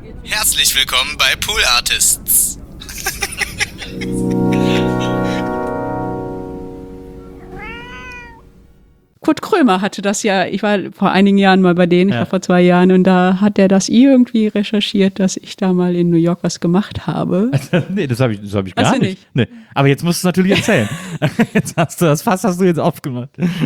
Herzlich willkommen bei Pool Artists. Kurt Krömer hatte das ja, ich war vor einigen Jahren mal bei denen, ich war vor 2 Jahren, und da hat er das irgendwie recherchiert, dass ich da mal in New York was gemacht habe. Nee, das hab ich gar nicht. Nee. Aber jetzt musst du es natürlich erzählen. Jetzt hast du jetzt aufgemacht.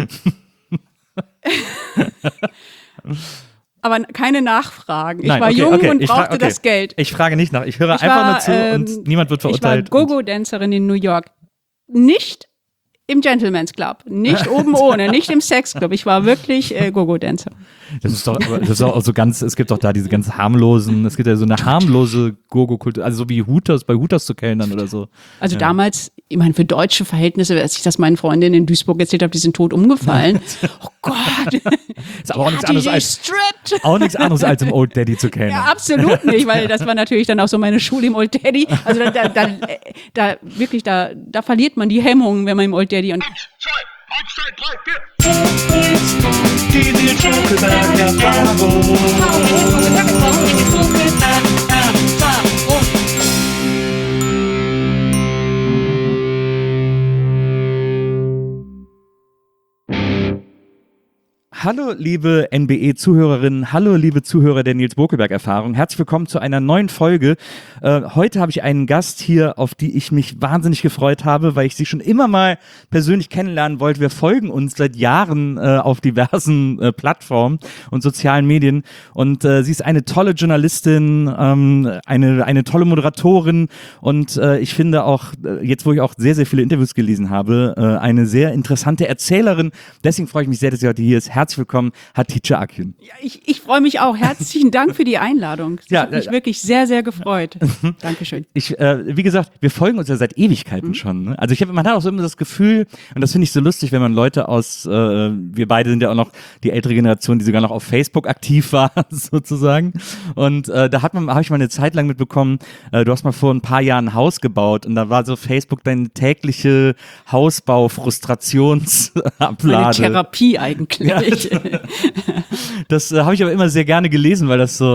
Aber keine Nachfragen. Ich Nein, war okay, jung okay. und brauchte das Geld. Ich frage nicht nach. Ich höre einfach nur zu und niemand wird verurteilt. Ich war Go-Go-Dancerin in New York. Nicht im Gentleman's Club, nicht oben ohne, nicht im Sexclub. Ich war wirklich Go-Go-Dancer. Das ist auch so ganz, es gibt doch da diese ganz harmlosen, es gibt ja so eine harmlose Go-Go-Kultur, also so wie bei Hooters zu kellnern oder so. Also damals, ich meine, für deutsche Verhältnisse, als ich das meinen Freundinnen in Duisburg erzählt habe, die sind tot umgefallen. Oh Gott. Ist aber auch nichts anderes als im Old Daddy zu kellnern. Ja, absolut nicht, weil das war natürlich dann auch so meine Schule im Old Daddy. Also da wirklich, da verliert man die Hemmungen, wenn man im Old Daddy und 1, 2, 1, 2, 3, 4. Hallo liebe NBE-Zuhörerinnen, hallo liebe Zuhörer der Nils Bokelberg-Erfahrung. Herzlich willkommen zu einer neuen Folge. Heute habe ich einen Gast hier, auf die ich mich wahnsinnig gefreut habe, weil ich sie schon immer mal persönlich kennenlernen wollte. Wir folgen uns seit Jahren auf diversen Plattformen und sozialen Medien und sie ist eine tolle Journalistin, eine tolle Moderatorin und ich finde auch, jetzt wo ich auch sehr, sehr viele Interviews gelesen habe, eine sehr interessante Erzählerin. Deswegen freue ich mich sehr, dass sie heute hier ist. Herzlich willkommen, Hatice Akgün. Ja, ich freue mich auch. Herzlichen Dank für die Einladung. Das hat mich wirklich sehr, sehr gefreut. Dankeschön. Wie gesagt, wir folgen uns ja seit Ewigkeiten schon. Ne? Also man hat auch so immer das Gefühl, und das finde ich so lustig, wenn man Leute wir beide sind ja auch noch die ältere Generation, die sogar noch auf Facebook aktiv war, sozusagen. Und da habe ich mal eine Zeit lang mitbekommen, du hast mal vor ein paar Jahren ein Haus gebaut und da war so Facebook deine tägliche Hausbau-Frustrationsablade. Eine Therapie eigentlich. Ja. Das habe ich aber immer sehr gerne gelesen, weil es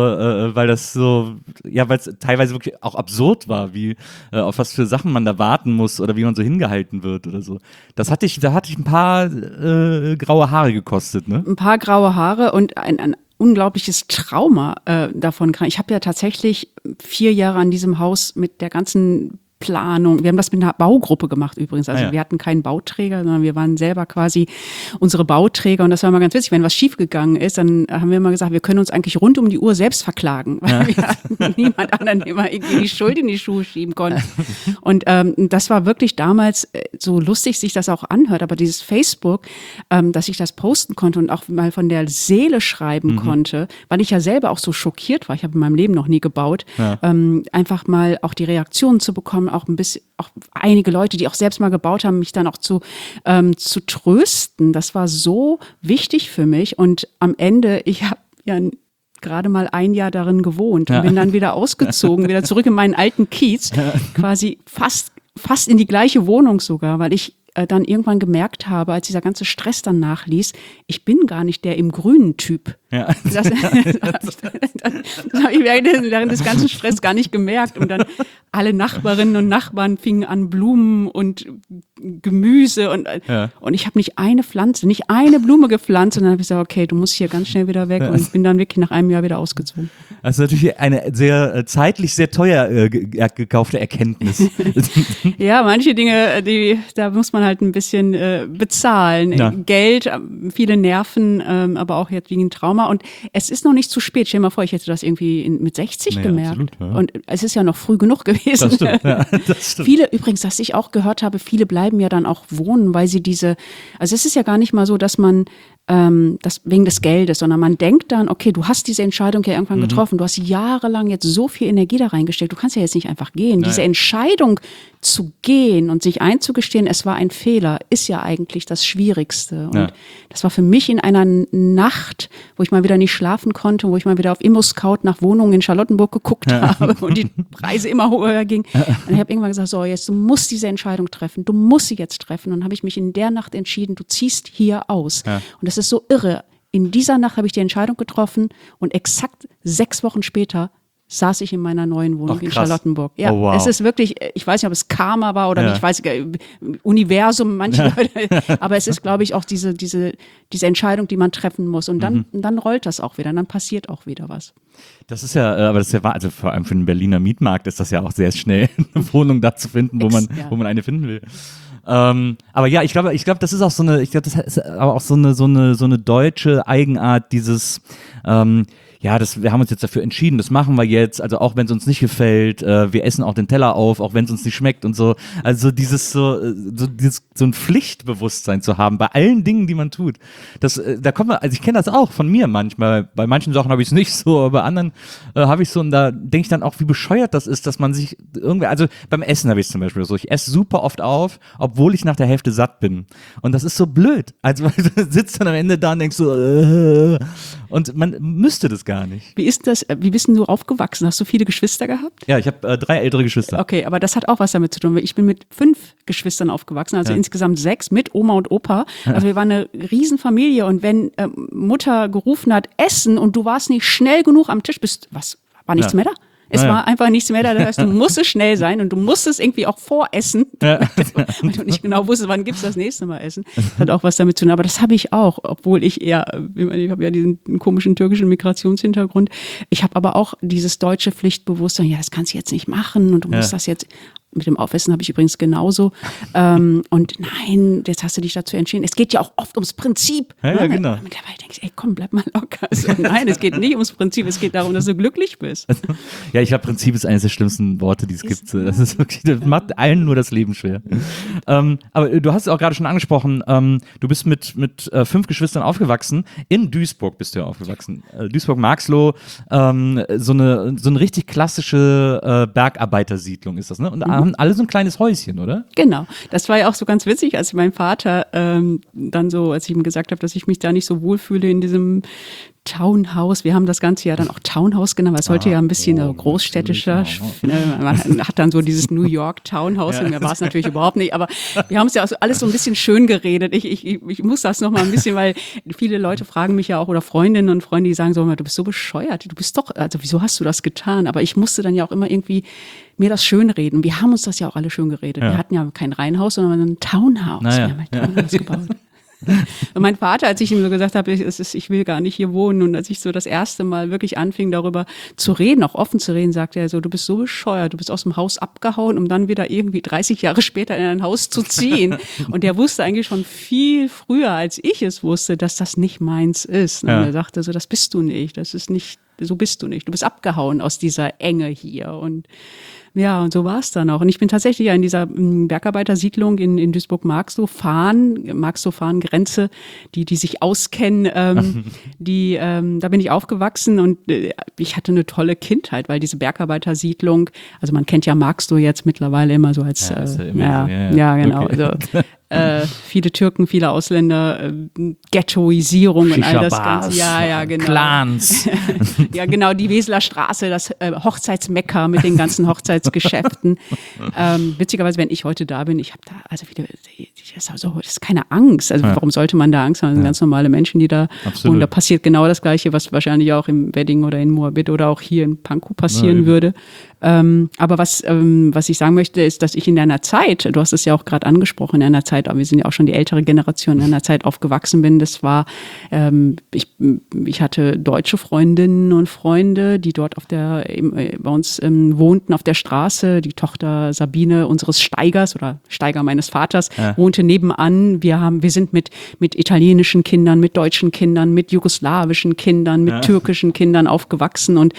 teilweise wirklich auch absurd war, wie auf was für Sachen man da warten muss oder wie man so hingehalten wird oder so. Da hatte ich ein paar graue Haare gekostet, ne? Ein paar graue Haare und ein unglaubliches Trauma davon. Ich habe ja tatsächlich 4 Jahre an diesem Haus mit der ganzen Planung. Wir haben das mit einer Baugruppe gemacht übrigens. Also wir hatten keinen Bauträger, sondern wir waren selber quasi unsere Bauträger. Und das war immer ganz witzig. Wenn was schiefgegangen ist, dann haben wir immer gesagt, wir können uns eigentlich rund um die Uhr selbst verklagen. Weil wir hatten niemand anderen immer irgendwie die Schuld in die Schuhe schieben konnten. Und das war wirklich damals so lustig, sich das auch anhört. Aber dieses Facebook, dass ich das posten konnte und auch mal von der Seele schreiben konnte, weil ich ja selber auch so schockiert war. Ich habe in meinem Leben noch nie gebaut. Ja. Einfach mal auch die Reaktionen zu bekommen, auch ein bisschen, auch einige Leute, die auch selbst mal gebaut haben, mich dann auch zu trösten. Das war so wichtig für mich. Und am Ende, ich habe ja gerade mal 1 Jahr darin gewohnt und bin dann wieder ausgezogen, wieder zurück in meinen alten Kiez, quasi fast in die gleiche Wohnung sogar, weil ich dann irgendwann gemerkt habe, als dieser ganze Stress dann nachließ, ich bin gar nicht der im grünen Typ. Ja. Das habe ich während des ganzen Stress gar nicht gemerkt. Und dann alle Nachbarinnen und Nachbarn fingen an, Blumen und Gemüse und ich habe nicht eine Blume gepflanzt und dann habe ich gesagt, okay, du musst hier ganz schnell wieder weg und bin dann wirklich nach einem Jahr wieder ausgezogen. Das ist natürlich eine sehr zeitlich sehr teuer gekaufte Erkenntnis. Ja, manche Dinge, da muss man halt ein bisschen bezahlen. Ja. Geld, viele Nerven, aber auch jetzt wegen Trauma. Und es ist noch nicht zu spät. Stell dir mal vor, ich hätte das irgendwie mit 60 gemerkt. Absolut, ja. Und es ist ja noch früh genug gewesen. Das stimmt, das stimmt. Viele, übrigens, was ich auch gehört habe, viele bleiben ja dann auch wohnen, weil sie also es ist ja gar nicht mal so, dass man das wegen des Geldes, sondern man denkt dann, okay, du hast diese Entscheidung ja irgendwann getroffen, du hast jahrelang jetzt so viel Energie da reingesteckt, du kannst ja jetzt nicht einfach gehen. Nein. Diese Entscheidung zu gehen und sich einzugestehen, es war ein Fehler, ist ja eigentlich das Schwierigste. Und das war für mich in einer Nacht, wo ich mal wieder nicht schlafen konnte, wo ich mal wieder auf ImmoScout nach Wohnungen in Charlottenburg geguckt habe und die Preise immer höher gingen. Und ich habe irgendwann gesagt, so, jetzt, du musst diese Entscheidung treffen, du musst sie jetzt treffen. Und dann habe ich mich in der Nacht entschieden, du ziehst hier aus. Ja. Und das ist so irre. In dieser Nacht habe ich die Entscheidung getroffen und exakt 6 Wochen später saß ich in meiner neuen Wohnung Ach, in krass. Charlottenburg. Ja, Oh, wow. es ist wirklich, ich weiß nicht, ob es Karma war oder Ja. nicht, ich weiß Universum, manche Leute, aber es ist, glaube ich, auch diese Entscheidung, die man treffen muss und dann rollt das auch wieder, dann passiert auch wieder was. Das ist ja, aber das ist ja wahr, also vor allem für den Berliner Mietmarkt ist das ja auch sehr schnell, eine Wohnung da zu finden, wo man eine finden will. Aber ja, ich glaube, das ist auch so eine, ich glaube, das ist aber auch so eine deutsche Eigenart, dieses, wir haben uns jetzt dafür entschieden, das machen wir jetzt, also auch wenn es uns nicht gefällt, wir essen auch den Teller auf, auch wenn es uns nicht schmeckt und so. Also so ein Pflichtbewusstsein zu haben bei allen Dingen, die man tut. Da kommt man, also ich kenne das auch von mir manchmal. Bei manchen Sachen habe ich es nicht so, aber bei anderen habe ich so, und da denke ich dann auch, wie bescheuert das ist, dass man sich irgendwie, also beim Essen habe ich es zum Beispiel so, ich esse super oft auf, obwohl ich nach der Hälfte satt bin. Und das ist so blöd. Also du sitzt dann am Ende da und denkst so, und man müsste das gar nicht. Wie bist denn du aufgewachsen? Hast du viele Geschwister gehabt? Ja, ich habe 3 ältere Geschwister. Okay, aber das hat auch was damit zu tun. Ich bin mit 5 Geschwistern aufgewachsen, also insgesamt 6 mit Oma und Opa. Also wir waren eine Riesenfamilie und wenn Mutter gerufen hat, Essen und du warst nicht schnell genug am Tisch, war nichts mehr da? Es war einfach nichts mehr da. Das heißt, du musstest schnell sein und du musstest irgendwie auch voressen, weil du nicht genau wusstest, wann gibt's das nächste Mal Essen. Das hat auch was damit zu tun. Aber das habe ich auch, obwohl ich ich habe ja diesen komischen türkischen Migrationshintergrund. Ich habe aber auch dieses deutsche Pflichtbewusstsein, ja, das kannst du jetzt nicht machen und du musst das jetzt. Mit dem Aufessen habe ich übrigens genauso. Und nein, jetzt hast du dich dazu entschieden. Es geht ja auch oft ums Prinzip. Ja, genau. Mittlerweile denke ich, ey, komm, bleib mal locker. Also, nein, es geht nicht ums Prinzip, es geht darum, dass du glücklich bist. Ja, ich glaube, Prinzip ist eines der schlimmsten Worte, die es gibt. Das ist wirklich, das macht allen nur das Leben schwer. Aber du hast es auch gerade schon angesprochen, du bist mit 5 Geschwistern aufgewachsen. In Duisburg bist du ja aufgewachsen. Duisburg-Marxloh, so eine richtig klassische Bergarbeitersiedlung ist das, ne? Und haben alle so ein kleines Häuschen, oder? Genau. Das war ja auch so ganz witzig, als mein Vater dann so, als ich ihm gesagt habe, dass ich mich da nicht so wohlfühle in diesem Townhouse. Wir haben das Ganze ja dann auch Townhouse genannt, weil es heute ja ein bisschen großstädtischer. Man hat dann so dieses New York Townhouse und mir war es natürlich überhaupt nicht. Aber wir haben es ja auch alles so ein bisschen schön geredet. Ich muss das noch mal ein bisschen, weil viele Leute fragen mich ja auch oder Freundinnen und Freunde, die sagen so, du bist so bescheuert. Du bist doch, also wieso hast du das getan? Aber ich musste dann ja auch immer irgendwie mir das schön reden. Wir haben uns das ja auch alle schön geredet. Wir hatten ja kein Reihenhaus, sondern ein Townhouse. Wir haben halt Townhouse gebaut. Und mein Vater, als ich ihm so gesagt habe, ich will gar nicht hier wohnen und als ich so das erste Mal wirklich anfing, darüber zu reden, auch offen zu reden, sagte er so, du bist so bescheuert, du bist aus dem Haus abgehauen, um dann wieder irgendwie 30 Jahre später in ein Haus zu ziehen. Und der wusste eigentlich schon viel früher, als ich es wusste, dass das nicht meins ist. Und er sagte so, das bist du nicht, so bist du nicht, du bist abgehauen aus dieser Enge hier. Und ja, und so war es dann auch. Und ich bin tatsächlich ja in dieser Bergarbeitersiedlung in Duisburg-Marxloh-Grenze, die sich auskennen, da bin ich aufgewachsen und ich hatte eine tolle Kindheit, weil diese Bergarbeitersiedlung, also man kennt ja Marxloh jetzt mittlerweile immer so als, genau, okay. also viele Türken, viele Ausländer, Ghettoisierung und all das Ganze. Ja, genau. Clans. Ja, genau, die Weseler Straße, das Hochzeitsmekka mit den ganzen Hochzeitsgeschäften. Witzigerweise, wenn ich heute da bin, ich habe da, also wieder, das ist keine Angst. Also warum sollte man da Angst haben? Das sind ganz normale Menschen, die da wohnen. Da passiert genau das Gleiche, was wahrscheinlich auch im Wedding oder in Moabit oder auch hier in Pankow passieren würde. Aber was ich sagen möchte, ist, dass ich in einer Zeit, du hast es ja auch gerade angesprochen, in einer Zeit, aber wir sind ja auch schon die ältere Generation, in einer Zeit aufgewachsen bin, das war, ich hatte deutsche Freundinnen und Freunde, die dort bei uns wohnten auf der Straße. Die Tochter Sabine unseres Steigers oder Steiger meines Vaters wohnte nebenan. Wir sind mit italienischen Kindern, mit deutschen Kindern, mit jugoslawischen Kindern, mit türkischen Kindern aufgewachsen und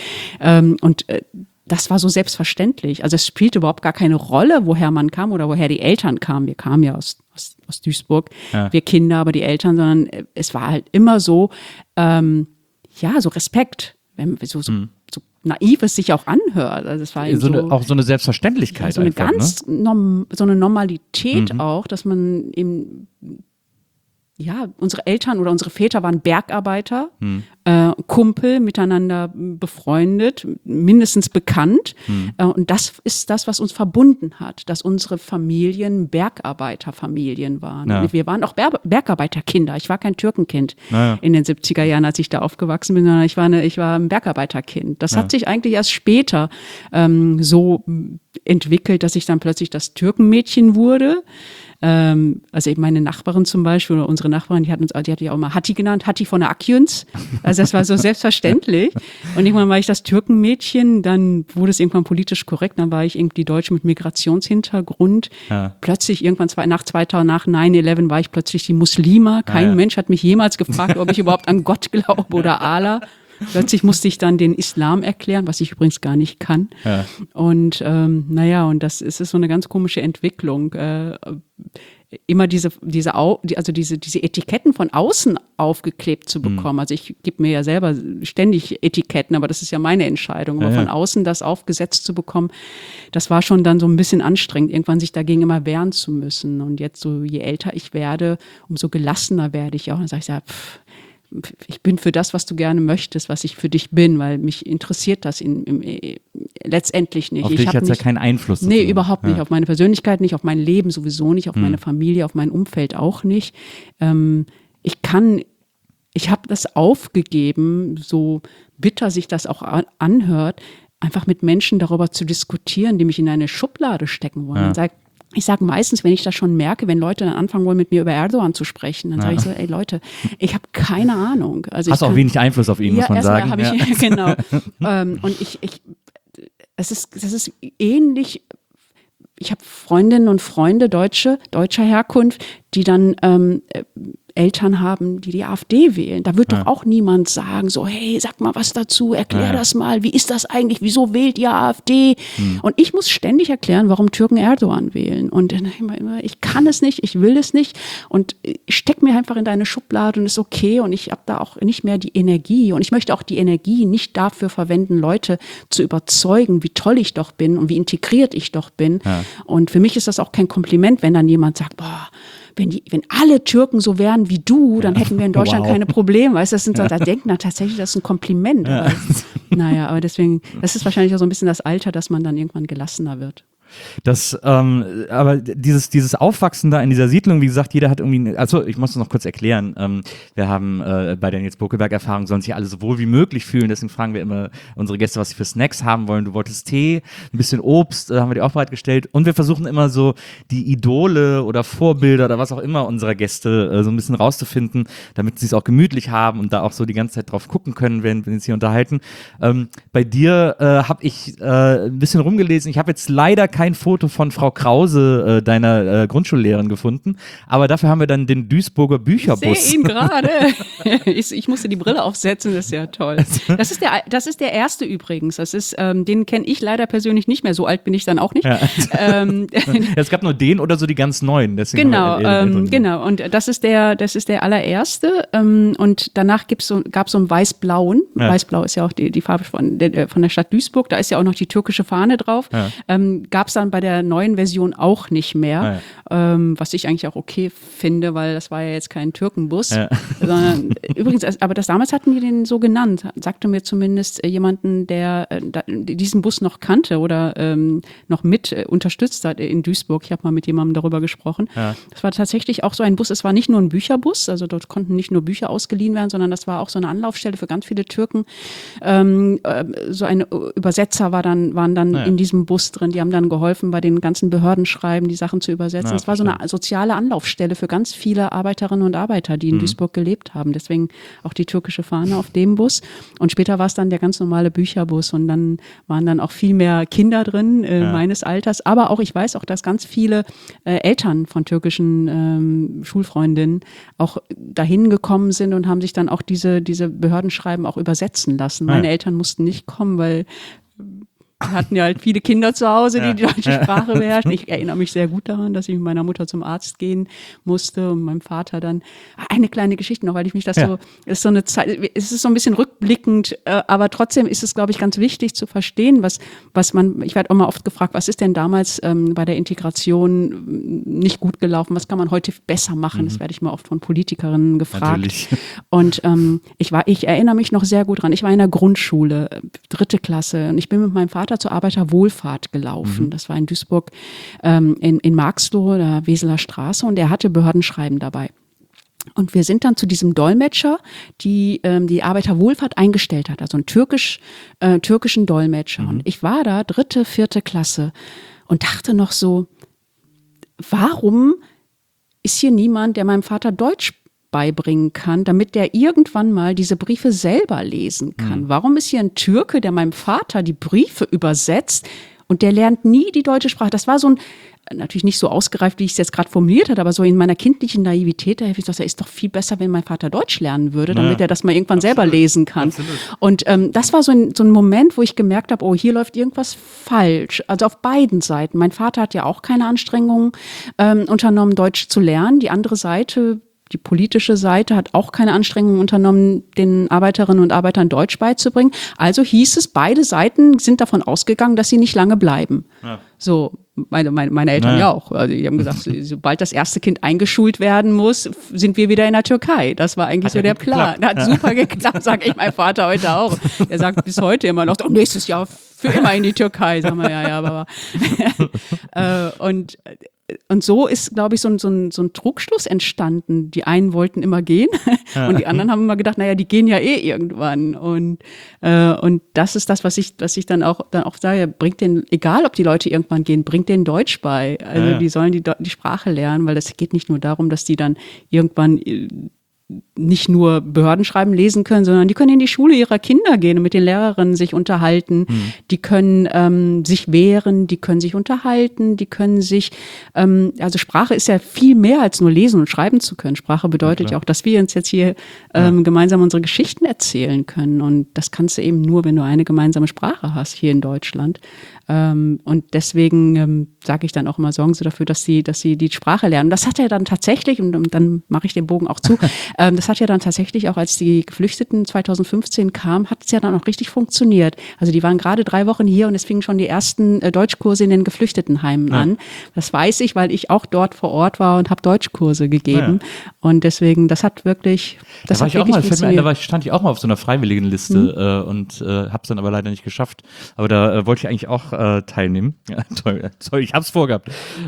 das war so selbstverständlich. Also es spielte überhaupt gar keine Rolle, woher man kam oder woher die Eltern kamen. Wir kamen ja aus Duisburg, wir Kinder, aber die Eltern, sondern es war halt immer so, so Respekt, so naiv es sich auch anhört. Also es war auch so eine Selbstverständlichkeit. So eine einfach, so eine Normalität auch, dass man eben unsere Eltern oder unsere Väter waren Bergarbeiter, Kumpel, miteinander befreundet, mindestens bekannt. Und das ist das, was uns verbunden hat, dass unsere Familien Bergarbeiterfamilien waren. Ja. Wir waren auch Bergarbeiterkinder. Ich war kein Türkenkind Ja. in den 70er Jahren, als ich da aufgewachsen bin, sondern ich war ein Bergarbeiterkind. Das hat sich eigentlich erst später so entwickelt, dass ich dann plötzlich das Türkenmädchen wurde. Also eben meine Nachbarin zum Beispiel oder unsere Nachbarin, die hat ja auch mal Hatti genannt, Hatti von der Akjüns. Also das war so selbstverständlich. Und irgendwann war ich das Türkenmädchen, dann wurde es irgendwann politisch korrekt, dann war ich irgendwie die Deutsche mit Migrationshintergrund. Ja. Plötzlich irgendwann nach 9/11 war ich plötzlich die Muslima. Kein Mensch hat mich jemals gefragt, ob ich überhaupt an Gott glaube oder Allah. Plötzlich musste ich dann den Islam erklären, was ich übrigens gar nicht kann. Ja. Und und das ist so eine ganz komische Entwicklung. Immer diese Etiketten von außen aufgeklebt zu bekommen. Also ich gebe mir ja selber ständig Etiketten, aber das ist ja meine Entscheidung. Aber von außen das aufgesetzt zu bekommen, das war schon dann so ein bisschen anstrengend, irgendwann sich dagegen immer wehren zu müssen. Und jetzt so, je älter ich werde, umso gelassener werde ich auch. Dann sage ich, ich bin für das, was du gerne möchtest, was ich für dich bin, weil mich interessiert das letztendlich nicht. Auf dich hat es ja keinen Einfluss. Nee, überhaupt nicht. Auf meine Persönlichkeit nicht, auf mein Leben sowieso nicht, auf meine Familie, auf mein Umfeld auch nicht. Ich habe das aufgegeben, so bitter sich das auch anhört, einfach mit Menschen darüber zu diskutieren, die mich in eine Schublade stecken wollen. Ja. Ich sage meistens, wenn ich das schon merke, wenn Leute dann anfangen wollen, mit mir über Erdogan zu sprechen, dann sage ich so, ey Leute, ich habe keine Ahnung. Also hast auch wenig Einfluss auf ihn, muss man sagen. Genau. Und es ist ähnlich. Ich habe Freundinnen und Freunde deutscher Herkunft, die dann Eltern haben, die AfD wählen. Da wird doch auch niemand sagen, so, hey, sag mal was dazu, erklär das mal, wie ist das eigentlich, wieso wählt ihr AfD? Und ich muss ständig erklären, warum Türken Erdogan wählen. Und dann immer, ich kann es nicht, ich will es nicht und steck mir einfach in deine Schublade und ist okay und ich habe da auch nicht mehr die Energie und ich möchte auch die Energie nicht dafür verwenden, Leute zu überzeugen, wie toll ich doch bin und wie integriert ich doch bin. Ja. Und für mich ist das auch kein Kompliment, wenn dann jemand sagt, boah, wenn alle Türken so wären wie du, dann hätten wir in Deutschland keine Probleme. Weißt du, da denkt man tatsächlich, das ist ein Kompliment. Ja. Aber deswegen, das ist wahrscheinlich auch so ein bisschen das Alter, dass man dann irgendwann gelassener wird. Aber dieses Aufwachsen da in dieser Siedlung, wie gesagt, jeder hat irgendwie, also ich muss es noch kurz erklären, wir haben bei der Nils Bokelberg-Erfahrung, sollen sich alle so wohl wie möglich fühlen, deswegen fragen wir immer unsere Gäste, was sie für Snacks haben wollen. Du wolltest Tee, ein bisschen Obst, haben wir dir auch bereitgestellt und wir versuchen immer so die Idole oder Vorbilder oder was auch immer unserer Gäste so ein bisschen rauszufinden, damit sie es auch gemütlich haben und da auch so die ganze Zeit drauf gucken können, wenn wir uns hier unterhalten. Bei dir habe ich ein bisschen rumgelesen, ich habe jetzt leider kein Foto von Frau Krause, deiner Grundschullehrerin, gefunden. Aber dafür haben wir dann den Duisburger Bücherbus. Ich sehe ihn gerade. Ich musste die Brille aufsetzen, das ist ja toll. Das ist der erste übrigens. Das ist, den kenne ich leider persönlich nicht mehr. So alt bin ich dann auch nicht. Ja. Es gab nur den oder so die ganz neuen. Genau. Und das ist der allererste. Und danach gab es so einen weiß-blauen. Ja. Weiß-blau ist ja auch die Farbe von der Stadt Duisburg. Da ist ja auch noch die türkische Fahne drauf. Ja. Gab es dann bei der neuen Version auch nicht mehr, was ich eigentlich auch okay finde, weil das war ja jetzt kein Türkenbus. Ja. Sondern, übrigens, aber damals hatten die den so genannt, sagte mir zumindest jemanden, der diesen Bus noch kannte oder noch mit unterstützt hat in Duisburg. Ich habe mal mit jemandem darüber gesprochen. Ja. Das war tatsächlich auch so ein Bus, es war nicht nur ein Bücherbus, also dort konnten nicht nur Bücher ausgeliehen werden, sondern das war auch so eine Anlaufstelle für ganz viele Türken. So ein Übersetzer waren dann in diesem Bus drin, die haben dann geholfen, bei den ganzen Behördenschreiben die Sachen zu übersetzen. Es war so eine soziale Anlaufstelle für ganz viele Arbeiterinnen und Arbeiter, die in Duisburg gelebt haben. Deswegen auch die türkische Fahne auf dem Bus. Und später war es dann der ganz normale Bücherbus und dann waren dann auch viel mehr Kinder drin, meines Alters. Aber auch, ich weiß auch, dass ganz viele Eltern von türkischen Schulfreundinnen auch dahin gekommen sind und haben sich dann auch diese Behördenschreiben auch übersetzen lassen. Meine Eltern mussten nicht kommen, weil Wir hatten ja halt viele Kinder zu Hause, die deutsche Sprache beherrschen. Ich erinnere mich sehr gut daran, dass ich mit meiner Mutter zum Arzt gehen musste und meinem Vater dann. Eine kleine Geschichte noch, weil ich mich das ist so eine Zeit, es ist so ein bisschen rückblickend, aber trotzdem ist es, glaube ich, ganz wichtig zu verstehen, ich werde auch mal oft gefragt, was ist denn damals bei der Integration nicht gut gelaufen, was kann man heute besser machen? Das werde ich mal oft von Politikerinnen gefragt. Natürlich. Und ich erinnere mich noch sehr gut dran. Ich war in der Grundschule, 3. Klasse, und ich bin mit meinem Vater zur Arbeiterwohlfahrt gelaufen. Das war in Duisburg, in Marxloh, der Weseler Straße, und er hatte Behördenschreiben dabei. Und wir sind dann zu diesem Dolmetscher, die Arbeiterwohlfahrt eingestellt hat, also einen türkischen Dolmetscher. Und ich war da 3., 4. Klasse und dachte noch so, warum ist hier niemand, der meinem Vater Deutsch beibringen kann, damit der irgendwann mal diese Briefe selber lesen kann? Warum ist hier ein Türke, der meinem Vater die Briefe übersetzt und der lernt nie die deutsche Sprache? Das war so natürlich nicht so ausgereift, wie ich es jetzt gerade formuliert habe, aber so in meiner kindlichen Naivität, da habe ich gesagt, ist doch viel besser, wenn mein Vater Deutsch lernen würde, damit er das mal irgendwann selber lesen kann. Absolut. Und das war so ein Moment, wo ich gemerkt habe, oh, hier läuft irgendwas falsch. Also auf beiden Seiten. Mein Vater hat ja auch keine Anstrengungen unternommen, Deutsch zu lernen. Die andere Seite, die politische Seite, hat auch keine Anstrengungen unternommen, den Arbeiterinnen und Arbeitern Deutsch beizubringen. Also hieß es, beide Seiten sind davon ausgegangen, dass sie nicht lange bleiben. Ja. So, meine Eltern ja auch. Also die haben gesagt, sobald das erste Kind eingeschult werden muss, sind wir wieder in der Türkei. Das war eigentlich so der Plan. Hat super geklappt, sage ich meinem Vater heute auch. Er sagt bis heute immer noch, nächstes Jahr für immer in die Türkei. Sagen wir, ja, aber. Und so ist, glaube ich, so ein Trugschluss entstanden. Die einen wollten immer gehen und die anderen haben immer gedacht, naja, die gehen ja irgendwann. Und das ist das, was ich dann auch sage, bringt denen, egal ob die Leute irgendwann gehen, bringt denen Deutsch bei. Also die sollen die Sprache lernen, weil es geht nicht nur darum, dass die dann irgendwann nicht nur Behördenschreiben lesen können, sondern die können in die Schule ihrer Kinder gehen und mit den Lehrerinnen sich unterhalten. Die können sich wehren, die können sich unterhalten, die können sich, also Sprache ist ja viel mehr als nur lesen und schreiben zu können. Sprache bedeutet ja auch, dass wir uns jetzt hier gemeinsam unsere Geschichten erzählen können. Und das kannst du eben nur, wenn du eine gemeinsame Sprache hast hier in Deutschland. Und deswegen sage ich dann auch immer, sorgen Sie dafür, dass Sie die Sprache lernen. Das hat ja dann tatsächlich, und dann mache ich den Bogen auch zu, das hat ja dann tatsächlich auch, als die Geflüchteten 2015 kamen, hat es ja dann auch richtig funktioniert. Also die waren gerade 3 Wochen hier und es fingen schon die ersten Deutschkurse in den Geflüchtetenheimen an. Das weiß ich, weil ich auch dort vor Ort war und habe Deutschkurse gegeben. Und deswegen, das hat wirklich, das hat wirklich funktioniert. Da stand ich auch mal auf so einer freiwilligen Liste und habe es dann aber leider nicht geschafft. Aber da wollte ich eigentlich auch teilnehmen. Ja, toll, ich hab's vorgehabt.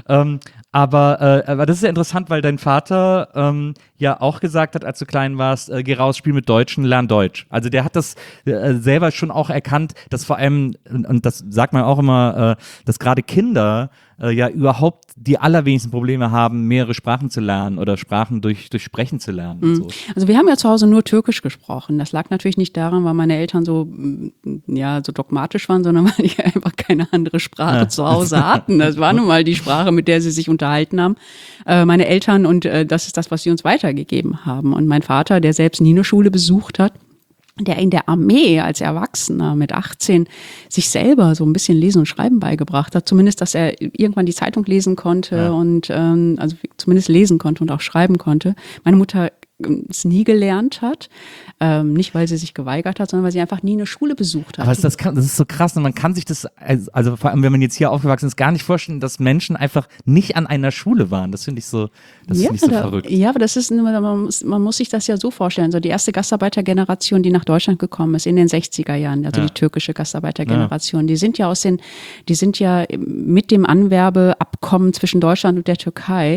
Aber das ist ja interessant, weil dein Vater ja auch gesagt hat, als du klein warst, geh raus, spiel mit Deutschen, lern Deutsch. Also der hat das selber schon auch erkannt, dass vor allem, und das sagt man auch immer, dass gerade Kinder ja überhaupt die allerwenigsten Probleme haben, mehrere Sprachen zu lernen oder Sprachen durch Sprechen zu lernen. Und so. Also wir haben ja zu Hause nur Türkisch gesprochen. Das lag natürlich nicht daran, weil meine Eltern so dogmatisch waren, sondern weil die einfach keine andere Sprache zu Hause hatten. Das war nun mal die Sprache, mit der sie sich unterhalten haben. Meine Eltern, und das ist das, was sie uns weitergegeben haben. Und mein Vater, der selbst nie eine Schule besucht hat, der in der Armee als Erwachsener mit 18 sich selber so ein bisschen Lesen und Schreiben beigebracht hat. Zumindest, dass er irgendwann die Zeitung lesen konnte und also zumindest lesen konnte und auch schreiben konnte. Meine Mutter es nie gelernt hat. Nicht, weil sie sich geweigert hat, sondern weil sie einfach nie eine Schule besucht hat. Aber das ist so krass und man kann sich das, also vor allem, wenn man jetzt hier aufgewachsen ist, gar nicht vorstellen, dass Menschen einfach nicht an einer Schule waren. Das finde ich so, verrückt. Ja, aber das ist, man muss sich das ja so vorstellen. So die erste Gastarbeitergeneration, die nach Deutschland gekommen ist in den 60er Jahren, also die türkische Gastarbeitergeneration, die sind ja mit dem Anwerbeabkommen zwischen Deutschland und der Türkei,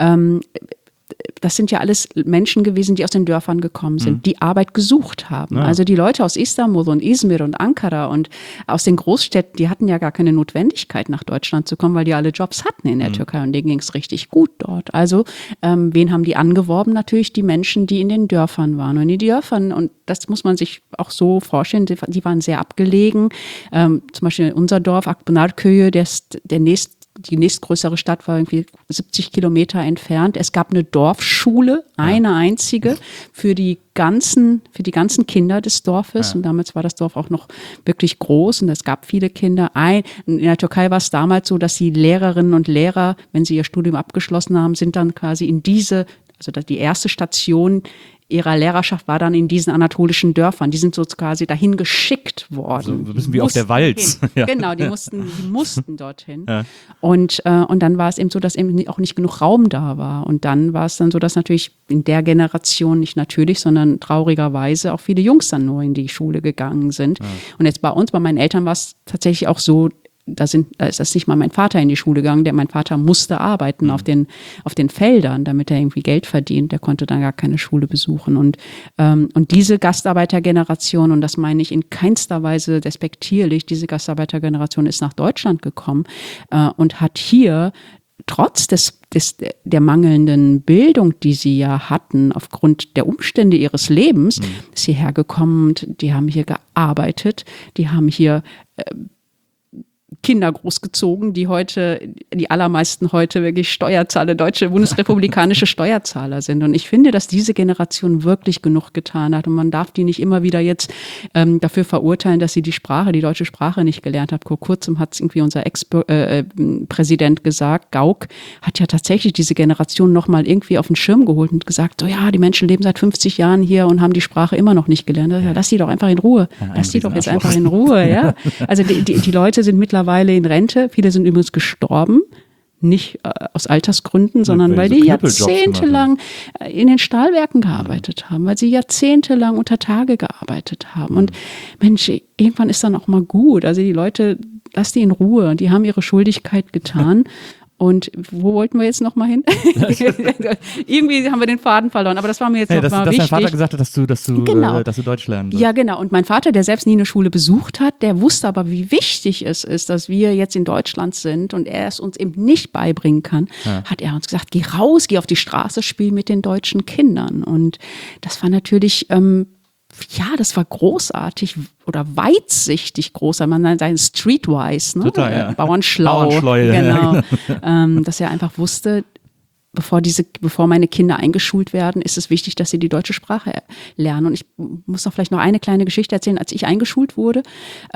das sind ja alles Menschen gewesen, die aus den Dörfern gekommen sind, die Arbeit gesucht haben. Ja. Also die Leute aus Istanbul und Izmir und Ankara und aus den Großstädten, die hatten ja gar keine Notwendigkeit, nach Deutschland zu kommen, weil die alle Jobs hatten in der Türkei und denen ging es richtig gut dort. Also wen haben die angeworben? Natürlich die Menschen, die in den Dörfern waren. Und in den Dörfern, und das muss man sich auch so vorstellen, die waren sehr abgelegen. Zum Beispiel unser Dorf, Akpınarköy'ü, der die nächstgrößere Stadt war irgendwie 70 Kilometer entfernt. Es gab eine Dorfschule, eine einzige, für die ganzen Kinder des Dorfes. Ja. Und damals war das Dorf auch noch wirklich groß und es gab viele Kinder. In der Türkei war es damals so, dass die Lehrerinnen und Lehrer, wenn sie ihr Studium abgeschlossen haben, sind dann quasi also die erste Station ihrer Lehrerschaft war dann in diesen anatolischen Dörfern. Die sind so quasi dahin geschickt worden. So ein bisschen wie auf der Walz. Ja. Genau, die mussten dorthin. Ja. Und dann war es eben so, dass eben auch nicht genug Raum da war. Und dann war es dann so, dass natürlich in der Generation, nicht natürlich, sondern traurigerweise auch viele Jungs dann nur in die Schule gegangen sind. Ja. Und jetzt bei meinen Eltern war es tatsächlich auch so, da ist das nicht mal mein Vater in die Schule gegangen, mein Vater musste arbeiten auf den Feldern, damit er irgendwie Geld verdient. Der konnte dann gar keine Schule besuchen. Und diese Gastarbeitergeneration, und das meine ich in keinster Weise despektierlich, diese Gastarbeitergeneration ist nach Deutschland gekommen und hat hier trotz der mangelnden Bildung, die sie ja hatten, aufgrund der Umstände ihres Lebens, ist hierher gekommen und die haben hier gearbeitet, die haben hier Kinder großgezogen, die allermeisten heute wirklich Steuerzahler, deutsche bundesrepublikanische Steuerzahler sind. Und ich finde, dass diese Generation wirklich genug getan hat. Und man darf die nicht immer wieder jetzt dafür verurteilen, dass sie die deutsche Sprache nicht gelernt hat. Vor kurzem hat es irgendwie unser Ex-Präsident gesagt, Gauck hat ja tatsächlich diese Generation nochmal irgendwie auf den Schirm geholt und gesagt, so ja, die Menschen leben seit 50 Jahren hier und haben die Sprache immer noch nicht gelernt. Ja, lass die doch einfach in Ruhe. Lass die doch jetzt einfach in Ruhe, ja. Also die Leute sind mittlerweile in Rente. Viele sind übrigens gestorben. Nicht aus Altersgründen, sondern weil die jahrzehntelang in den Stahlwerken gearbeitet haben, weil sie jahrzehntelang unter Tage gearbeitet haben. Und Mensch, irgendwann ist dann auch mal gut. Also die Leute, lass die in Ruhe. Die haben ihre Schuldigkeit getan. Und wo wollten wir jetzt noch mal hin? Irgendwie haben wir den Faden verloren, aber das war mir jetzt noch mal wichtig. Dass dein Vater gesagt hat, dass du Deutsch lernen sollst. Ja, genau. Und mein Vater, der selbst nie eine Schule besucht hat, der wusste aber, wie wichtig es ist, dass wir jetzt in Deutschland sind und er es uns eben nicht beibringen kann, hat er uns gesagt, geh raus, geh auf die Straße, spiel mit den deutschen Kindern. Und das war natürlich das war großartig oder weitsichtig groß, man nennt es streetwise, ne? Total, ja. Bauernschlau. Genau. Dass er einfach wusste, bevor meine Kinder eingeschult werden, ist es wichtig, dass sie die deutsche Sprache lernen. Und ich muss noch vielleicht noch eine kleine Geschichte erzählen. Als ich eingeschult wurde,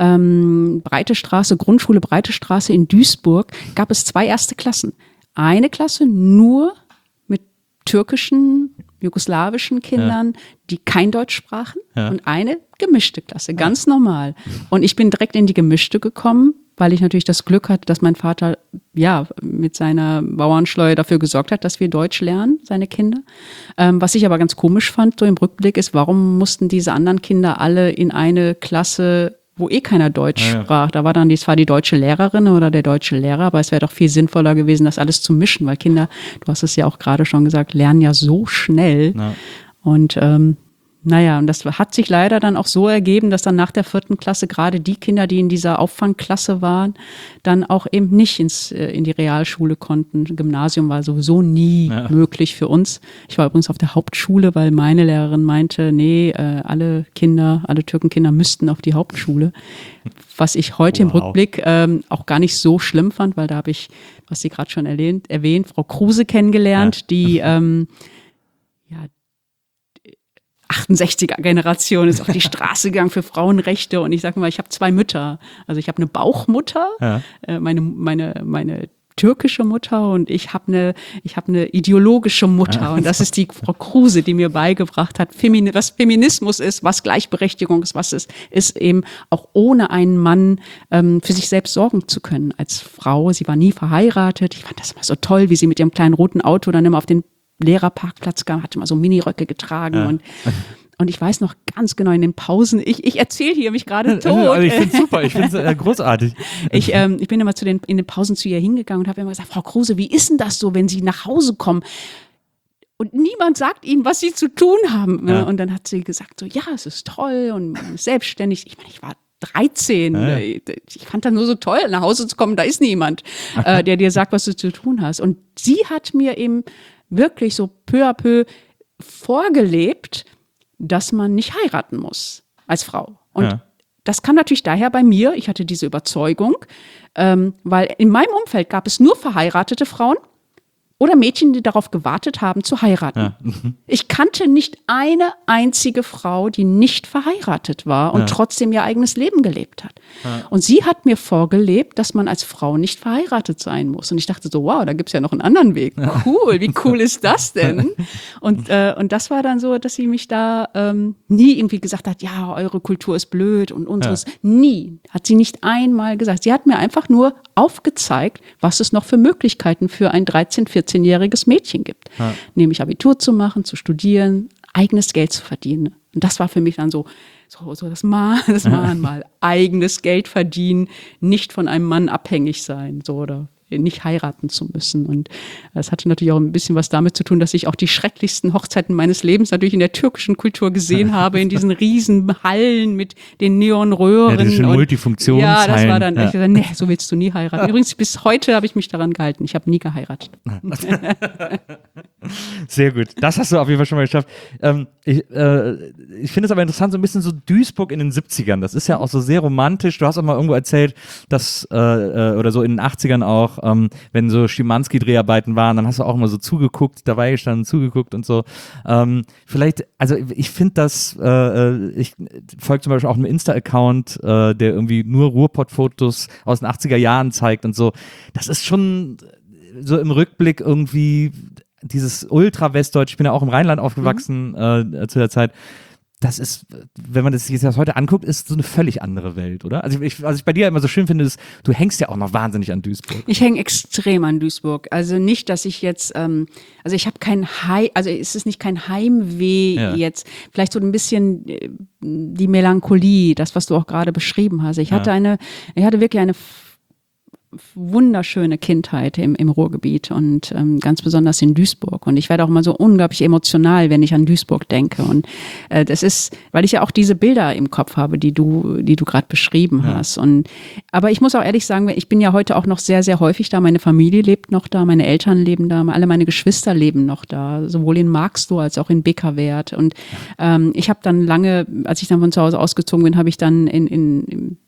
Grundschule Breite Straße in Duisburg, gab es 2 erste Klassen. Eine Klasse nur mit türkischen, jugoslawischen Kindern, die kein Deutsch sprachen, und eine gemischte Klasse, ganz normal. Und ich bin direkt in die gemischte gekommen, weil ich natürlich das Glück hatte, dass mein Vater mit seiner Bauernschleue dafür gesorgt hat, dass wir Deutsch lernen, seine Kinder. Was ich aber ganz komisch fand, so im Rückblick, ist, warum mussten diese anderen Kinder alle in eine Klasse, wo keiner Deutsch sprach. Da war dann zwar die deutsche Lehrerin oder der deutsche Lehrer, aber es wäre doch viel sinnvoller gewesen, das alles zu mischen, weil Kinder, du hast es ja auch gerade schon gesagt, lernen ja so schnell. Ja. Und und das hat sich leider dann auch so ergeben, dass dann nach der 4. Klasse gerade die Kinder, die in dieser Auffangklasse waren, dann auch eben nicht in die Realschule konnten. Gymnasium war sowieso nie möglich für uns. Ich war übrigens auf der Hauptschule, weil meine Lehrerin meinte, nee, alle Türkenkinder müssten auf die Hauptschule. Was ich heute im Rückblick auch gar nicht so schlimm fand, weil da habe ich, was Sie gerade schon erwähnt, Frau Kruse kennengelernt, die 68er-Generation ist auf die Straße gegangen für Frauenrechte, und ich sage mal, ich habe 2 Mütter. Also ich habe eine Bauchmutter, meine türkische Mutter, und ich habe eine ideologische Mutter, und das ist die Frau Kruse, die mir beigebracht hat, was Feminismus ist, was Gleichberechtigung ist, was es ist, eben auch ohne einen Mann für sich selbst sorgen zu können als Frau. Sie war nie verheiratet. Ich fand das immer so toll, wie sie mit ihrem kleinen roten Auto dann immer auf den Lehrerparkplatz kam, hatte mal so Miniröcke getragen und ich weiß noch ganz genau in den Pausen, ich erzähle hier mich gerade tot. Also ich finde es super, ich finde es großartig. Ich bin immer in den Pausen zu ihr hingegangen und habe immer gesagt, Frau Kruse, wie ist denn das so, wenn Sie nach Hause kommen? Und niemand sagt ihnen, was sie zu tun haben. Ja. Und dann hat sie gesagt, so, ja, es ist toll und man ist selbstständig. Ich meine, ich war 13. Ja. Ich fand das nur so toll, nach Hause zu kommen, da ist niemand, der dir sagt, was du zu tun hast. Und sie hat mir eben wirklich so peu à peu vorgelebt, dass man nicht heiraten muss als Frau. Und das kam natürlich daher bei mir, ich hatte diese Überzeugung, weil in meinem Umfeld gab es nur verheiratete Frauen oder Mädchen, die darauf gewartet haben, zu heiraten. Ja. Ich kannte nicht eine einzige Frau, die nicht verheiratet war und trotzdem ihr eigenes Leben gelebt hat. Ja. Und sie hat mir vorgelebt, dass man als Frau nicht verheiratet sein muss. Und ich dachte so, wow, da gibt's ja noch einen anderen Weg. Cool, wie cool ist das denn? Und das war dann so, dass sie mich da nie irgendwie gesagt hat, ja, eure Kultur ist blöd und unseres. Nie. Hat sie nicht einmal gesagt. Sie hat mir einfach nur aufgezeigt, was es noch für Möglichkeiten für ein 13-, 14-jähriges Mädchen gibt. Ja. Nämlich Abitur zu machen, zu studieren, eigenes Geld zu verdienen. Und das war für mich dann so das Mahnmal. Eigenes Geld verdienen, nicht von einem Mann abhängig sein, so, oder nicht heiraten zu müssen. Und das hatte natürlich auch ein bisschen was damit zu tun, dass ich auch die schrecklichsten Hochzeiten meines Lebens natürlich in der türkischen Kultur gesehen habe, in diesen riesen Hallen mit den Neonröhren. Ja, diese Multifunktionshallen. Ja, das war dann, ich dachte, nee, so willst du nie heiraten. Übrigens, bis heute habe ich mich daran gehalten. Ich habe nie geheiratet. Sehr gut. Das hast du auf jeden Fall schon mal geschafft. Ich finde es aber interessant, so ein bisschen so Duisburg in den 70ern. Das ist ja auch so sehr romantisch. Du hast auch mal irgendwo erzählt, dass, oder so in den 80ern auch, wenn so Schimanski-Dreharbeiten waren, dann hast du auch immer so zugeguckt, dabei gestanden, zugeguckt und so. Vielleicht, also ich finde das, ich folge zum Beispiel auch einem Insta-Account, der irgendwie nur Ruhrpott-Fotos aus den 80er Jahren zeigt und so. Das ist schon so im Rückblick irgendwie dieses Ultra-Westdeutsch, ich bin ja auch im Rheinland aufgewachsen zu der Zeit. Das ist, wenn man das jetzt heute anguckt, ist so eine völlig andere Welt, oder? Also was ich bei dir immer so schön finde, ist, du hängst ja auch noch wahnsinnig an Duisburg. Ich hänge extrem an Duisburg. Also nicht, dass ich jetzt, also ich habe es ist nicht kein Heimweh jetzt. Vielleicht so ein bisschen die Melancholie, das, was du auch gerade beschrieben hast. Ich hatte wirklich eine wunderschöne Kindheit im Ruhrgebiet und ganz besonders in Duisburg. Und ich werde auch immer so unglaublich emotional, wenn ich an Duisburg denke. Und das ist, weil ich ja auch diese Bilder im Kopf habe, die du gerade beschrieben hast. Aber ich muss auch ehrlich sagen, ich bin ja heute auch noch sehr, sehr häufig da. Meine Familie lebt noch da, meine Eltern leben da, alle meine Geschwister leben noch da, sowohl in Marxloh als auch in Beckerwerth. Und ich habe dann lange, als ich dann von zu Hause ausgezogen bin, habe ich dann in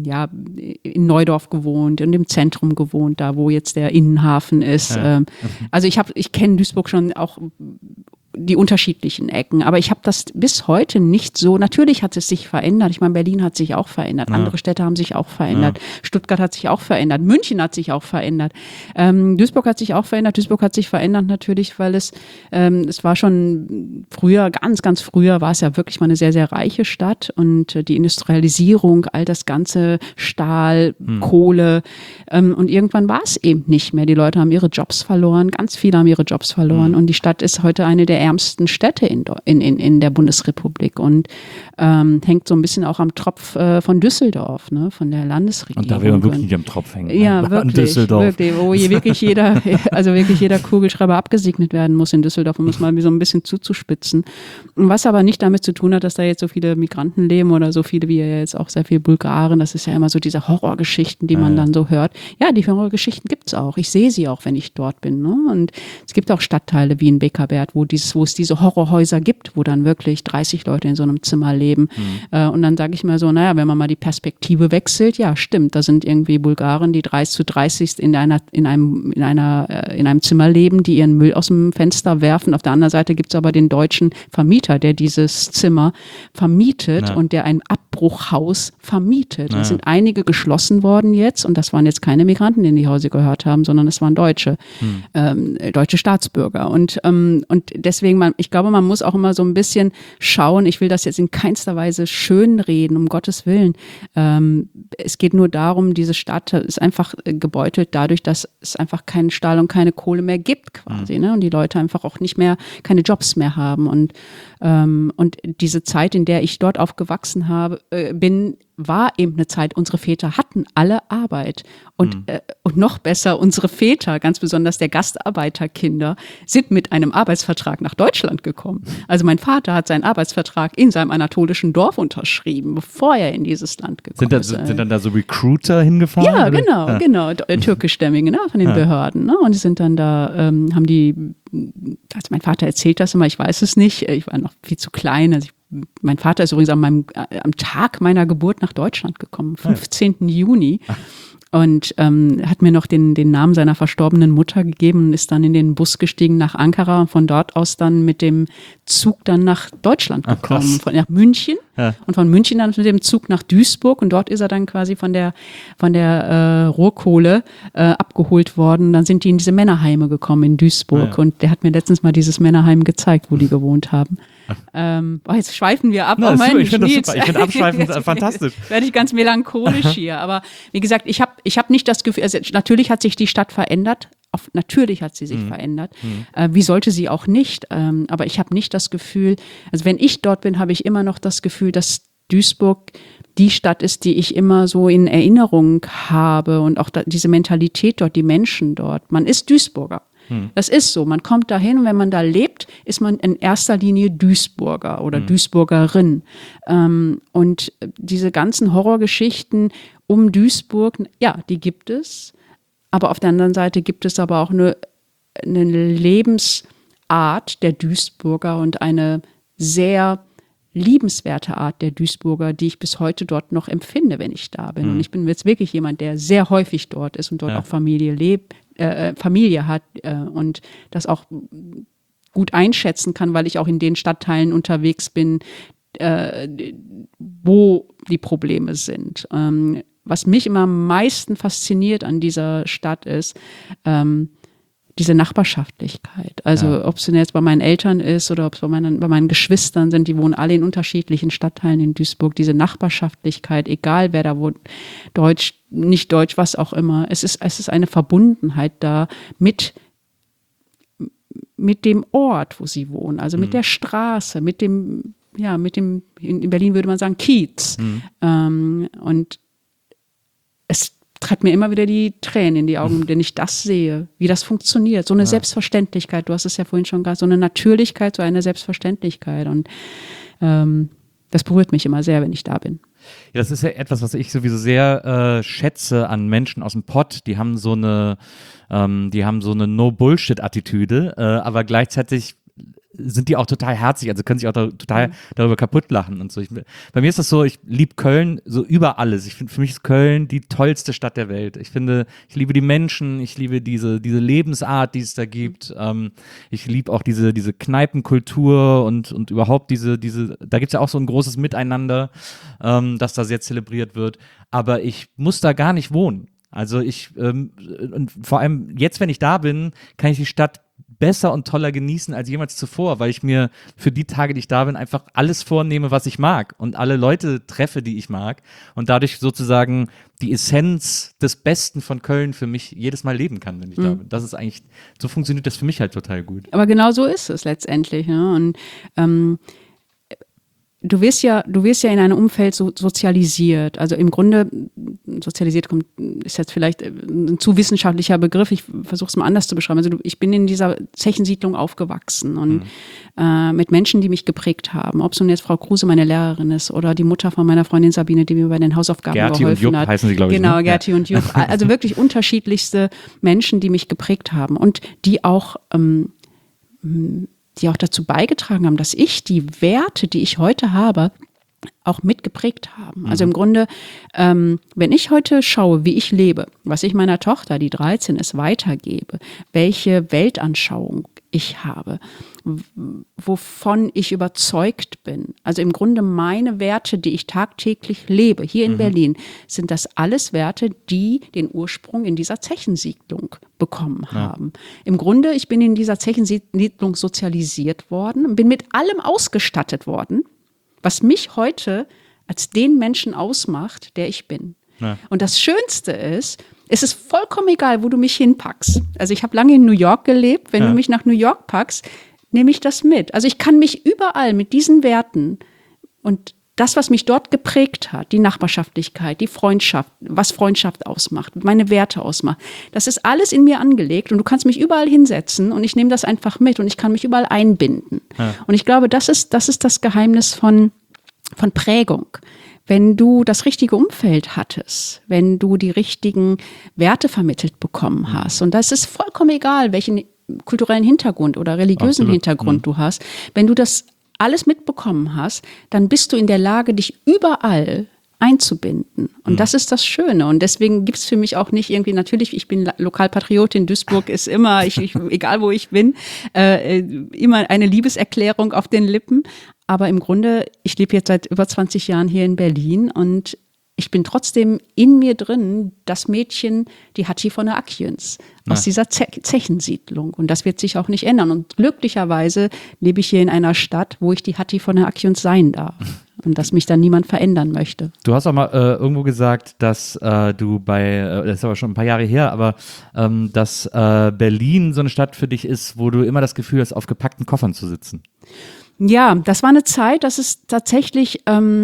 Neudorf gewohnt und im Zentrum gewohnt, da wo jetzt der Innenhafen ist. Ja. Also ich kenne Duisburg schon auch die unterschiedlichen Ecken, aber ich habe das bis heute nicht so, natürlich hat es sich verändert, ich meine, Berlin hat sich auch verändert, andere Städte haben sich auch verändert, Stuttgart hat sich auch verändert, München hat sich auch verändert, Duisburg hat sich auch verändert, Duisburg hat sich verändert natürlich, weil es war schon früher, ganz, ganz früher war es ja wirklich mal eine sehr, sehr reiche Stadt und die Industrialisierung, all das ganze Stahl, Kohle und irgendwann war es eben nicht mehr, die Leute haben ihre Jobs verloren, ganz viele haben ihre Jobs verloren und die Stadt ist heute eine der ärmsten Städte in der Bundesrepublik und hängt so ein bisschen auch am Tropf von Düsseldorf, ne, von der Landesregierung. Und da will man wirklich nicht am Tropf hängen. Ja, wirklich, wo wirklich jeder Kugelschreiber abgesegnet werden muss in Düsseldorf, um es mal so ein bisschen zuzuspitzen. Was aber nicht damit zu tun hat, dass da jetzt so viele Migranten leben oder so viele wie ja jetzt auch sehr viele Bulgaren. Das ist ja immer so diese Horrorgeschichten, die man dann so hört. Ja, die Horrorgeschichten gibt's auch. Ich sehe sie auch, wenn ich dort bin. Ne? Und es gibt auch Stadtteile wie in Beckerwerth, wo es diese Horrorhäuser gibt, wo dann wirklich 30 Leute in so einem Zimmer leben. Und dann sage ich mir so, naja, wenn man mal die Perspektive wechselt, ja, stimmt, da sind irgendwie Bulgaren, die 30 in einem Zimmer leben, die ihren Müll aus dem Fenster werfen. Auf der anderen Seite gibt es aber den deutschen Vermieter, der dieses Zimmer vermietet und der ein Abbruchhaus vermietet. Es sind einige geschlossen worden jetzt und das waren jetzt keine Migranten, die in die Häuser gehört haben, sondern es waren deutsche Staatsbürger. Und deswegen, ich glaube, man muss auch immer so ein bisschen schauen, ich will das jetzt in keinster Weise schönreden, um Gottes Willen. Es geht nur darum, diese Stadt ist einfach gebeutelt dadurch, dass es einfach keinen Stahl und keine Kohle mehr gibt quasi, ne? Und die Leute einfach auch nicht mehr, keine Jobs mehr haben. Und diese Zeit, in der ich dort aufgewachsen bin, war eben eine Zeit, unsere Väter hatten alle Arbeit. Und noch besser, unsere Väter, ganz besonders der Gastarbeiterkinder, sind mit einem Arbeitsvertrag nach Deutschland gekommen. Also mein Vater hat seinen Arbeitsvertrag in seinem anatolischen Dorf unterschrieben, bevor er in dieses Land gekommen ist. Sind dann da so Recruiter hingefahren? Ja, oder? genau. Türkischstämmige, ne, von den Behörden. Ne? Und die sind dann da, also mein Vater erzählt das immer, ich weiß es nicht, ich war noch viel zu klein, also ich mein Vater ist übrigens am Tag meiner Geburt nach Deutschland gekommen, 15. Juni. Und hat mir noch den Namen seiner verstorbenen Mutter gegeben und ist dann in den Bus gestiegen nach Ankara und von dort aus dann mit dem Zug dann nach Deutschland gekommen, nach München. Ja. Und von München dann mit dem Zug nach Duisburg und dort ist er dann quasi von der Rohrkohle abgeholt worden. Dann sind die in diese Männerheime gekommen in Duisburg und der hat mir letztens mal dieses Männerheim gezeigt, wo die gewohnt haben. Jetzt schweifen wir ab. Ich finde das super. Ich finde Abschweifen fantastisch. Werde ich ganz melancholisch hier. Aber wie gesagt, ich hab nicht das Gefühl, also natürlich hat sich die Stadt verändert. Natürlich hat sie sich verändert. Wie sollte sie auch nicht? Aber ich habe nicht das Gefühl, also wenn ich dort bin, habe ich immer noch das Gefühl, dass Duisburg die Stadt ist, die ich immer so in Erinnerung habe und auch diese Mentalität dort, die Menschen dort. Man ist Duisburger. Das ist so. Man kommt dahin und wenn man da lebt, ist man in erster Linie Duisburger oder Duisburgerin. Und diese ganzen Horrorgeschichten um Duisburg, ja, die gibt es. Aber auf der anderen Seite gibt es aber auch eine Lebensart der Duisburger und eine sehr liebenswerte Art der Duisburger, die ich bis heute dort noch empfinde, wenn ich da bin. Und ich bin jetzt wirklich jemand, der sehr häufig dort ist und dort auch Familie hat und das auch gut einschätzen kann, weil ich auch in den Stadtteilen unterwegs bin, wo die Probleme sind. Was mich immer am meisten fasziniert an dieser Stadt ist, diese Nachbarschaftlichkeit. Also ob es denn jetzt bei meinen Eltern ist oder ob es bei meinen Geschwistern sind, die wohnen alle in unterschiedlichen Stadtteilen in Duisburg. Diese Nachbarschaftlichkeit, egal wer da wohnt, Deutsch, nicht Deutsch, was auch immer. Es ist eine Verbundenheit da mit dem Ort, wo sie wohnen, also mit der Straße, mit dem, in Berlin würde man sagen, Kiez. Und es treibt mir immer wieder die Tränen in die Augen, wenn ich das sehe, wie das funktioniert. So eine Selbstverständlichkeit, du hast es ja vorhin schon gesagt, so eine Natürlichkeit, so eine Selbstverständlichkeit. Und das berührt mich immer sehr, wenn ich da bin. Ja, das ist ja etwas, was ich sowieso sehr schätze an Menschen aus dem Pott. Die haben so eine No-Bullshit-Attitüde, aber gleichzeitig sind die auch total herzig, also können sich auch total darüber kaputt lachen und so. Bei mir ist das so, ich liebe Köln so über alles. Ich finde, für mich ist Köln die tollste Stadt der Welt. Ich liebe die Menschen, ich liebe diese Lebensart, die es da gibt. Ich liebe auch diese Kneipenkultur und überhaupt da gibt es ja auch so ein großes Miteinander, das da sehr zelebriert wird. Aber ich muss da gar nicht wohnen. Also und vor allem jetzt, wenn ich da bin, kann ich die Stadt besser und toller genießen als jemals zuvor, weil ich mir für die Tage, die ich da bin, einfach alles vornehme, was ich mag und alle Leute treffe, die ich mag und dadurch sozusagen die Essenz des Besten von Köln für mich jedes Mal leben kann, wenn ich da bin. Das ist eigentlich, so funktioniert das für mich halt total gut. Aber genau so ist es letztendlich, ne? Und du wirst ja in einem Umfeld so sozialisiert. Also im Grunde, sozialisiert ist jetzt vielleicht ein zu wissenschaftlicher Begriff. Ich versuche es mal anders zu beschreiben. Also ich bin in dieser Zechensiedlung aufgewachsen und mit Menschen, die mich geprägt haben. Ob es nun jetzt Frau Kruse, meine Lehrerin ist, oder die Mutter von meiner Freundin Sabine, die mir bei den Hausaufgaben Gerti geholfen und Jupp hat. Heißen sie, glaube ich. Genau, ne? Gerti und Jupp. Also wirklich unterschiedlichste Menschen, die mich geprägt haben und die auch dazu beigetragen haben, dass ich die Werte, die ich heute habe, auch mitgeprägt haben. Also im Grunde, wenn ich heute schaue, wie ich lebe, was ich meiner Tochter, die 13 ist, weitergebe, welche Weltanschauung ich habe, wovon ich überzeugt bin. Also im Grunde meine Werte, die ich tagtäglich lebe, hier in Berlin, sind das alles Werte, die den Ursprung in dieser Zechensiedlung bekommen haben. Im Grunde, ich bin in dieser Zechensiedlung sozialisiert worden, bin mit allem ausgestattet worden, was mich heute als den Menschen ausmacht, der ich bin. Ja. Und das Schönste ist, es ist vollkommen egal, wo du mich hinpackst. Also ich habe lange in New York gelebt. Wenn du mich nach New York packst, nehme ich das mit. Also ich kann mich überall mit diesen Werten und das, was mich dort geprägt hat, die Nachbarschaftlichkeit, die Freundschaft, was Freundschaft ausmacht, meine Werte ausmacht, das ist alles in mir angelegt und du kannst mich überall hinsetzen und ich nehme das einfach mit und ich kann mich überall einbinden. Ja. Und ich glaube, das ist das Geheimnis von Prägung. Wenn du das richtige Umfeld hattest, wenn du die richtigen Werte vermittelt bekommen hast, und das ist vollkommen egal, welchen kulturellen Hintergrund oder religiösen Hintergrund du hast, wenn du das alles mitbekommen hast, dann bist du in der Lage, dich überall einzubinden. Und das ist das Schöne. Und deswegen gibt es für mich auch nicht irgendwie, natürlich, ich bin Lokalpatriotin, Duisburg ist immer, egal wo ich bin, immer eine Liebeserklärung auf den Lippen. Aber im Grunde, ich lebe jetzt seit über 20 Jahren hier in Berlin und ich bin trotzdem in mir drin das Mädchen, die Hattie von der Akjens, aus dieser Zechensiedlung. Und das wird sich auch nicht ändern. Und glücklicherweise lebe ich hier in einer Stadt, wo ich die Hattie von der Akjens sein darf. Und dass mich dann niemand verändern möchte. Du hast auch mal irgendwo gesagt, dass du das ist aber schon ein paar Jahre her, aber dass Berlin so eine Stadt für dich ist, wo du immer das Gefühl hast, auf gepackten Koffern zu sitzen. Ja, das war eine Zeit, das ist tatsächlich,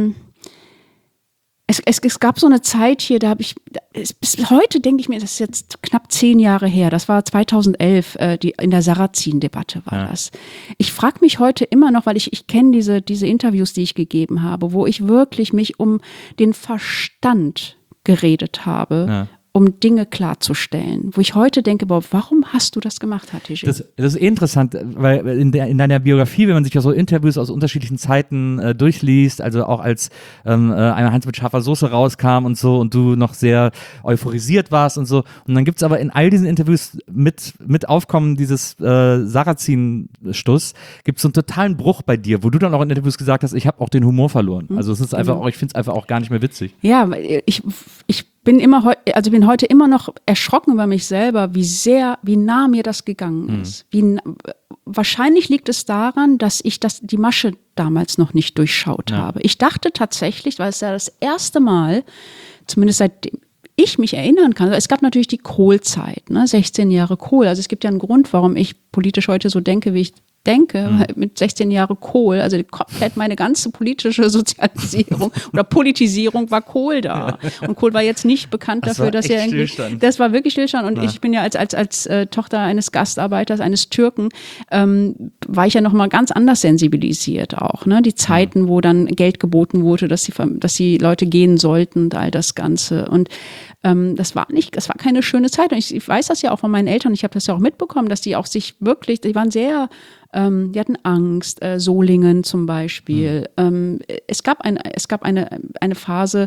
es gab so eine Zeit hier, bis heute denke ich mir, das ist jetzt knapp 10 Jahre her, das war 2011, in der Sarrazin-Debatte war das. Ich frage mich heute immer noch, weil ich kenne diese Interviews, die ich gegeben habe, wo ich wirklich mich um den Verstand geredet habe, um Dinge klarzustellen, wo ich heute denke, warum hast du das gemacht, Hatice? Das ist interessant, weil in deiner Biografie, wenn man sich ja so Interviews aus unterschiedlichen Zeiten durchliest, also auch als eine Hans mit scharfer Soße rauskam und so und du noch sehr euphorisiert warst und so. Und dann gibt's aber in all diesen Interviews mit Aufkommen dieses Sarrazin-Stuss, gibt's so einen totalen Bruch bei dir, wo du dann auch in Interviews gesagt hast, ich habe auch den Humor verloren. Also es ist einfach auch, ich finde es einfach auch gar nicht mehr witzig. Ja, ich bin heute immer noch erschrocken über mich selber, wie nah mir das gegangen ist. Wahrscheinlich liegt es daran, dass ich die Masche damals noch nicht durchschaut habe. Ich dachte tatsächlich, weil es ja das erste Mal, zumindest seitdem ich mich erinnern kann, es gab natürlich die Kohl-Zeit, 16 Jahre Kohl. Also es gibt ja einen Grund, warum ich politisch heute so denke, wie ich denke, mit 16 Jahren Kohl, also komplett meine ganze politische Sozialisierung oder Politisierung war Kohl da. Und Kohl war jetzt nicht bekannt dafür, dass er irgendwie, das war wirklich Stillstand. Und ich bin ja als Tochter eines Gastarbeiters, eines Türken, war ich ja noch mal ganz anders sensibilisiert auch. Ne? Die Zeiten, wo dann Geld geboten wurde, dass die Leute gehen sollten und all das Ganze. Und das war keine schöne Zeit. Und ich weiß das ja auch von meinen Eltern. Ich habe das ja auch mitbekommen, dass die auch sich wirklich, die waren sehr, die hatten Angst, Solingen zum Beispiel. Es gab eine Phase,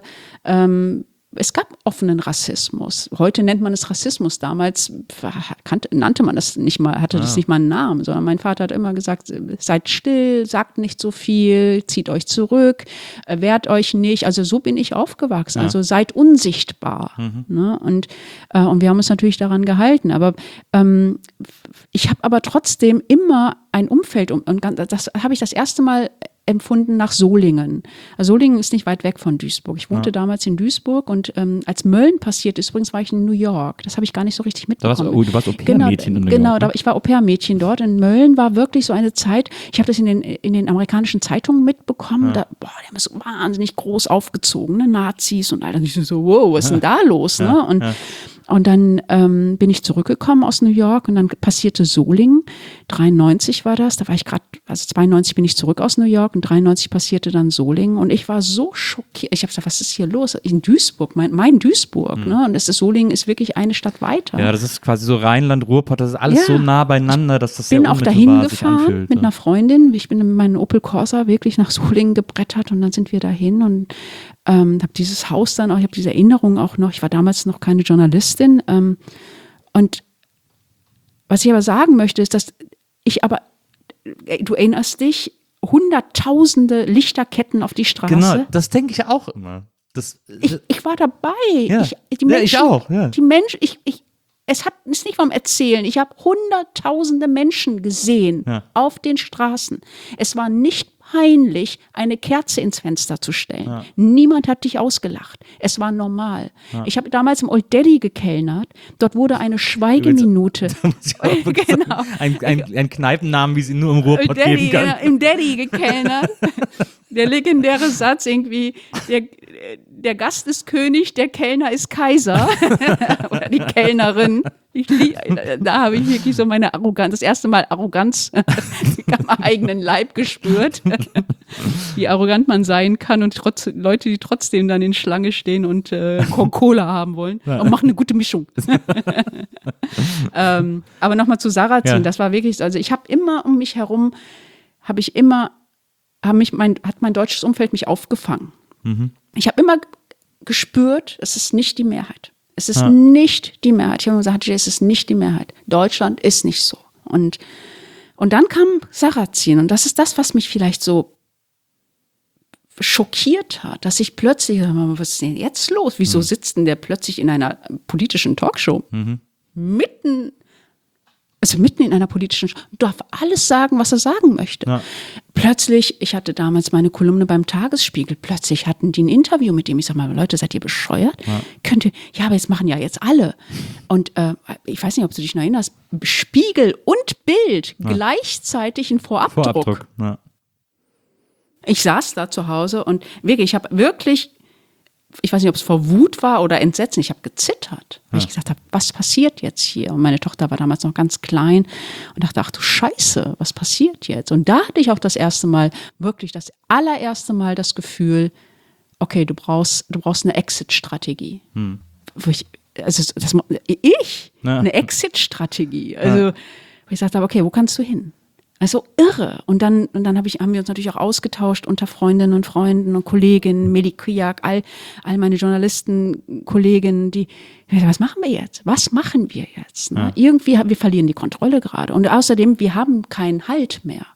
es gab offenen Rassismus. Heute nennt man es Rassismus. Damals nannte man das nicht mal, hatte das nicht mal einen Namen, sondern mein Vater hat immer gesagt, seid still, sagt nicht so viel, zieht euch zurück, wehrt euch nicht. Also so bin ich aufgewachsen. Also seid unsichtbar. Ne? Und wir haben uns natürlich daran gehalten. Aber ich habe aber trotzdem immer ein Umfeld, und das habe ich das erste Mal empfunden nach Solingen. Also Solingen ist nicht weit weg von Duisburg. Ich wohnte damals in Duisburg und als Mölln passiert ist, übrigens war ich in New York. Das habe ich gar nicht so richtig mitbekommen. Du warst Au-pair-Mädchen in New York. Genau, ich war Au-pair-Mädchen dort. In Mölln war wirklich so eine Zeit, ich habe das in den amerikanischen Zeitungen mitbekommen, die haben so wahnsinnig groß aufgezogen, ne? Nazis und all das. Ich so, wow, was ist denn da los? Ne? Und dann bin ich zurückgekommen aus New York und dann passierte Solingen. 93 war das, da war ich gerade, also 92 bin ich zurück aus New York und 93 passierte dann Solingen und ich war so schockiert. Ich habe gesagt, was ist hier los? In Duisburg, mein Duisburg, ne? Und Solingen ist wirklich eine Stadt weiter. Ja, das ist quasi so Rheinland, Ruhrpott, das ist alles so nah beieinander, dass das sehr unmittelbar sich anfühlt. Ich bin auch dahin gefahren anfühlt, mit einer Freundin. Ich bin mit meinem Opel Corsa wirklich nach Solingen gebrettert und dann sind wir dahin und habe dieses Haus dann auch, ich habe diese Erinnerung auch noch, ich war damals noch keine Journalistin und was ich aber sagen möchte, ist, dass du erinnerst dich, hunderttausende Lichterketten auf die Straße. Genau, das denke ich auch immer. Ich war dabei. Ja. Ich auch. Ja. Die Menschen, es ist nicht vom Erzählen. Ich habe hunderttausende Menschen gesehen auf den Straßen. Es war nicht peinlich, eine Kerze ins Fenster zu stellen. Ja. Niemand hat dich ausgelacht. Es war normal. Ja. Ich habe damals im Old Daddy gekellnert. Dort wurde eine Schweigeminute. Genau. Ein Kneipennamen, wie sie nur im Ruhrpott geben kann. Im Daddy gekellnert. Der legendäre Satz irgendwie, der Gast ist König, der Kellner ist Kaiser. Oder die Kellnerin. Da habe ich wirklich so meine Arroganz, das erste Mal Arroganz am eigenen Leib gespürt. Wie arrogant man sein kann und Leute, die trotzdem dann in Schlange stehen und Coca-Cola haben wollen und machen eine gute Mischung. Aber nochmal zu Sarrazin, das war wirklich, also ich habe immer um mich herum, hat mein deutsches Umfeld mich aufgefangen. Ich habe immer gespürt, es ist nicht die Mehrheit. Es ist nicht die Mehrheit. Ich habe immer gesagt, es ist nicht die Mehrheit. Deutschland ist nicht so. Und dann kam Sarrazin und das ist das, was mich vielleicht so schockiert hat, dass ich plötzlich, was ist denn jetzt los? Wieso sitzt denn der plötzlich in einer politischen Talkshow? Mitten in einer politischen Show, darf alles sagen, was er sagen möchte. Ja. Plötzlich, ich hatte damals meine Kolumne beim Tagesspiegel, plötzlich hatten die ein Interview mit dem. Ich sag mal, Leute, seid ihr bescheuert? Ja. Aber jetzt machen ja jetzt alle. Und ich weiß nicht, ob du dich noch erinnerst, Spiegel und Bild gleichzeitig ein Vorabdruck. Ja. Ich saß da zu Hause und wirklich, ich weiß nicht, ob es vor Wut war oder Entsetzen, ich habe gezittert, weil ich gesagt habe, was passiert jetzt hier? Und meine Tochter war damals noch ganz klein und dachte, ach du Scheiße, was passiert jetzt? Und da hatte ich auch das allererste Mal das Gefühl, okay, du brauchst eine Exit-Strategie. Eine Exit-Strategie. Also, wo ich gesagt habe, okay, wo kannst du hin? Also irre. Und dann haben wir uns natürlich auch ausgetauscht unter Freundinnen und Freunden und Kolleginnen, Meli Kriak, all meine Journalisten-Kolleginnen, was machen wir jetzt? Was machen wir jetzt? Ne? Irgendwie, wir verlieren die Kontrolle gerade. Und außerdem, wir haben keinen Halt mehr.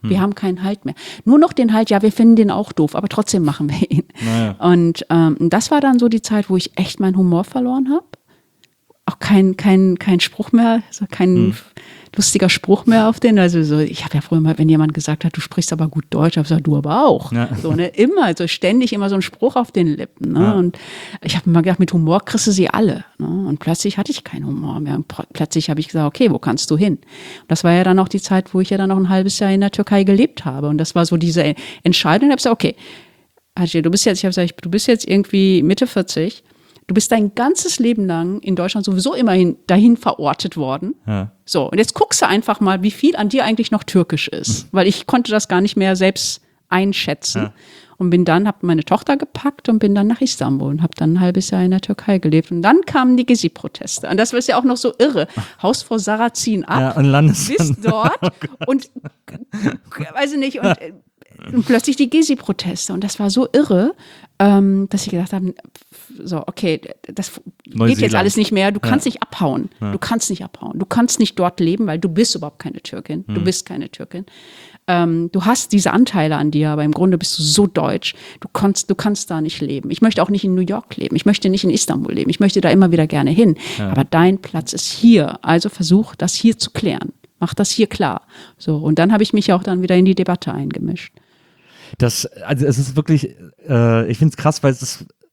Nur noch den Halt, wir finden den auch doof, aber trotzdem machen wir ihn. Naja. Und das war dann so die Zeit, wo ich echt meinen Humor verloren habe. Auch kein Spruch mehr, also kein lustiger Spruch mehr auf den. Also so, ich habe ja früher mal, wenn jemand gesagt hat, du sprichst aber gut Deutsch, habe ich gesagt, du aber auch. Ja. So, ne, immer, so ständig immer so ein Spruch auf den Lippen. Ne? Ja. Und ich habe immer gedacht, mit Humor kriegst du sie alle. Ne? Und plötzlich hatte ich keinen Humor mehr. Und plötzlich habe ich gesagt, okay, wo kannst du hin? Und das war ja dann auch die Zeit, wo ich ja dann noch ein halbes Jahr in der Türkei gelebt habe. Und das war so diese Entscheidung. Ich habe gesagt, okay, Hatice, du bist jetzt irgendwie Mitte 40. Du bist dein ganzes Leben lang in Deutschland sowieso immerhin dahin verortet worden. Ja. So, und jetzt guckst du einfach mal, wie viel an dir eigentlich noch türkisch ist. Weil ich konnte das gar nicht mehr selbst einschätzen. Ja. Und habe meine Tochter gepackt und bin dann nach Istanbul und habe dann ein halbes Jahr in der Türkei gelebt. Und dann kamen die Gezi-Proteste. Und das ist ja auch noch so irre. Haust vor Sarrazin ab, bist dort und weiß ich nicht, und plötzlich die Gezi-Proteste. Und das war so irre, dass ich gedacht habe, so, okay, das geht jetzt alles nicht mehr. Du kannst nicht abhauen. Ja. Du kannst nicht abhauen. Du kannst nicht dort leben, weil du bist überhaupt keine Türkin. Du bist keine Türkin. Du hast diese Anteile an dir, aber im Grunde bist du so deutsch. Du kannst da nicht leben. Ich möchte auch nicht in New York leben. Ich möchte nicht in Istanbul leben. Ich möchte da immer wieder gerne hin. Ja. Aber dein Platz ist hier. Also versuch, das hier zu klären. Mach das hier klar. So, und dann habe ich mich auch dann wieder in die Debatte eingemischt. Also es ist wirklich, ich finde es krass, weil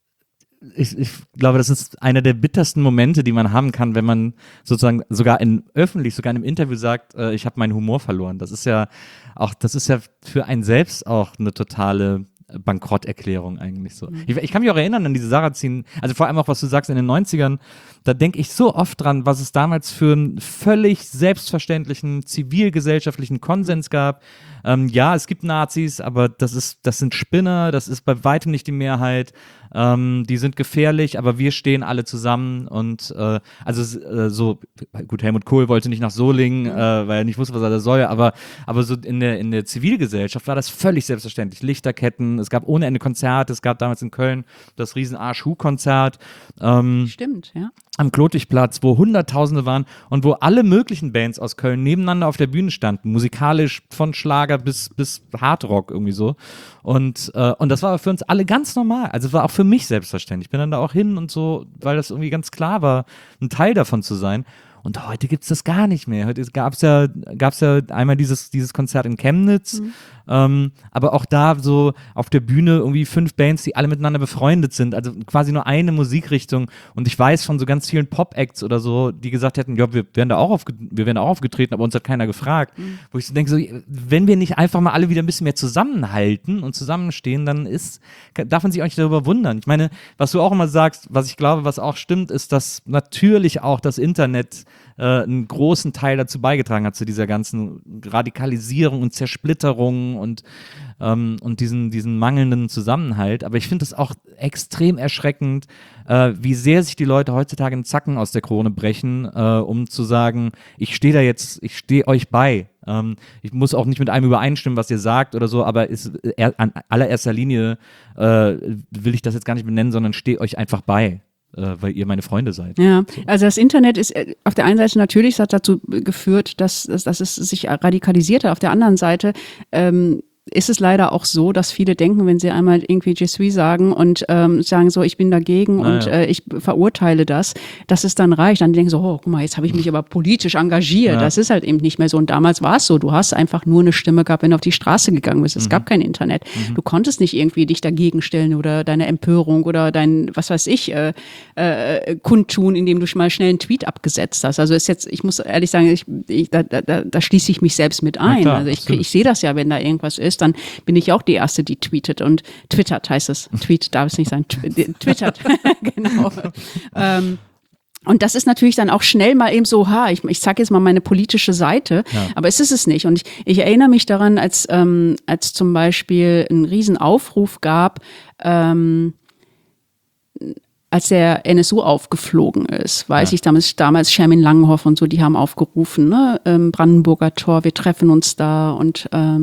ich glaube, das ist einer der bittersten Momente, die man haben kann, wenn man sozusagen sogar in einem Interview sagt, ich habe meinen Humor verloren. Das ist ja für einen selbst auch eine totale Bankrotterklärung eigentlich so. Ich kann mich auch erinnern an diese Sarrazin, also vor allem auch, was du sagst in den 90ern, da denke ich so oft dran, was es damals für einen völlig selbstverständlichen zivilgesellschaftlichen Konsens gab. Ja, es gibt Nazis, aber das sind Spinner, das ist bei weitem nicht die Mehrheit. Die sind gefährlich, aber wir stehen alle zusammen und so, gut, Helmut Kohl wollte nicht nach Solingen, weil er nicht wusste, was er da soll, aber so in der Zivilgesellschaft war das völlig selbstverständlich. Lichterketten, es gab ohne Ende Konzerte, es gab damals in Köln das riesen Arsch-Hu-Konzert. Stimmt, ja. Am Klotwigplatz, wo Hunderttausende waren und wo alle möglichen Bands aus Köln nebeneinander auf der Bühne standen, musikalisch von Schlager bis Hardrock irgendwie so. Und das war für uns alle ganz normal. Also es war auch für mich selbstverständlich. Ich bin dann da auch hin und so, weil das irgendwie ganz klar war, ein Teil davon zu sein. Und heute gibt es das gar nicht mehr. Heute gab's ja einmal dieses Konzert in Chemnitz, aber auch da so auf der Bühne irgendwie 5 Bands, die alle miteinander befreundet sind, also quasi nur eine Musikrichtung. Und ich weiß von so ganz vielen Pop-Acts oder so, die gesagt hätten, ja, wir wären da auch aufgetreten, aber uns hat keiner gefragt. Wo ich so denke, so, wenn wir nicht einfach mal alle wieder ein bisschen mehr zusammenhalten und zusammenstehen, dann darf man sich auch nicht darüber wundern. Ich meine, was du auch immer sagst, was ich glaube, was auch stimmt, ist, dass natürlich auch das Internet einen großen Teil dazu beigetragen hat, zu dieser ganzen Radikalisierung und Zersplitterung und diesen mangelnden Zusammenhalt. Aber ich finde es auch extrem erschreckend, wie sehr sich die Leute heutzutage in Zacken aus der Krone brechen, um zu sagen, ich stehe euch bei. Ich muss auch nicht mit einem übereinstimmen, was ihr sagt oder so, aber an allererster Linie will ich das jetzt gar nicht benennen, sondern stehe euch einfach bei. Weil ihr meine Freunde seid. Ja, also das Internet ist auf der einen Seite natürlich, es hat dazu geführt, dass es sich radikalisiert hat. Auf der anderen Seite ist es leider auch so, dass viele denken, wenn sie einmal irgendwie Je suis sagen und sagen so, ich bin dagegen ich verurteile das, dass es dann reicht. Dann denken so, oh, guck mal, jetzt habe ich mich aber politisch engagiert. Ja. Das ist halt eben nicht mehr so. Und damals war es so, du hast einfach nur eine Stimme gehabt, wenn du auf die Straße gegangen bist. Es gab kein Internet. Du konntest nicht irgendwie dich dagegen stellen oder deine Empörung oder dein, was weiß ich, kundtun, indem du mal schnell einen Tweet abgesetzt hast. Also ist jetzt, ich muss ehrlich sagen, da schließe ich mich selbst mit ein. Klar, also ich sehe das ja, wenn da irgendwas ist, dann bin ich auch die Erste, die tweetet und twittert heißt es. Tweet darf es nicht sein. Twittert, genau. Und das ist natürlich dann auch schnell mal eben so, ich zeige jetzt mal meine politische Seite, aber es ist es nicht. Und ich erinnere mich daran, als zum Beispiel ein Riesenaufruf gab, als der NSU aufgeflogen ist, weiß ich damals Schermin Langenhoff und so, die haben aufgerufen, ne, Brandenburger Tor, wir treffen uns da und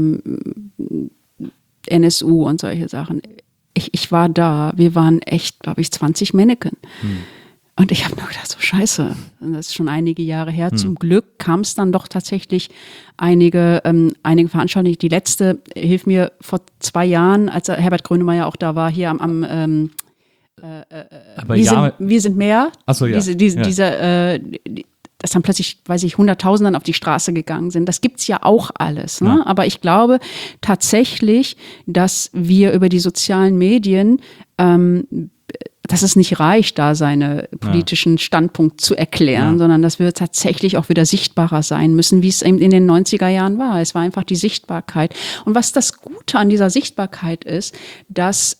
NSU und solche Sachen. Ich war da, wir waren echt, glaube ich, 20 Männchen. Und ich habe nur gedacht, so scheiße, das ist schon einige Jahre her. Zum Glück kam es dann doch tatsächlich einige Veranstaltungen. Die letzte, hilf mir, vor 2 Jahren, als Herbert Grönemeyer auch da war, hier wir sind mehr. Ach so, ja. Dass dann plötzlich, weiß ich, 100.000 dann auf die Straße gegangen sind. Das gibt's ja auch alles. Ne? Ja. Aber ich glaube tatsächlich, dass wir über die sozialen Medien, dass es nicht reicht, da seine politischen Standpunkt zu erklären, sondern dass wir tatsächlich auch wieder sichtbarer sein müssen, wie es eben in den 90er Jahren war. Es war einfach die Sichtbarkeit. Und was das Gute an dieser Sichtbarkeit ist, dass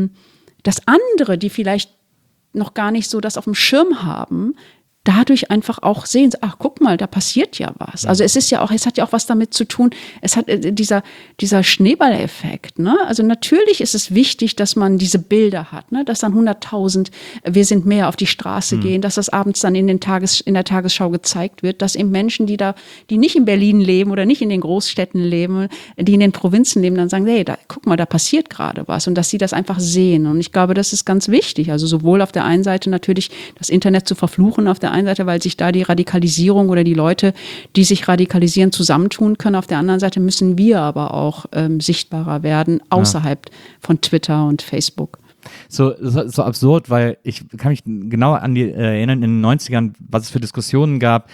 andere, die vielleicht noch gar nicht so das auf dem Schirm haben, dadurch einfach auch sehen, ach, guck mal, da passiert ja was. Also es hat ja auch was damit zu tun, es hat dieser Schneeballeffekt, ne? Also natürlich ist es wichtig, dass man diese Bilder hat, ne? Dass dann 100.000, wir sind mehr auf die Straße gehen, dass das abends dann in der Tagesschau gezeigt wird, dass eben Menschen, die nicht in Berlin leben oder nicht in den Großstädten leben, die in den Provinzen leben, dann sagen, hey, guck mal, da passiert gerade was und dass sie das einfach sehen. Und ich glaube, das ist ganz wichtig. Also sowohl auf der einen Seite natürlich das Internet zu verfluchen, auf der einen Seite, weil sich da die Radikalisierung oder die Leute, die sich radikalisieren, zusammentun können. Auf der anderen Seite müssen wir aber auch sichtbarer werden, außerhalb von Twitter und Facebook. So absurd, weil ich kann mich genau an die erinnern, in den 90ern, was es für Diskussionen gab,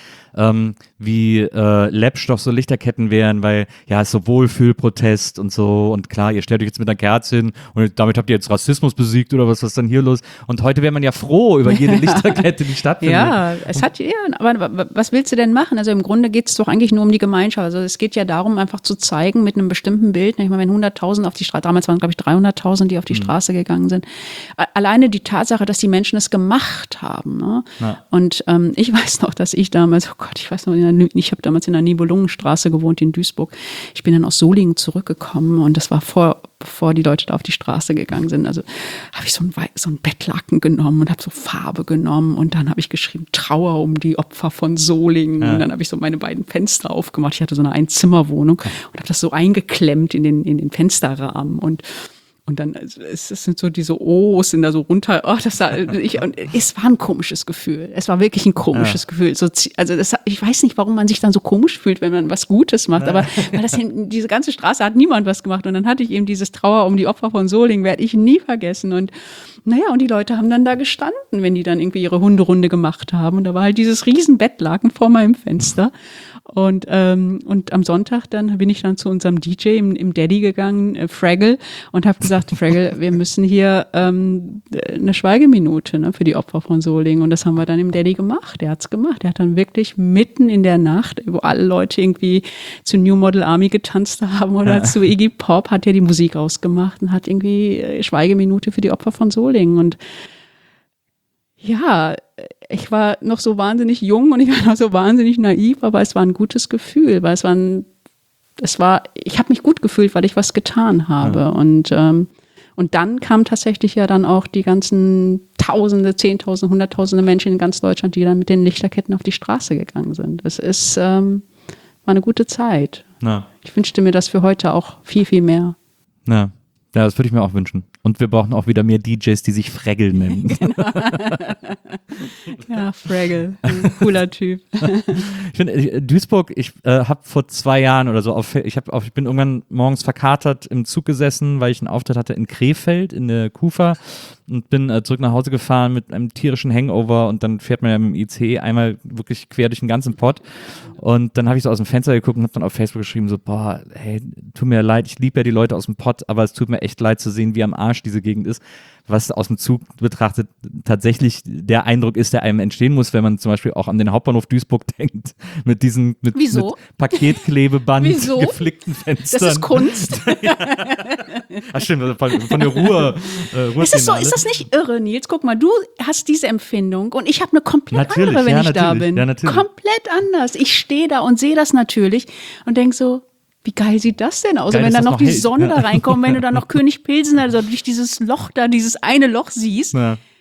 wie Lepsch doch so Lichterketten wären, weil ja, es so Wohlfühlprotest und so und klar, ihr stellt euch jetzt mit einer Kerze hin und damit habt ihr jetzt Rassismus besiegt oder was ist dann hier los? Und heute wäre man ja froh über jede Lichterkette, die stattfindet. Ja, aber was willst du denn machen? Also im Grunde geht es doch eigentlich nur um die Gemeinschaft. Also es geht ja darum, einfach zu zeigen mit einem bestimmten Bild, ich meine, wenn 100.000 auf die Straße, damals waren es glaube ich 300.000, die auf die Straße gegangen sind. Alleine die Tatsache, dass die Menschen es gemacht haben. Ne? Ja. Und ich weiß noch, dass ich damals, oh Gott, ich weiß noch, ich habe damals in der Nibelungenstraße gewohnt in Duisburg. Ich bin dann aus Solingen zurückgekommen und das war bevor die Leute da auf die Straße gegangen sind. Also habe ich so ein Bettlaken genommen und habe so Farbe genommen und dann habe ich geschrieben, Trauer um die Opfer von Solingen. Ja. Und dann habe ich so meine beiden Fenster aufgemacht. Ich hatte so eine Einzimmerwohnung und habe das so eingeklemmt in den Fensterrahmen und dann, es sind so diese O's, sind da so runter. Oh, es war ein komisches Gefühl. Es war wirklich ein komisches Gefühl. Ich weiß nicht, warum man sich dann so komisch fühlt, wenn man was Gutes macht. Aber weil diese ganze Straße hat niemand was gemacht. Und dann hatte ich eben dieses Trauer um die Opfer von Solingen, werde ich nie vergessen. Und und die Leute haben dann da gestanden, wenn die dann irgendwie ihre Hunderunde gemacht haben. Und da war halt dieses riesen Bettlaken vor meinem Fenster. Und am Sonntag dann bin ich dann zu unserem DJ im Daddy gegangen, Fraggle, und habe gesagt, Fraggle, wir müssen hier eine Schweigeminute für die Opfer von Solingen. Und das haben wir dann im Daddy gemacht. Der hat's gemacht. Der hat dann wirklich mitten in der Nacht, wo alle Leute irgendwie zu New Model Army getanzt haben oder zu Iggy Pop, hat er die Musik ausgemacht und hat irgendwie Schweigeminute für die Opfer von Solingen. Und Ja, ich war noch so wahnsinnig jung und ich war noch so wahnsinnig naiv, aber es war ein gutes Gefühl, weil ich habe mich gut gefühlt, weil ich was getan habe. Ja. Und dann kamen tatsächlich ja dann auch die ganzen Tausende, Zehntausende, Hunderttausende Menschen in ganz Deutschland, die dann mit den Lichterketten auf die Straße gegangen sind. Es war eine gute Zeit. Ja. Ich wünschte mir das für heute auch viel, viel mehr. Ja, das würde ich mir auch wünschen. Und wir brauchen auch wieder mehr DJs, die sich Fraggle nennen. Genau. Ja, Fraggle, cooler Typ. Ich finde, Duisburg, ich habe vor 2 Jahren oder so, ich bin irgendwann morgens verkatert im Zug gesessen, weil ich einen Auftritt hatte in Krefeld, in der Kufa, und bin zurück nach Hause gefahren mit einem tierischen Hangover, und dann fährt man ja mit dem ICE einmal wirklich quer durch den ganzen Pott. Und dann habe ich so aus dem Fenster geguckt und habe dann auf Facebook geschrieben, so, boah, hey, tut mir leid, ich liebe ja die Leute aus dem Pott, aber es tut mir echt leid zu sehen, wie am Arsch diese Gegend ist, was aus dem Zug betrachtet tatsächlich der Eindruck ist, der einem entstehen muss, wenn man zum Beispiel auch an den Hauptbahnhof Duisburg denkt, mit diesen mit Paketklebeband geflickten Fenstern. Das ist Kunst. Ja. Ach stimmt, von der Ruhr. Ist das nicht irre, Nils? Guck mal, du hast diese Empfindung und ich habe eine komplett andere, wenn ich da bin. Ja, komplett anders. Ich stehe da und sehe das natürlich und denke so, wie geil sieht das denn aus? Und wenn dann noch die Sonne da reinkommt, wenn du dann noch König Pilsen, also durch dieses Loch da, dieses eine Loch siehst.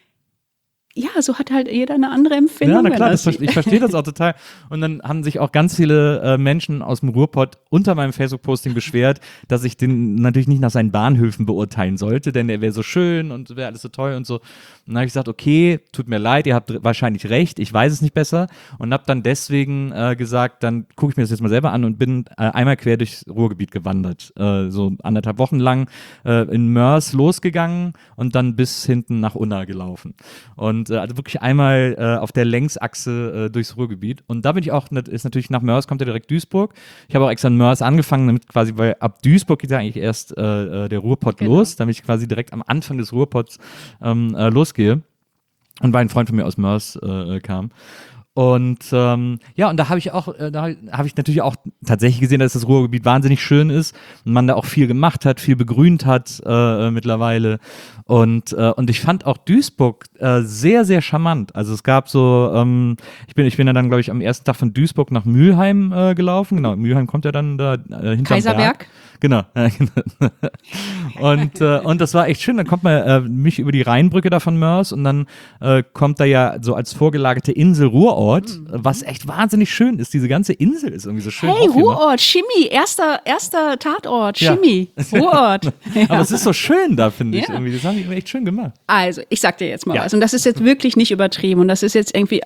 Ja, so hat halt jeder eine andere Empfindung. Ja, na klar, ich verstehe das auch total. Und dann haben sich auch ganz viele Menschen aus dem Ruhrpott unter meinem Facebook-Posting beschwert, dass ich den natürlich nicht nach seinen Bahnhöfen beurteilen sollte, denn er wäre so schön und wäre alles so toll und so. Und dann habe ich gesagt, okay, tut mir leid, ihr habt wahrscheinlich recht, ich weiß es nicht besser, und habe dann deswegen gesagt, dann gucke ich mir das jetzt mal selber an, und bin einmal quer durchs Ruhrgebiet gewandert, so 1,5 Wochen lang in Mörs losgegangen und dann bis hinten nach Unna gelaufen. Und also wirklich einmal auf der Längsachse durchs Ruhrgebiet. Und da bin ich auch, ist natürlich nach Mörs kommt ja direkt Duisburg. Ich habe auch extra in Mörs angefangen, damit quasi, weil ab Duisburg geht ja eigentlich erst der Ruhrpott los, damit ich quasi direkt am Anfang des Ruhrpotts losgehe. Und weil ein Freund von mir aus Mörs kam. Und und da habe ich natürlich auch tatsächlich gesehen, dass das Ruhrgebiet wahnsinnig schön ist und man da auch viel gemacht hat, viel begrünt hat mittlerweile. Und ich fand auch Duisburg sehr, sehr charmant. Also es gab so, ich bin dann, glaube ich, am ersten Tag von Duisburg nach Mülheim gelaufen. Genau, Mülheim kommt ja dann da hinterm Kaiserberg. Berg. Genau. Und das war echt schön. Dann kommt man mich über die Rheinbrücke da von Mörs, und dann kommt da ja so als vorgelagerte Insel Ruhrort, was echt wahnsinnig schön ist. Diese ganze Insel ist irgendwie so schön. Hey, Ruhrort, Chemie, erster Tatort, Chemie, ja. Ruhrort. Ja. Aber es ist so schön da, finde ich irgendwie. Das haben die echt schön gemacht. Also, ich sag dir jetzt mal was, und das ist jetzt wirklich nicht übertrieben, und das ist jetzt irgendwie,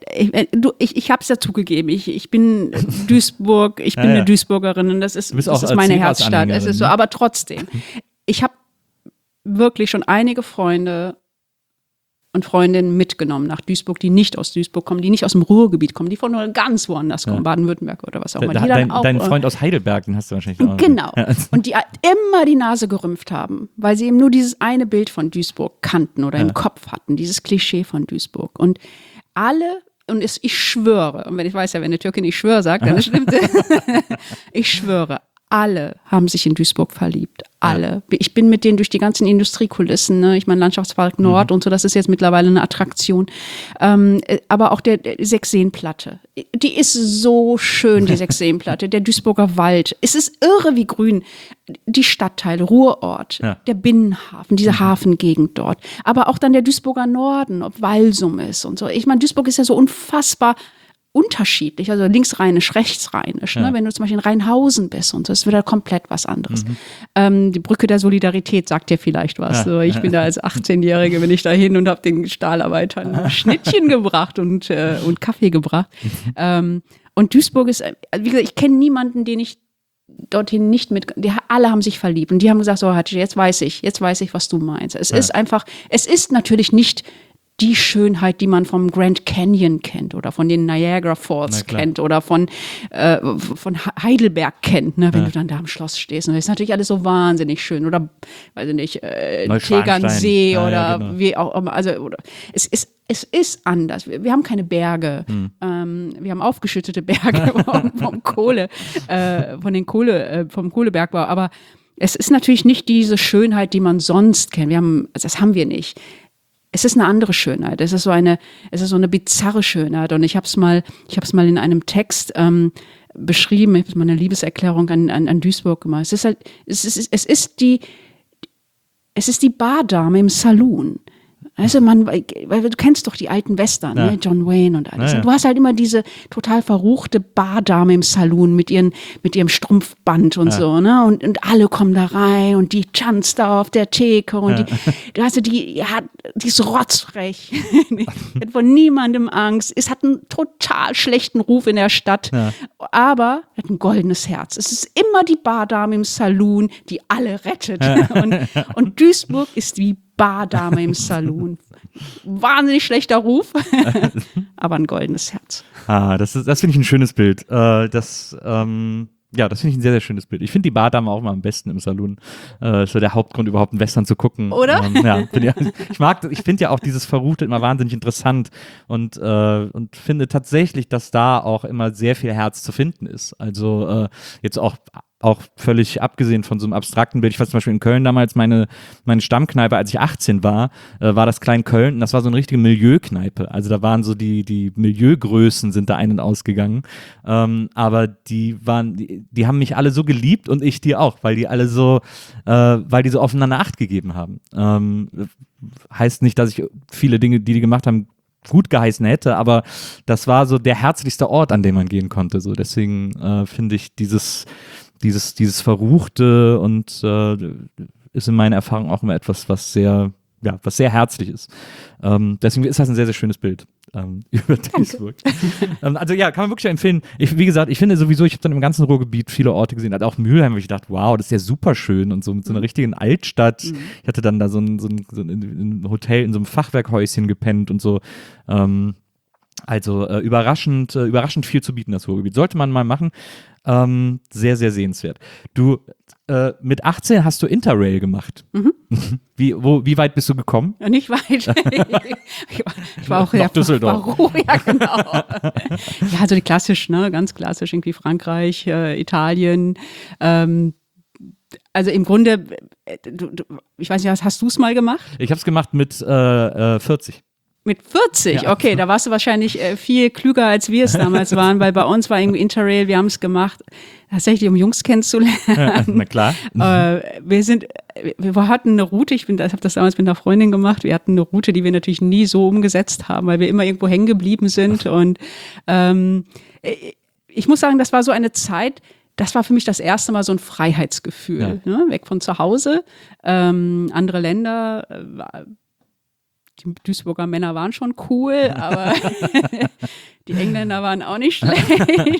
ich habe es ja zugegeben, ich bin Duisburg, ich bin eine Duisburgerin, und das ist meine Herzstadt. Es ist so, aber trotzdem, ich habe wirklich schon einige Freunde und Freundinnen mitgenommen nach Duisburg, die nicht aus Duisburg kommen, die nicht aus dem Ruhrgebiet kommen, die von ganz woanders kommen, Baden-Württemberg oder was auch immer. Dein Freund aus Heidelberg, den hast du wahrscheinlich auch. Genau. Und die immer die Nase gerümpft haben, weil sie eben nur dieses eine Bild von Duisburg kannten oder im Kopf hatten, dieses Klischee von Duisburg. Und alle, und ich schwöre, und wenn ich weiß ja, wenn eine Türkin ich schwöre sagt, dann stimmt es. Ich schwöre, alle haben sich in Duisburg verliebt. Alle. Ja. Ich bin mit denen durch die ganzen Industriekulissen, ne? Ich meine Landschaftspark Nord und so, das ist jetzt mittlerweile eine Attraktion. Aber auch der Sechseenplatte. Die ist so schön, die Sechseenplatte. Der Duisburger Wald. Es ist irre, wie grün. Die Stadtteile, Ruhrort, der Binnenhafen, diese Hafengegend dort. Aber auch dann der Duisburger Norden, ob Walsum ist und so. Ich meine, Duisburg ist ja so unfassbar unterschiedlich, also linksrheinisch, rechtsrheinisch. Ne? Wenn du zum Beispiel in Rheinhausen bist und so, ist wieder komplett was anderes. Die Brücke der Solidarität sagt dir vielleicht was. So, ich bin da als 18-Jährige, bin ich da hin und habe den Stahlarbeitern Schnittchen gebracht und Kaffee gebracht. Und Duisburg ist, wie gesagt, ich kenne niemanden, den ich dorthin nicht alle haben sich verliebt und die haben gesagt, so Hatice, jetzt weiß ich, was du meinst. Es ist natürlich nicht die Schönheit, die man vom Grand Canyon kennt oder von den Niagara Falls kennt oder von Heidelberg kennt, ne, wenn du dann da am Schloss stehst. Und das ist natürlich alles so wahnsinnig schön. Oder, weiß ich nicht, Tegernsee oder wie auch immer. Also, es ist anders. Wir haben keine Berge. Wir haben aufgeschüttete Berge vom Kohlebergbau. Aber es ist natürlich nicht diese Schönheit, die man sonst kennt. Das haben wir nicht. es ist eine andere Schönheit. Es ist so eine bizarre Schönheit. Und ich habe es mal in einem Text beschrieben. Ich habe mal eine Liebeserklärung an Duisburg gemacht. Es ist die Bardame im Saloon. Also weil du kennst doch die alten Western, ne? John Wayne und alles. Ja. Und du hast halt immer diese total verruchte Bardame im Saloon mit ihrem Strumpfband und so, ne? Und alle kommen da rein und die tanzt da auf der Theke und die ist rotzfrech. Die hat vor niemandem Angst. Es hat einen total schlechten Ruf in der Stadt, aber hat ein goldenes Herz. Es ist immer die Bardame im Saloon, die alle rettet. Und Duisburg ist die Bardame im Saloon. Wahnsinnig schlechter Ruf, aber ein goldenes Herz. Das finde ich ein schönes Bild. Das finde ich ein sehr, sehr schönes Bild. Ich finde die Bardame auch mal am besten im Saloon. Ist so der Hauptgrund, überhaupt einen Western zu gucken. Oder? Ich finde ja auch dieses Verruchte immer wahnsinnig interessant und finde tatsächlich, dass da auch immer sehr viel Herz zu finden ist. Also jetzt auch völlig abgesehen von so einem abstrakten Bild. Ich war zum Beispiel in Köln damals, meine Stammkneipe, als ich 18 war das Klein Köln und das war so eine richtige Milieukneipe. Also da waren so die Milieugrößen sind da ein- und ausgegangen. Aber die haben mich alle so geliebt und ich die auch, weil die alle so, weil die so aufeinander Acht gegeben haben. Heißt nicht, dass ich viele Dinge, die gemacht haben, gut geheißen hätte, aber das war so der herzlichste Ort, an dem man gehen konnte. So deswegen finde ich dieses Verruchte und ist in meiner Erfahrung auch immer etwas, was sehr herzlich ist. Deswegen ist das ein sehr, sehr schönes Bild über Duisburg. Also ja, kann man wirklich empfehlen. Wie gesagt, ich finde sowieso, ich habe dann im ganzen Ruhrgebiet viele Orte gesehen, also auch Mülheim, wo ich dachte, wow, das ist ja super schön und so mit so einer richtigen Altstadt. Ich hatte dann da so ein Hotel in so einem Fachwerkhäuschen gepennt und so. Also überraschend viel zu bieten, das Ruhrgebiet. Sollte man mal machen. Sehr, sehr sehenswert. Du, mit 18 hast du Interrail gemacht. Wie weit bist du gekommen? Ja, nicht weit. ich war auch nach Düsseldorf. Ja, genau. Ja, also die klassisch, ne, ganz klassisch, irgendwie Frankreich, Italien. Also im Grunde, ich weiß nicht, hast du es mal gemacht? Ich habe es gemacht mit 40. Mit 40, Ja. Okay, da warst du wahrscheinlich viel klüger, als wir es damals waren, weil bei uns war irgendwie Interrail, wir haben es gemacht, tatsächlich, um Jungs kennenzulernen. Na klar. Wir hatten eine Route, ich habe das damals mit einer Freundin gemacht, wir hatten eine Route, die wir natürlich nie so umgesetzt haben, weil wir immer irgendwo hängen geblieben sind und ich muss sagen, das war so eine Zeit, das war für mich das erste Mal so ein Freiheitsgefühl, ne? Weg von zu Hause, andere Länder, die Duisburger Männer waren schon cool, aber die Engländer waren auch nicht schlecht.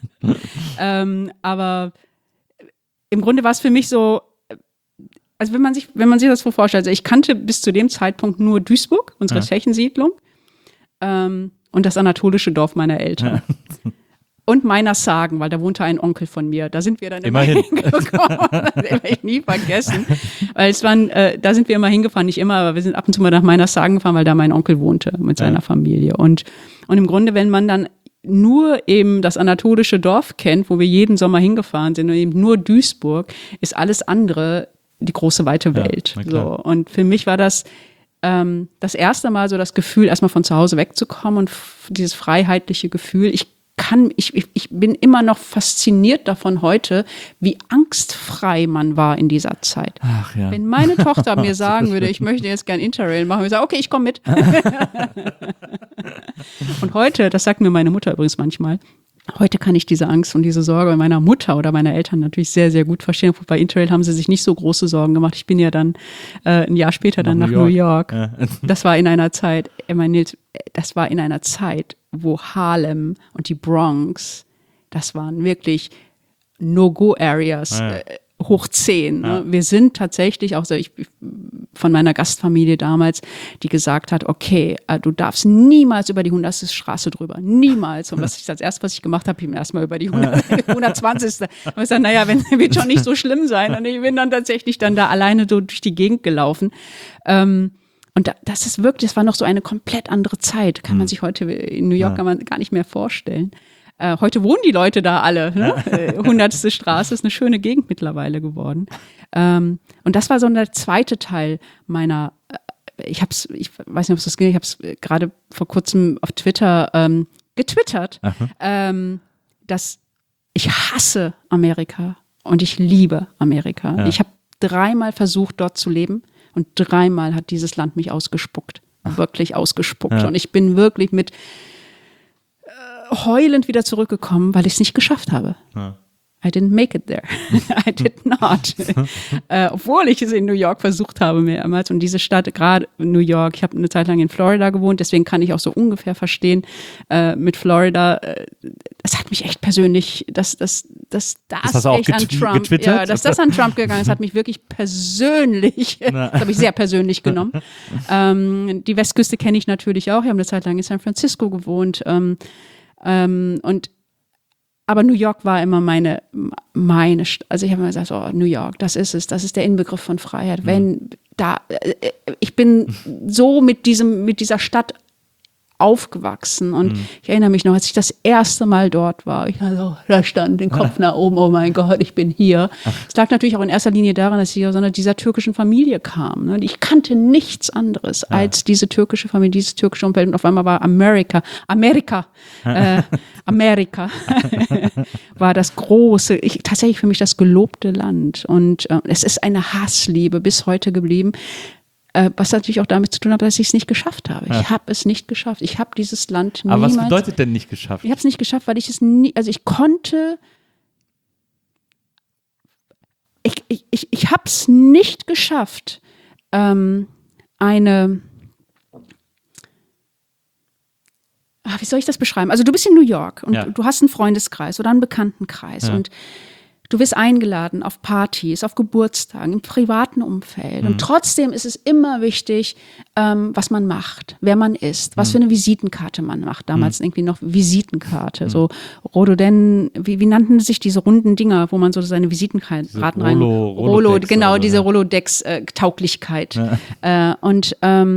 Aber im Grunde war es für mich so, also wenn man sich das so vorstellt, also ich kannte bis zu dem Zeitpunkt nur Duisburg, unsere Tschechensiedlung, und das anatolische Dorf meiner Eltern. Und Meinershagen, weil da wohnte ein Onkel von mir. Da sind wir dann immer hingekommen. Das werde ich nie vergessen. Weil da sind wir immer hingefahren, nicht immer, aber wir sind ab und zu mal nach Meinershagen gefahren, weil da mein Onkel wohnte mit seiner Familie. Und im Grunde, wenn man dann nur eben das anatolische Dorf kennt, wo wir jeden Sommer hingefahren sind und eben nur Duisburg, ist alles andere die große, weite Welt. Ja, so. Und für mich war das erste Mal so das Gefühl, erstmal von zu Hause wegzukommen und dieses freiheitliche Gefühl. Ich bin immer noch fasziniert davon heute, wie angstfrei man war in dieser Zeit. Ach ja. Wenn meine Tochter mir sagen würde, ich möchte jetzt gern Interrail machen, würde ich sagen, okay, ich komme mit. Und heute, das sagt mir meine Mutter übrigens manchmal, heute kann ich diese Angst und diese Sorge meiner Mutter oder meiner Eltern natürlich sehr, sehr gut verstehen. Bei Interrail haben sie sich nicht so große Sorgen gemacht. Ich bin ja dann ein Jahr später dann nach New York. Ja. Das war in einer Zeit, Nils, wo Harlem und die Bronx, das waren wirklich No-Go-Areas, hoch 10. Ne? Wir sind tatsächlich, auch von meiner Gastfamilie damals, die gesagt hat, okay, du darfst niemals über die 100. Straße drüber, niemals. Und das Erste, was ich gemacht habe, ich bin erstmal über die 120. Und ich gesagt, naja, wird schon nicht so schlimm sein. Und ich bin dann tatsächlich dann da alleine so durch die Gegend gelaufen. Und das war noch so eine komplett andere Zeit. Kann man sich heute in New York kann man gar nicht mehr vorstellen. Heute wohnen die Leute da alle. Ne? 100. Straße ist eine schöne Gegend mittlerweile geworden. Und das war so der zweite Teil meiner ich weiß nicht, ob es das geht, ich habe es gerade vor kurzem auf Twitter getwittert, dass ich hasse Amerika und ich liebe Amerika. Ja. Ich habe 3-mal versucht, dort zu leben und 3-mal hat dieses Land mich ausgespuckt. Wirklich ausgespuckt. Ja. Und ich bin wirklich mit heulend wieder zurückgekommen, weil ich es nicht geschafft habe. Ja. I didn't make it there. I did not. Obwohl ich es in New York versucht habe mehrmals. Und diese Stadt, gerade New York, ich habe eine Zeit lang in Florida gewohnt, deswegen kann ich auch so ungefähr verstehen mit Florida. Das hat mich echt persönlich, das echt an Trump, getwittert? Ja, dass das an Trump gegangen ist, hat mich wirklich persönlich, das habe ich sehr persönlich genommen. Die Westküste kenne ich natürlich auch. Ich habe eine Zeit lang in San Francisco gewohnt. Aber New York war immer meine also ich habe immer gesagt, New York, das ist es, das ist der Inbegriff von Freiheit. Ich bin so mit dieser Stadt aufgewachsen und ich erinnere mich noch, als ich das erste Mal dort war, ich also, da stand den Kopf nach oben, oh mein Gott, ich bin hier. Es lag natürlich auch in erster Linie daran, dass ich aus dieser türkischen Familie kam. Ne? Ich kannte nichts anderes als diese türkische Familie, dieses türkische Umfeld und auf einmal war Amerika war das große, tatsächlich für mich das gelobte Land und es ist eine Hassliebe bis heute geblieben. Was natürlich auch damit zu tun hat, dass ich es nicht geschafft habe. Ich habe es nicht geschafft. Ich habe dieses Land niemals... Aber was bedeutet denn nicht geschafft? Ich habe es nicht geschafft, weil ich es nie... Also ich konnte... Ich habe es nicht geschafft, wie soll ich das beschreiben? Also du bist in New York und du hast einen Freundeskreis oder einen Bekanntenkreis und du wirst eingeladen auf Partys, auf Geburtstagen, im privaten Umfeld. Und trotzdem ist es immer wichtig, was man macht, wer man ist, was für eine Visitenkarte man macht. Damals irgendwie noch Visitenkarte. So Rolodex, wie nannten sich diese runden Dinger, wo man so seine Visitenkarten rein... Rolodex, genau, diese Rolodex-Tauglichkeit. Und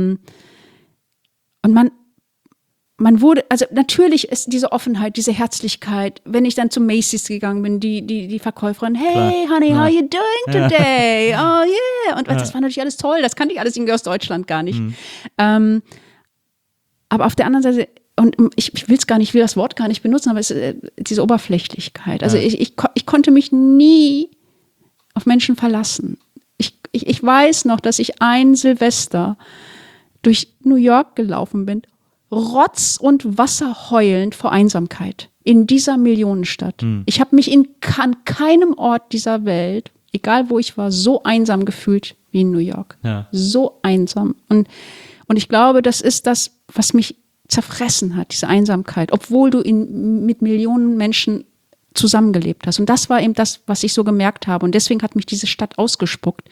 man wurde, also natürlich ist diese Offenheit, diese Herzlichkeit, wenn ich dann zu Macy's gegangen bin, die Verkäuferin, hey, honey, how are you doing today? Oh yeah. Und das war natürlich alles toll, das kannte ich alles irgendwie aus Deutschland gar nicht. Aber auf der anderen Seite, und ich will das Wort gar nicht benutzen, aber es ist diese Oberflächlichkeit. Also ich konnte mich nie auf Menschen verlassen. Ich weiß noch, dass ich ein Silvester durch New York gelaufen bin, Rotz und Wasser heulend vor Einsamkeit in dieser Millionenstadt. Ich habe mich an keinem Ort dieser Welt, egal wo ich war, so einsam gefühlt wie in New York. Ja. So einsam. Und ich glaube, das ist das, was mich zerfressen hat, diese Einsamkeit, obwohl du mit Millionen Menschen zusammengelebt hast. Und das war eben das, was ich so gemerkt habe. Und deswegen hat mich diese Stadt ausgespuckt.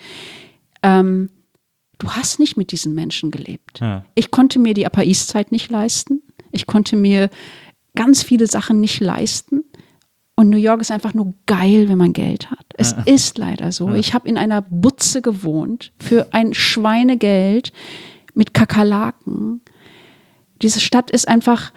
Du hast nicht mit diesen Menschen gelebt. Ja. Ich konnte mir die Upper East Side nicht leisten. Ich konnte mir ganz viele Sachen nicht leisten. Und New York ist einfach nur geil, wenn man Geld hat. Es ist leider so. Ich habe in einer Butze gewohnt für ein Schweinegeld mit Kakerlaken. Diese Stadt ist einfach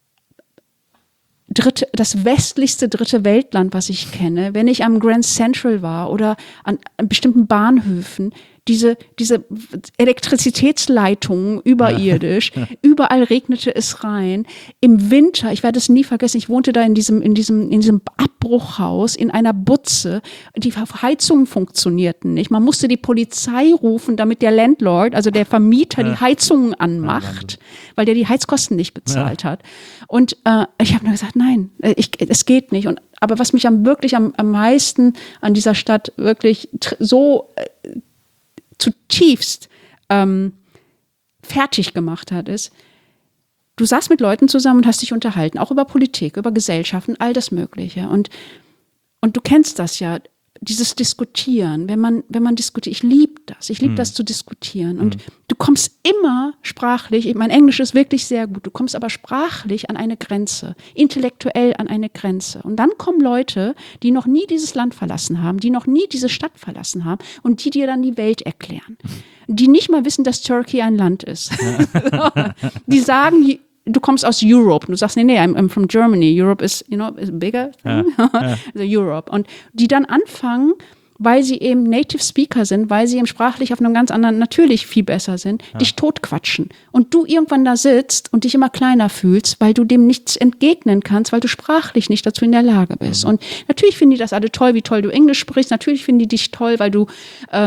das westlichste dritte Weltland, was ich kenne. Wenn ich am Grand Central war oder an bestimmten Bahnhöfen, diese Elektrizitätsleitungen überirdisch, überall regnete es rein. Im Winter, ich werde es nie vergessen, ich wohnte da in diesem Abbruchhaus in einer Butze. Die Heizungen funktionierten nicht. Man musste die Polizei rufen, damit der Landlord, also der Vermieter, die Heizungen anmacht, weil der die Heizkosten nicht bezahlt hat. Und ich habe nur gesagt, nein, es geht nicht. Aber was mich wirklich am meisten an dieser Stadt wirklich so zutiefst fertig gemacht hat, ist, du saßt mit Leuten zusammen und hast dich unterhalten, auch über Politik, über Gesellschaften, all das Mögliche. Und du kennst das ja, dieses Diskutieren, wenn man diskutiert, ich liebe das zu diskutieren. Und du kommst immer sprachlich, mein Englisch ist wirklich sehr gut, du kommst aber sprachlich an eine Grenze, intellektuell an eine Grenze. Und dann kommen Leute, die noch nie dieses Land verlassen haben, die noch nie diese Stadt verlassen haben und die dir dann die Welt erklären. Die nicht mal wissen, dass Turkey ein Land ist. Die sagen, du kommst aus Europe. Du sagst, nee, I'm from Germany. Europe is, is a bigger thing. Also Europe. Und die dann anfangen, weil sie eben Native Speaker sind, weil sie eben sprachlich auf einem ganz anderen, natürlich viel besser sind, dich totquatschen. Und du irgendwann da sitzt und dich immer kleiner fühlst, weil du dem nichts entgegnen kannst, weil du sprachlich nicht dazu in der Lage bist. Und natürlich finden die das alle toll, wie toll du Englisch sprichst. Natürlich finden die dich toll, weil du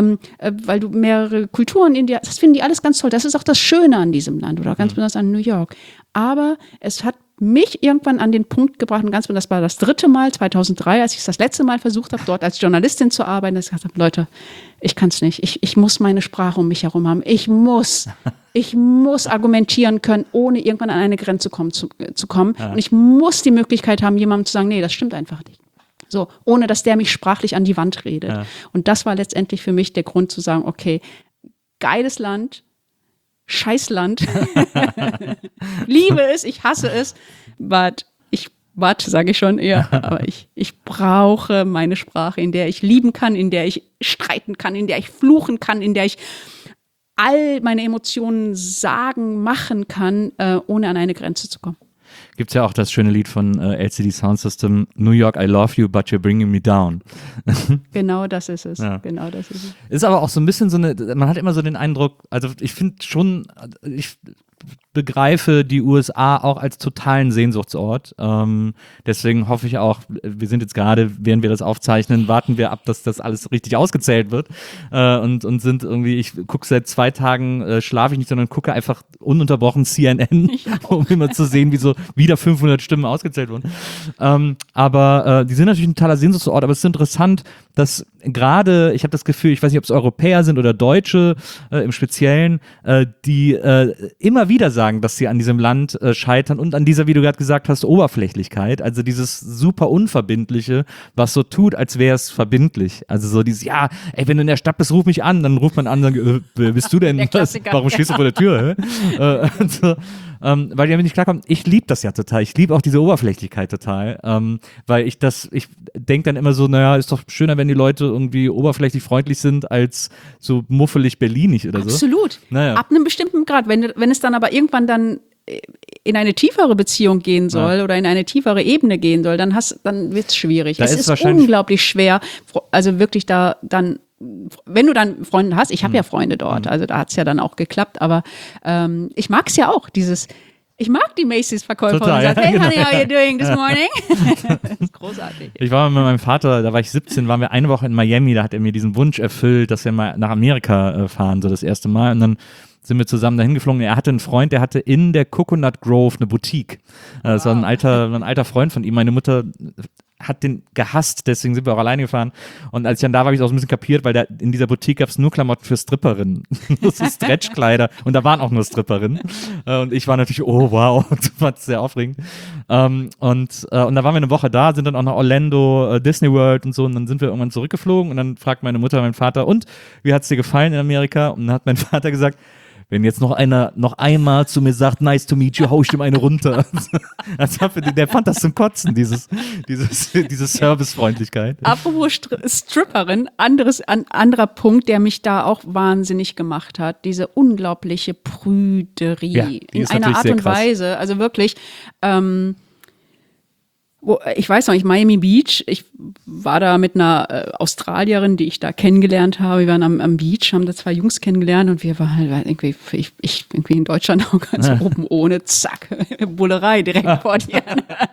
mehrere Kulturen in dir, das finden die alles ganz toll. Das ist auch das Schöne an diesem Land oder ganz besonders an New York. Aber es hat mich irgendwann an den Punkt gebracht, und das war das 3. Mal, 2003, als ich es das letzte Mal versucht habe, dort als Journalistin zu arbeiten, dass ich gesagt habe, Leute, ich kann es nicht. Ich muss meine Sprache um mich herum haben. Ich muss argumentieren können, ohne irgendwann an eine Grenze zu kommen. Ja. Und ich muss die Möglichkeit haben, jemandem zu sagen, nee, das stimmt einfach nicht. So, ohne dass der mich sprachlich an die Wand redet. Ja. Und das war letztendlich für mich der Grund zu sagen, okay, geiles Land, Scheißland. Liebe es, ich hasse es. Sage ich schon eher. Aber ich brauche meine Sprache, in der ich lieben kann, in der ich streiten kann, in der ich fluchen kann, in der ich all meine Emotionen sagen, machen kann, ohne an eine Grenze zu kommen. Gibt's ja auch das schöne Lied von LCD Soundsystem, New York, I love you, but you're bringing me down. Genau das ist es. Ja. Genau das ist es. Ist aber auch so ein bisschen man hat immer so den Eindruck, also ich finde schon, ich begreife die USA auch als totalen Sehnsuchtsort. Deswegen hoffe ich auch, wir sind jetzt gerade, während wir das aufzeichnen, warten wir ab, dass das alles richtig ausgezählt wird. Und sind irgendwie, ich gucke seit 2 Tagen, schlafe ich nicht, sondern gucke einfach ununterbrochen CNN, um immer zu sehen, wie so wieder 500 Stimmen ausgezählt wurden. Aber die sind natürlich ein totaler Sehnsuchtsort, aber es ist interessant, dass gerade, ich habe das Gefühl, ich weiß nicht, ob es Europäer sind oder Deutsche im Speziellen, die immer wieder sagen, dass sie an diesem Land scheitern und an dieser, wie du gerade gesagt hast, Oberflächlichkeit, also dieses super Unverbindliche, was so tut, als wäre es verbindlich. Also so dieses, ja, ey, wenn du in der Stadt bist, ruf mich an, dann ruft man an und sagt, wer bist du denn? Warum stehst du vor der Tür? Weil die damit nicht klarkommen. Ich liebe das ja total. Ich liebe auch diese Oberflächlichkeit total. Weil ich denke dann immer so, naja, ist doch schöner, wenn die Leute irgendwie oberflächlich freundlich sind, als so muffelig berlinig oder so. Absolut. Naja. Ab einem bestimmten Grad. Wenn es dann aber irgendwann dann in eine tiefere Beziehung gehen soll oder in eine tiefere Ebene gehen soll, dann wird es schwierig. Es ist unglaublich schwer, also wirklich da dann, wenn du dann Freunde hast, ich habe ja Freunde dort, also da hat es ja dann auch geklappt, aber ich mag es ja auch, ich mag die Macy's-Verkäuferin, die sagt, hey honey, how are you doing this morning? Das ist großartig. Ich war mit meinem Vater, da war ich 17, waren wir eine Woche in Miami, da hat er mir diesen Wunsch erfüllt, dass wir mal nach Amerika fahren, so das erste Mal, und dann sind wir zusammen dahin geflogen. Er hatte einen Freund, der hatte in der Coconut Grove eine Boutique. Das war ein alter Freund von ihm. Meine Mutter hat den gehasst, deswegen sind wir auch alleine gefahren. Und als ich dann da war, habe ich es auch so ein bisschen kapiert, weil in dieser Boutique gab es nur Klamotten für Stripperinnen. Das ist Stretchkleider. Und da waren auch nur Stripperinnen. Und ich war natürlich, oh wow, das war sehr aufregend. Und da waren wir eine Woche da, sind dann auch nach Orlando, Disney World und so. Und dann sind wir irgendwann zurückgeflogen. Und dann fragt meine Mutter meinen Vater, und wie hat es dir gefallen in Amerika? Und dann hat mein Vater gesagt, wenn jetzt noch einer noch einmal zu mir sagt, nice to meet you, hau ich ihm eine runter. Der fand das zum Kotzen, diese Servicefreundlichkeit. Apropos Stripperin, anderer Punkt, der mich da auch wahnsinnig gemacht hat, diese unglaubliche Prüderie ja, in einer Art und Weise, also wirklich, ich weiß noch nicht, Miami Beach, ich war da mit einer Australierin, die ich da kennengelernt habe. Wir waren am Beach, haben da 2 Jungs kennengelernt und wir waren halt irgendwie, ich irgendwie in Deutschland auch ganz oben ohne, zack, Bullerei direkt vor dir.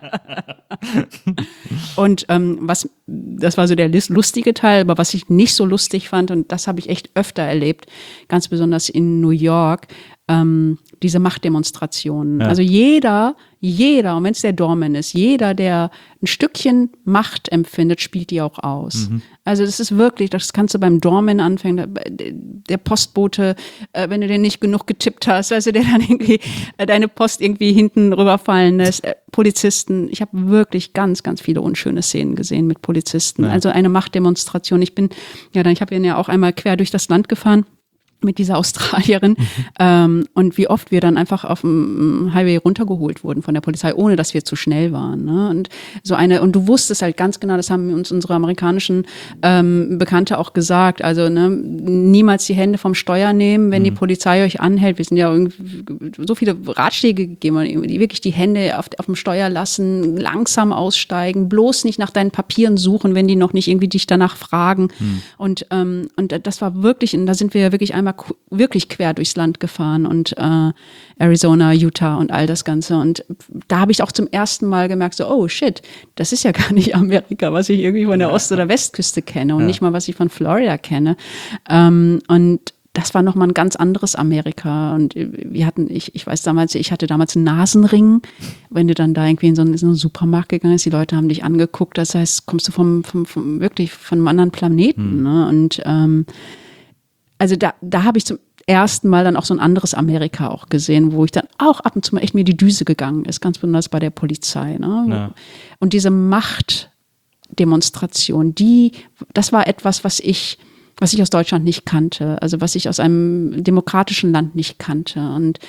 Und das war so der lustige Teil, aber was ich nicht so lustig fand, und das habe ich echt öfter erlebt, ganz besonders in New York, diese Machtdemonstrationen. Ja. Also jeder, und wenn es der Doorman ist, jeder, der ein Stückchen Macht empfindet, spielt die auch aus. Mhm. Also das ist wirklich, das kannst du beim Doorman anfangen, der Postbote, wenn du den nicht genug getippt hast, weißt du, der dann irgendwie deine Post irgendwie hinten rüberfallen lässt. Polizisten, ich habe wirklich ganz, ganz viele unschöne Szenen gesehen mit Polizisten. Ja. Also eine Machtdemonstration. Ich habe ihn ja auch einmal quer durch das Land gefahren. mit dieser Australierin und wie oft wir dann einfach auf dem Highway runtergeholt wurden von der Polizei, ohne dass wir zu schnell waren. Ne? Und du wusstest halt ganz genau, das haben uns unsere amerikanischen Bekannte auch gesagt, also ne, niemals die Hände vom Steuer nehmen, wenn die Polizei euch anhält. Wir sind ja irgendwie so viele Ratschläge gegeben, die wirklich die Hände auf dem Steuer lassen, langsam aussteigen, bloß nicht nach deinen Papieren suchen, wenn die noch nicht irgendwie dich danach fragen. Und das war wirklich, und da sind wir ja wirklich einmal wirklich quer durchs Land gefahren und Arizona, Utah und all das Ganze. Und da habe ich auch zum ersten Mal gemerkt, so, oh shit, das ist ja gar nicht Amerika, was ich irgendwie von der Ost- oder Westküste kenne und nicht mal, was ich von Florida kenne. Und das war nochmal ein ganz anderes Amerika. Und ich weiß damals, ich hatte damals einen Nasenring. Wenn du dann da irgendwie in so einen Supermarkt gegangen bist, die Leute haben dich angeguckt, das heißt, kommst du wirklich von einem anderen Planeten. Ne? Und also da habe ich zum ersten Mal dann auch so ein anderes Amerika auch gesehen, wo ich dann auch ab und zu mal echt mir die Düse gegangen ist, ganz besonders bei der Polizei. Ne? Ja. Und diese Machtdemonstration, das war etwas, was ich aus Deutschland nicht kannte, also was ich aus einem demokratischen Land nicht kannte. Und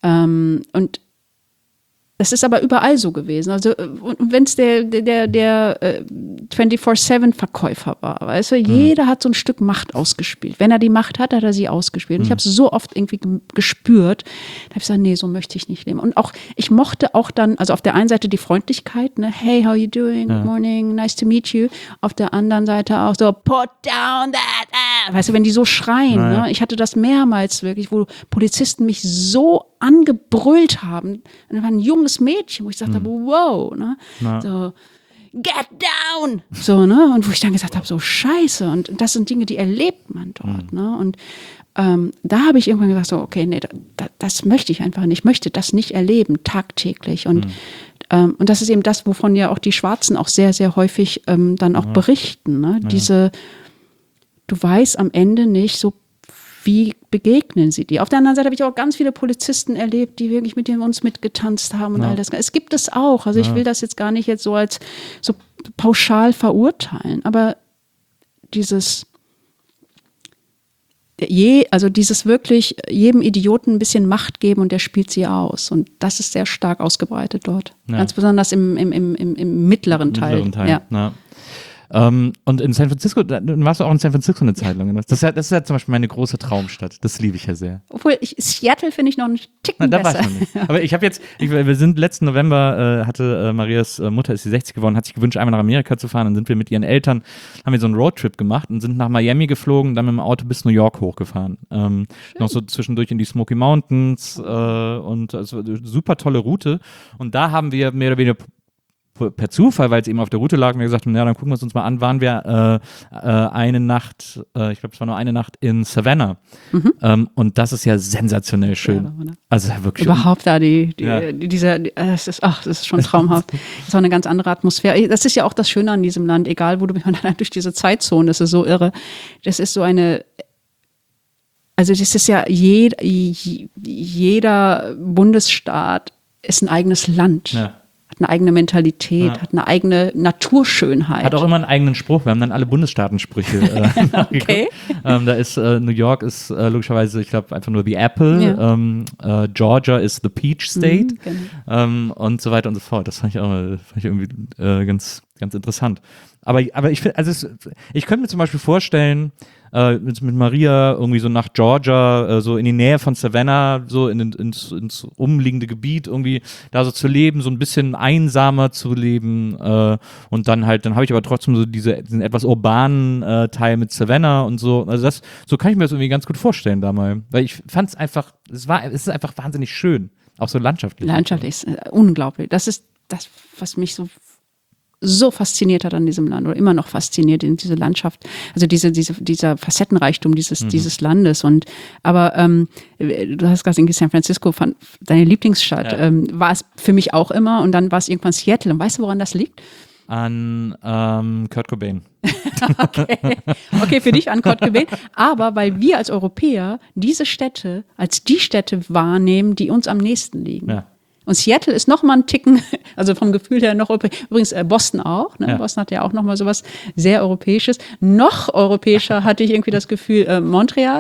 das ist aber überall so gewesen. Also wenn es der 24/7-Verkäufer war, weißt du, jeder hat so ein Stück Macht ausgespielt. Wenn er die Macht hat, hat er sie ausgespielt. Und ich habe es so oft irgendwie gespürt, da habe ich gesagt, nee, so möchte ich nicht leben. Und auch, ich mochte auch dann, also auf der einen Seite die Freundlichkeit, ne, hey, how you doing? Good morning, nice to meet you. Auf der anderen Seite auch so, put down that, weißt du, wenn die so schreien, ne? Ich hatte das mehrmals wirklich, wo Polizisten mich so angebrüllt haben. Und da war ein junges Mädchen, wo ich gesagt habe, wow, ne? So, get down! So, ne? Und wo ich dann gesagt habe, so scheiße. Und das sind Dinge, die erlebt man dort, ne? Und da habe ich irgendwann gesagt, so, okay, nee, das möchte ich einfach nicht. Ich möchte das nicht erleben, tagtäglich. Und das ist eben das, wovon ja auch die Schwarzen auch sehr, sehr häufig dann auch berichten, ne? Du weißt am Ende nicht so, wie begegnen sie dir? Auf der anderen Seite habe ich auch ganz viele Polizisten erlebt, die wirklich mit uns mitgetanzt haben und all das. Es gibt es auch. Also ich will das jetzt gar nicht jetzt so als so pauschal verurteilen, aber dieses wirklich jedem Idioten ein bisschen Macht geben und der spielt sie aus. Und das ist sehr stark ausgebreitet dort. Ja. Ganz besonders im mittleren Teil. Ja. Und in San Francisco, du warst auch in San Francisco eine Zeit lang. Das ist ja zum Beispiel meine große Traumstadt. Das liebe ich ja sehr. Obwohl, Seattle finde ich noch einen Ticken besser. Da war ich noch nicht. Aber wir sind letzten November, hatte Marias Mutter, ist sie 60 geworden, hat sich gewünscht, einmal nach Amerika zu fahren. Dann sind wir mit ihren Eltern, haben wir so einen Roadtrip gemacht und sind nach Miami geflogen, dann mit dem Auto bis New York hochgefahren. Noch so zwischendurch in die Smoky Mountains und also super tolle Route. Und da haben wir mehr oder weniger per Zufall, weil es eben auf der Route lag, wir gesagt haben, ja, dann gucken wir es uns mal an, waren wir eine Nacht, ich glaube, es war nur eine Nacht in Savannah. Und das ist ja sensationell schön. Ja, also wirklich überhaupt da das ist schon traumhaft. Das ist auch eine ganz andere Atmosphäre. Das ist ja auch das Schöne an diesem Land, egal wo du bist, durch diese Zeitzone, das ist so irre. Das ist so eine, also das ist ja jeder Bundesstaat ist ein eigenes Land. Ja. Hat eine eigene Mentalität, hat eine eigene Naturschönheit. Hat auch immer einen eigenen Spruch. Wir haben dann alle Bundesstaatensprüche. Okay. Da ist New York ist logischerweise, ich glaube, einfach nur the Apple. Ja. Georgia ist the Peach State. Genau. Und so weiter und so fort. Das fand ich irgendwie ganz, ganz interessant. Aber ich finde, also ich könnte mir zum Beispiel vorstellen, mit Maria irgendwie so nach Georgia, so in die Nähe von Savannah, so ins umliegende Gebiet irgendwie da so zu leben, so ein bisschen einsamer zu leben und dann habe ich aber trotzdem so diesen etwas urbanen Teil mit Savannah und so, also so kann ich mir das irgendwie ganz gut vorstellen da mal, weil ich fand es einfach, es ist einfach wahnsinnig schön, auch so landschaftlich. Landschaftlich ist unglaublich, das ist das, was mich so fasziniert hat an diesem Land oder immer noch fasziniert in diese Landschaft, also dieser Facettenreichtum dieses Landes. Aber du hast gerade in San Francisco, deine Lieblingsstadt, war es für mich auch immer und dann war es irgendwann Seattle. Und weißt du, woran das liegt? An Kurt Cobain. Okay, für dich an Kurt Cobain. Aber weil wir als Europäer diese Städte als die Städte wahrnehmen, die uns am nächsten liegen. Ja. Und Seattle ist noch mal ein Ticken, also vom Gefühl her noch europäisch. Übrigens Boston auch. Ne? Ja. Boston hat ja auch noch mal sowas sehr Europäisches. Noch europäischer hatte ich irgendwie das Gefühl, Montreal.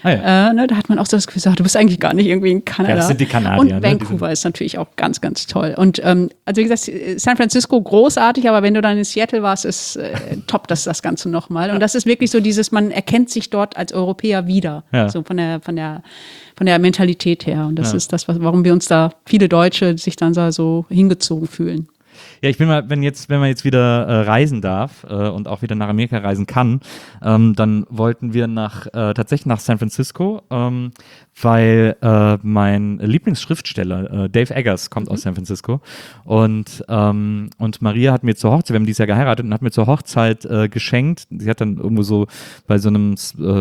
Ne, da hat man auch so das Gefühl, du bist eigentlich gar nicht irgendwie in Kanada. Ja, das sind die Kanadier. Und Vancouver ist natürlich auch ganz, ganz toll. Und also wie gesagt, San Francisco großartig, aber wenn du dann in Seattle warst, ist top, das Ganze nochmal. Und das ist wirklich so man erkennt sich dort als Europäer wieder. Ja. So von der Mentalität her. Und das ist das, warum wir uns da, viele Deutsche, sich dann so hingezogen fühlen. Ja, ich bin mal, wenn man jetzt wieder reisen darf und auch wieder nach Amerika reisen kann, dann wollten wir tatsächlich nach San Francisco, weil mein Lieblingsschriftsteller Dave Eggers kommt aus San Francisco und Maria hat mir zur Hochzeit, wir haben dieses Jahr geheiratet und hat mir zur Hochzeit geschenkt, sie hat dann irgendwo so bei so eine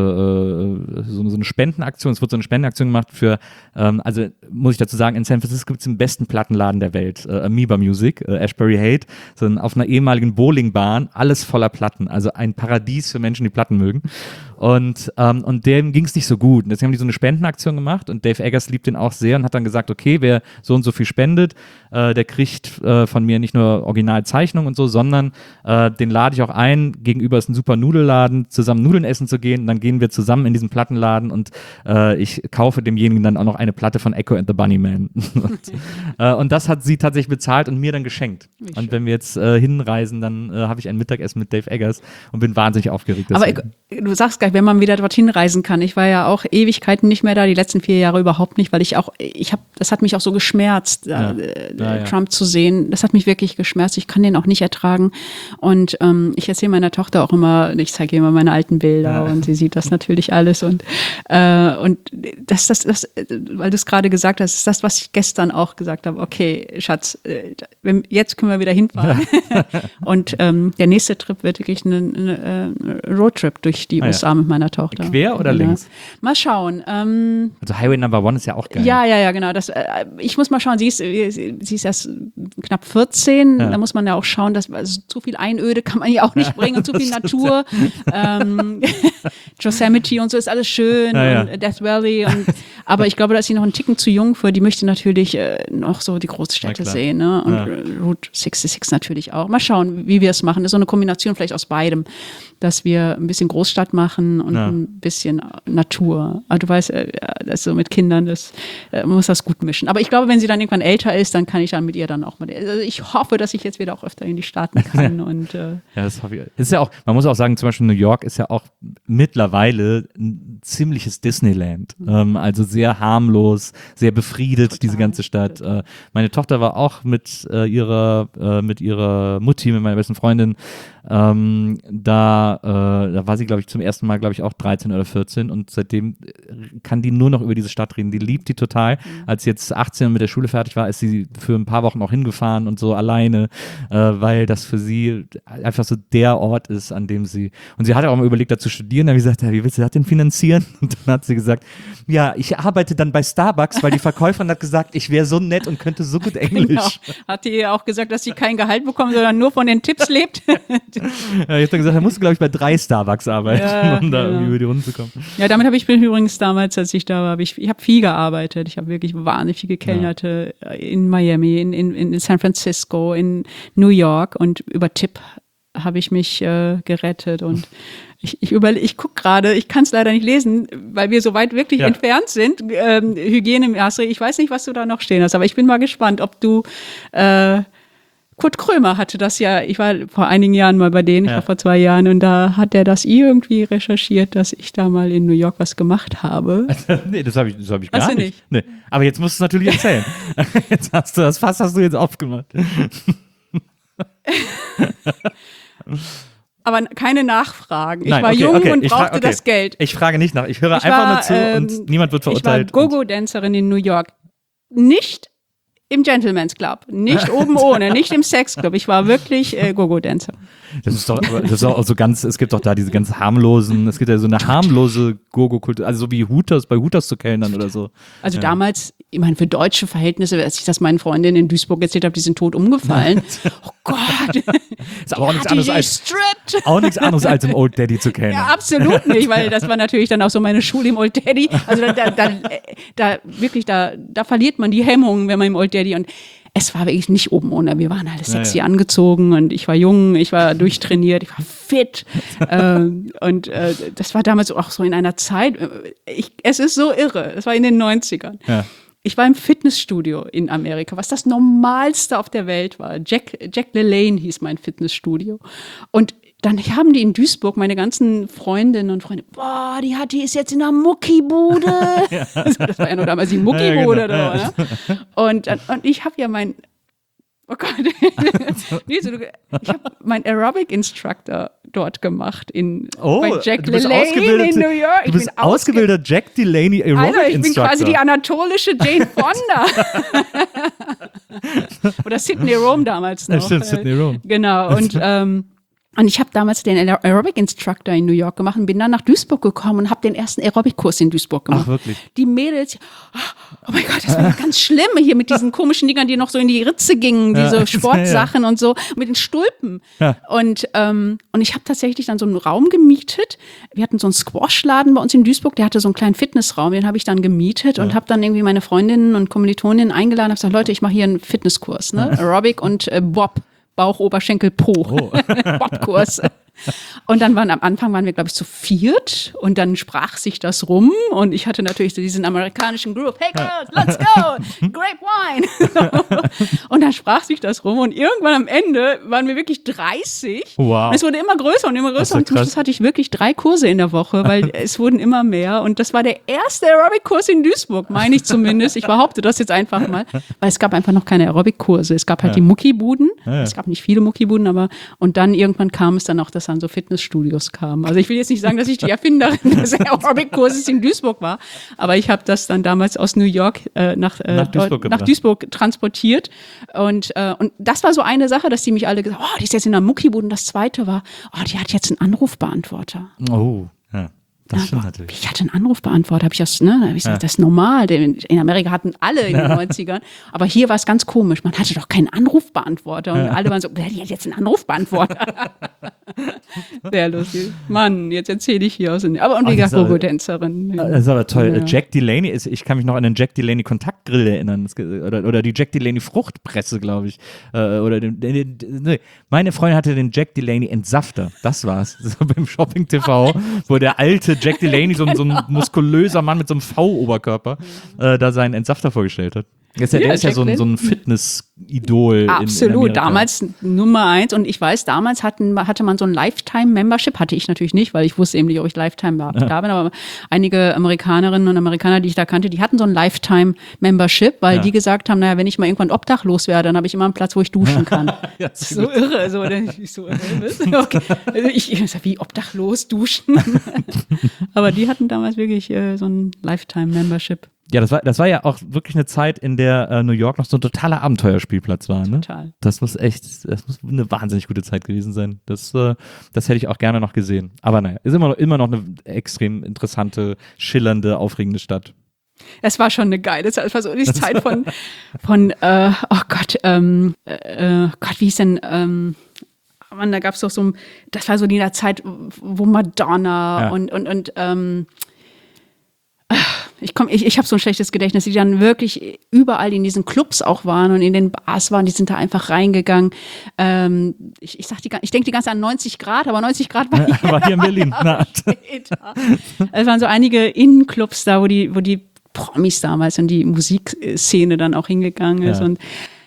Spendenaktion, es wurde so eine Spendenaktion gemacht für, also muss ich dazu sagen, in San Francisco gibt es den besten Plattenladen der Welt, Amoeba Music, Ashbury Hate, sondern auf einer ehemaligen Bowlingbahn, alles voller Platten, also ein Paradies für Menschen, die Platten mögen. Und dem ging es nicht so gut. Und deswegen haben die so eine Spendenaktion gemacht und Dave Eggers liebt den auch sehr und hat dann gesagt, okay, wer so und so viel spendet, der kriegt von mir nicht nur Originalzeichnungen und so, sondern den lade ich auch ein, gegenüber ist ein super Nudelladen, zusammen Nudeln essen zu gehen und dann gehen wir zusammen in diesen Plattenladen und ich kaufe demjenigen dann auch noch eine Platte von Echo and the Bunnymen. Und das hat sie tatsächlich bezahlt und mir dann geschenkt. Und wenn wir jetzt hinreisen, dann habe ich ein Mittagessen mit Dave Eggers und bin wahnsinnig aufgeregt. Aber du sagst gleich, wenn man wieder dorthin reisen kann. Ich war ja auch Ewigkeiten nicht mehr da, die letzten 4 Jahre überhaupt nicht, weil das hat mich auch so geschmerzt, Trump zu sehen. Das hat mich wirklich geschmerzt. Ich kann den auch nicht ertragen. Und ich erzähle meiner Tochter auch immer, ich zeige ihr immer meine alten Bilder und sie sieht das natürlich alles. Und das, weil du es gerade gesagt hast, ist das, was ich gestern auch gesagt habe. Okay, Schatz, jetzt können wir wieder hinfahren. Und der nächste Trip wird wirklich ein Roadtrip durch die USA mit meiner Tochter. Quer oder links? Mal schauen. Also Highway Number 1 ist ja auch geil. Ja, genau. Ich muss mal schauen, sie ist erst knapp 14, da muss man ja auch schauen, dass zu viel Einöde kann man ja auch nicht bringen und zu viel Natur. Yosemite und so ist alles schön und Death Valley. Aber ich glaube, da ist sie noch einen Ticken zu jung für. Die möchte natürlich noch so die Großstädte sehen. Ne? Und Route 66 natürlich auch. Mal schauen, wie wir es machen. Das ist so eine Kombination vielleicht aus beidem, dass wir ein bisschen Großstadt machen und ein bisschen Natur. Aber du weißt, das so mit Kindern, man muss das gut mischen. Aber ich glaube, wenn sie dann irgendwann älter ist, dann kann ich dann mit ihr dann auch mal. Also ich hoffe, dass ich jetzt wieder auch öfter in die Staaten kann. Und, das hoffe ich. Ist ja auch, man muss auch sagen, zum Beispiel New York ist ja auch mittlerweile ein ziemliches Disneyland. Also sehr harmlos, sehr befriedet, diese ganze Stadt. Meine Tochter war auch mit ihrer Mutti, mit meiner besten Freundin, da war sie, glaube ich, zum ersten Mal, glaube ich, auch 13 oder 14 und seitdem kann die nur noch über diese Stadt reden. Die liebt die total. Als sie jetzt 18 und mit der Schule fertig war, ist sie für ein paar Wochen auch hingefahren und so alleine, weil das für sie einfach so der Ort ist, an dem sie, und sie hat auch mal überlegt, da zu studieren, da habe ich gesagt, wie willst du das denn finanzieren? Und dann hat sie gesagt, ja, ich arbeite dann bei Starbucks, weil die Verkäuferin hat gesagt, ich wäre so nett und könnte so gut Englisch. Genau. Hat die auch gesagt, dass sie kein Gehalt bekommt, sondern nur von den Tipps lebt? Ja, ich habe dann gesagt, da musst du, glaube ich, bei 3 Starbucks arbeiten, um da irgendwie über die Runde zu kommen. Ja, damit habe ich übrigens damals, als ich da war, ich habe viel gearbeitet. Ich habe wirklich wahnsinnig viel gekellnert in Miami, in San Francisco, in New York und über Tipp habe ich mich gerettet und ich gucke gerade, ich kann es leider nicht lesen, weil wir so weit wirklich entfernt sind. Hygienemaße, ich weiß nicht, was du da noch stehen hast, aber ich bin mal gespannt, ob du Kurt Krömer hatte das ja, ich war vor einigen Jahren mal bei denen, ich war vor 2 Jahren und da hat er das irgendwie recherchiert, dass ich da mal in New York was gemacht habe. Nee, das hab ich gar nicht. Nee. Aber jetzt musst du es natürlich erzählen. Jetzt hast du das Fass hast du jetzt aufgemacht. Aber keine Nachfragen. Ich war jung und brauchte das Geld. Ich frage nicht nach. Ich höre einfach nur zu und niemand wird verurteilt. Ich war Go-Go-Dancerin in New York. Nicht im Gentleman's Club, nicht oben ohne, nicht im Sexclub. Ich war wirklich Go-Go-Dancer. Das ist doch auch so ganz, es gibt doch da diese ganz harmlosen, es gibt ja so eine harmlose Go-Go-Kultur, also so wie bei Hooters zu kellnern oder so. Also damals, ich meine, für deutsche Verhältnisse, als ich das meinen Freundinnen in Duisburg erzählt habe, die sind tot umgefallen. Oh Gott. Ist aber auch nichts anderes als im Old Daddy zu kennen. Ja, absolut nicht, weil das war natürlich dann auch so meine Schule im Old Daddy. Also da verliert man die Hemmungen, wenn man im Old Daddy und es war wirklich nicht oben ohne. Wir waren alle sexy angezogen und ich war jung, ich war durchtrainiert, ich war fit. Das war damals auch so in einer Zeit, es ist so irre, es war in den 90ern. Ja. Ich war im Fitnessstudio in Amerika, was das Normalste auf der Welt war. Jack LaLanne hieß mein Fitnessstudio. Und dann haben die in Duisburg, meine ganzen Freundinnen und Freunde, boah, die ist jetzt in der Muckibude. Ja. Das war ja nur damals die Muckibude. Ja, genau. Und ich habe ja oh Gott, ich habe meinen Aerobic-Instructor dort gemacht bei Jack LaLanne in New York. Du bist ausgebildeter Jack Delaney Aerobic-Instructor. Ich bin quasi die anatolische Jane Fonda. Oder Sydney Rome damals noch. Stimmt, Sydney Rome. Genau, und ich habe damals den Aerobic-Instructor in New York gemacht und bin dann nach Duisburg gekommen und habe den ersten Aerobic-Kurs in Duisburg gemacht. Ach, wirklich? Die Mädels, oh mein Gott, das war ganz schlimm hier mit diesen komischen Dingern, die noch so in die Ritze gingen, diese Sportsachen und so, mit den Stulpen. Ja. Und ich habe tatsächlich dann so einen Raum gemietet. Wir hatten so einen Squash-Laden bei uns in Duisburg, der hatte so einen kleinen Fitnessraum, den habe ich dann gemietet und habe dann irgendwie meine Freundinnen und Kommilitoninnen eingeladen und habe gesagt, Leute, ich mache hier einen Fitnesskurs, ne? Aerobic und Bob. Bauch, Oberschenkel, Po. Bobkurs. Und dann am Anfang waren wir, glaube ich, zu 4 und dann sprach sich das rum und ich hatte natürlich so diesen amerikanischen Groove. Hey girls, let's go! Grape wine! Und dann sprach sich das rum und irgendwann am Ende waren wir wirklich 30. Wow. Und es wurde immer größer und immer größer und zum Schluss hatte ich wirklich 3 Kurse in der Woche, weil es wurden immer mehr und das war der erste Aerobic-Kurs in Duisburg, meine ich zumindest. Ich behaupte das jetzt einfach mal, weil es gab einfach noch keine Aerobic-Kurse. Es gab halt die Muckibuden. Es gab nicht viele Muckibuden, aber und dann irgendwann kam es dann auch, dass dann so Fitnessstudios kamen. Also ich will jetzt nicht sagen, dass ich die Erfinderin des Aerobic-Kurses in Duisburg war, aber ich habe das dann damals aus New York nach Duisburg transportiert und das war so eine Sache, dass die mich alle gesagt haben, oh, die ist jetzt in der Muckibude und das zweite war, oh, die hat jetzt einen Anrufbeantworter. Oh, ja. Das stimmt natürlich. Ich hatte einen Anrufbeantworter, habe ich das, ne? Da habe ich gesagt, das ist normal. In Amerika hatten alle in den 90ern. Aber hier war es ganz komisch. Man hatte doch keinen Anrufbeantworter. Und alle waren so, die hat jetzt einen Anrufbeantworter. Sehr lustig. Mann, jetzt erzähle ich hier aus. Aber und wie gesagt, Gogo-Tänzerin. Das ist aber toll. Ja. Jack Delaney ich kann mich noch an den Jack Delaney Kontaktgrill erinnern. Oder die Jack Delaney Fruchtpresse, glaube ich. Meine Freundin hatte den Jack Delaney Entsafter. Das war's. So beim Shopping TV, wo der alte Jack Delaney, so ein muskulöser Mann mit so einem V-Oberkörper, da seinen Entsafter vorgestellt hat. Der ist ja so ein Fitness-Idol. Absolut, in damals Nummer 1. Und ich weiß, damals hatte man so ein Lifetime-Membership, hatte ich natürlich nicht, weil ich wusste eben nicht, ob ich Lifetime da bin, aber einige Amerikanerinnen und Amerikaner, die ich da kannte, die hatten so ein Lifetime-Membership, weil die gesagt haben, naja, wenn ich mal irgendwann obdachlos werde, dann habe ich immer einen Platz, wo ich duschen kann. Ja, das ist so irre. So irre. Okay. Ich sag, wie obdachlos duschen? Aber die hatten damals wirklich so ein Lifetime-Membership. Ja, das war ja auch wirklich eine Zeit, in der New York noch so ein totaler Abenteuerspielplatz war. Ne? Total. Das muss eine wahnsinnig gute Zeit gewesen sein. Das hätte ich auch gerne noch gesehen. Aber naja, ist immer noch eine extrem interessante, schillernde, aufregende Stadt. Es war schon eine geile Zeit. Es war so die Zeit von oh Gott, Gott, wie hieß denn, da gab es doch so, das war so in der Zeit, wo Madonna und ich habe so ein schlechtes Gedächtnis, die dann wirklich überall in diesen Clubs auch waren und in den Bars waren, die sind da einfach reingegangen. Ich denke die ganze Zeit an 90 Grad, aber 90 Grad war hier in Berlin. Es waren so einige Innenclubs da, wo die Promis damals und die Musikszene dann auch hingegangen ist. Und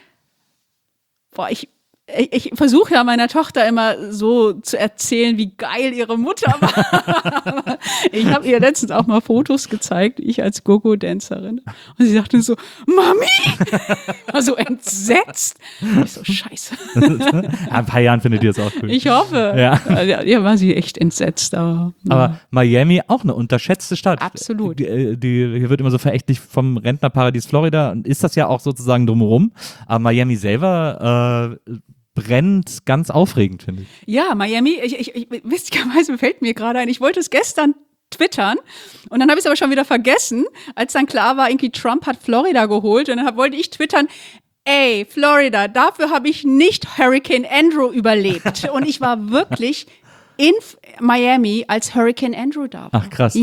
ich versuche ja meiner Tochter immer so zu erzählen, wie geil ihre Mutter war. Ich habe ihr letztens auch mal Fotos gezeigt, ich als Gogo-Tänzerin. Und sie sagte so, Mami! War so entsetzt. Ich so, scheiße. Ein paar Jahren findet ihr es auch cool. Ich hoffe. Ja, war sie echt entsetzt. Aber Miami auch eine unterschätzte Stadt. Absolut. Hier wird immer so verächtlich vom Rentnerparadies Florida und ist das ja auch sozusagen drumherum. Aber Miami selber brennt ganz aufregend, finde ich. Ja, Miami, witzigerweise fällt mir gerade ein, ich wollte es gestern twittern und dann habe ich es aber schon wieder vergessen, als dann klar war, irgendwie Trump hat Florida geholt und dann wollte ich twittern, ey, Florida, dafür habe ich nicht Hurricane Andrew überlebt. Und ich war wirklich in Miami, als Hurricane Andrew da war. Ach, krass. Ja.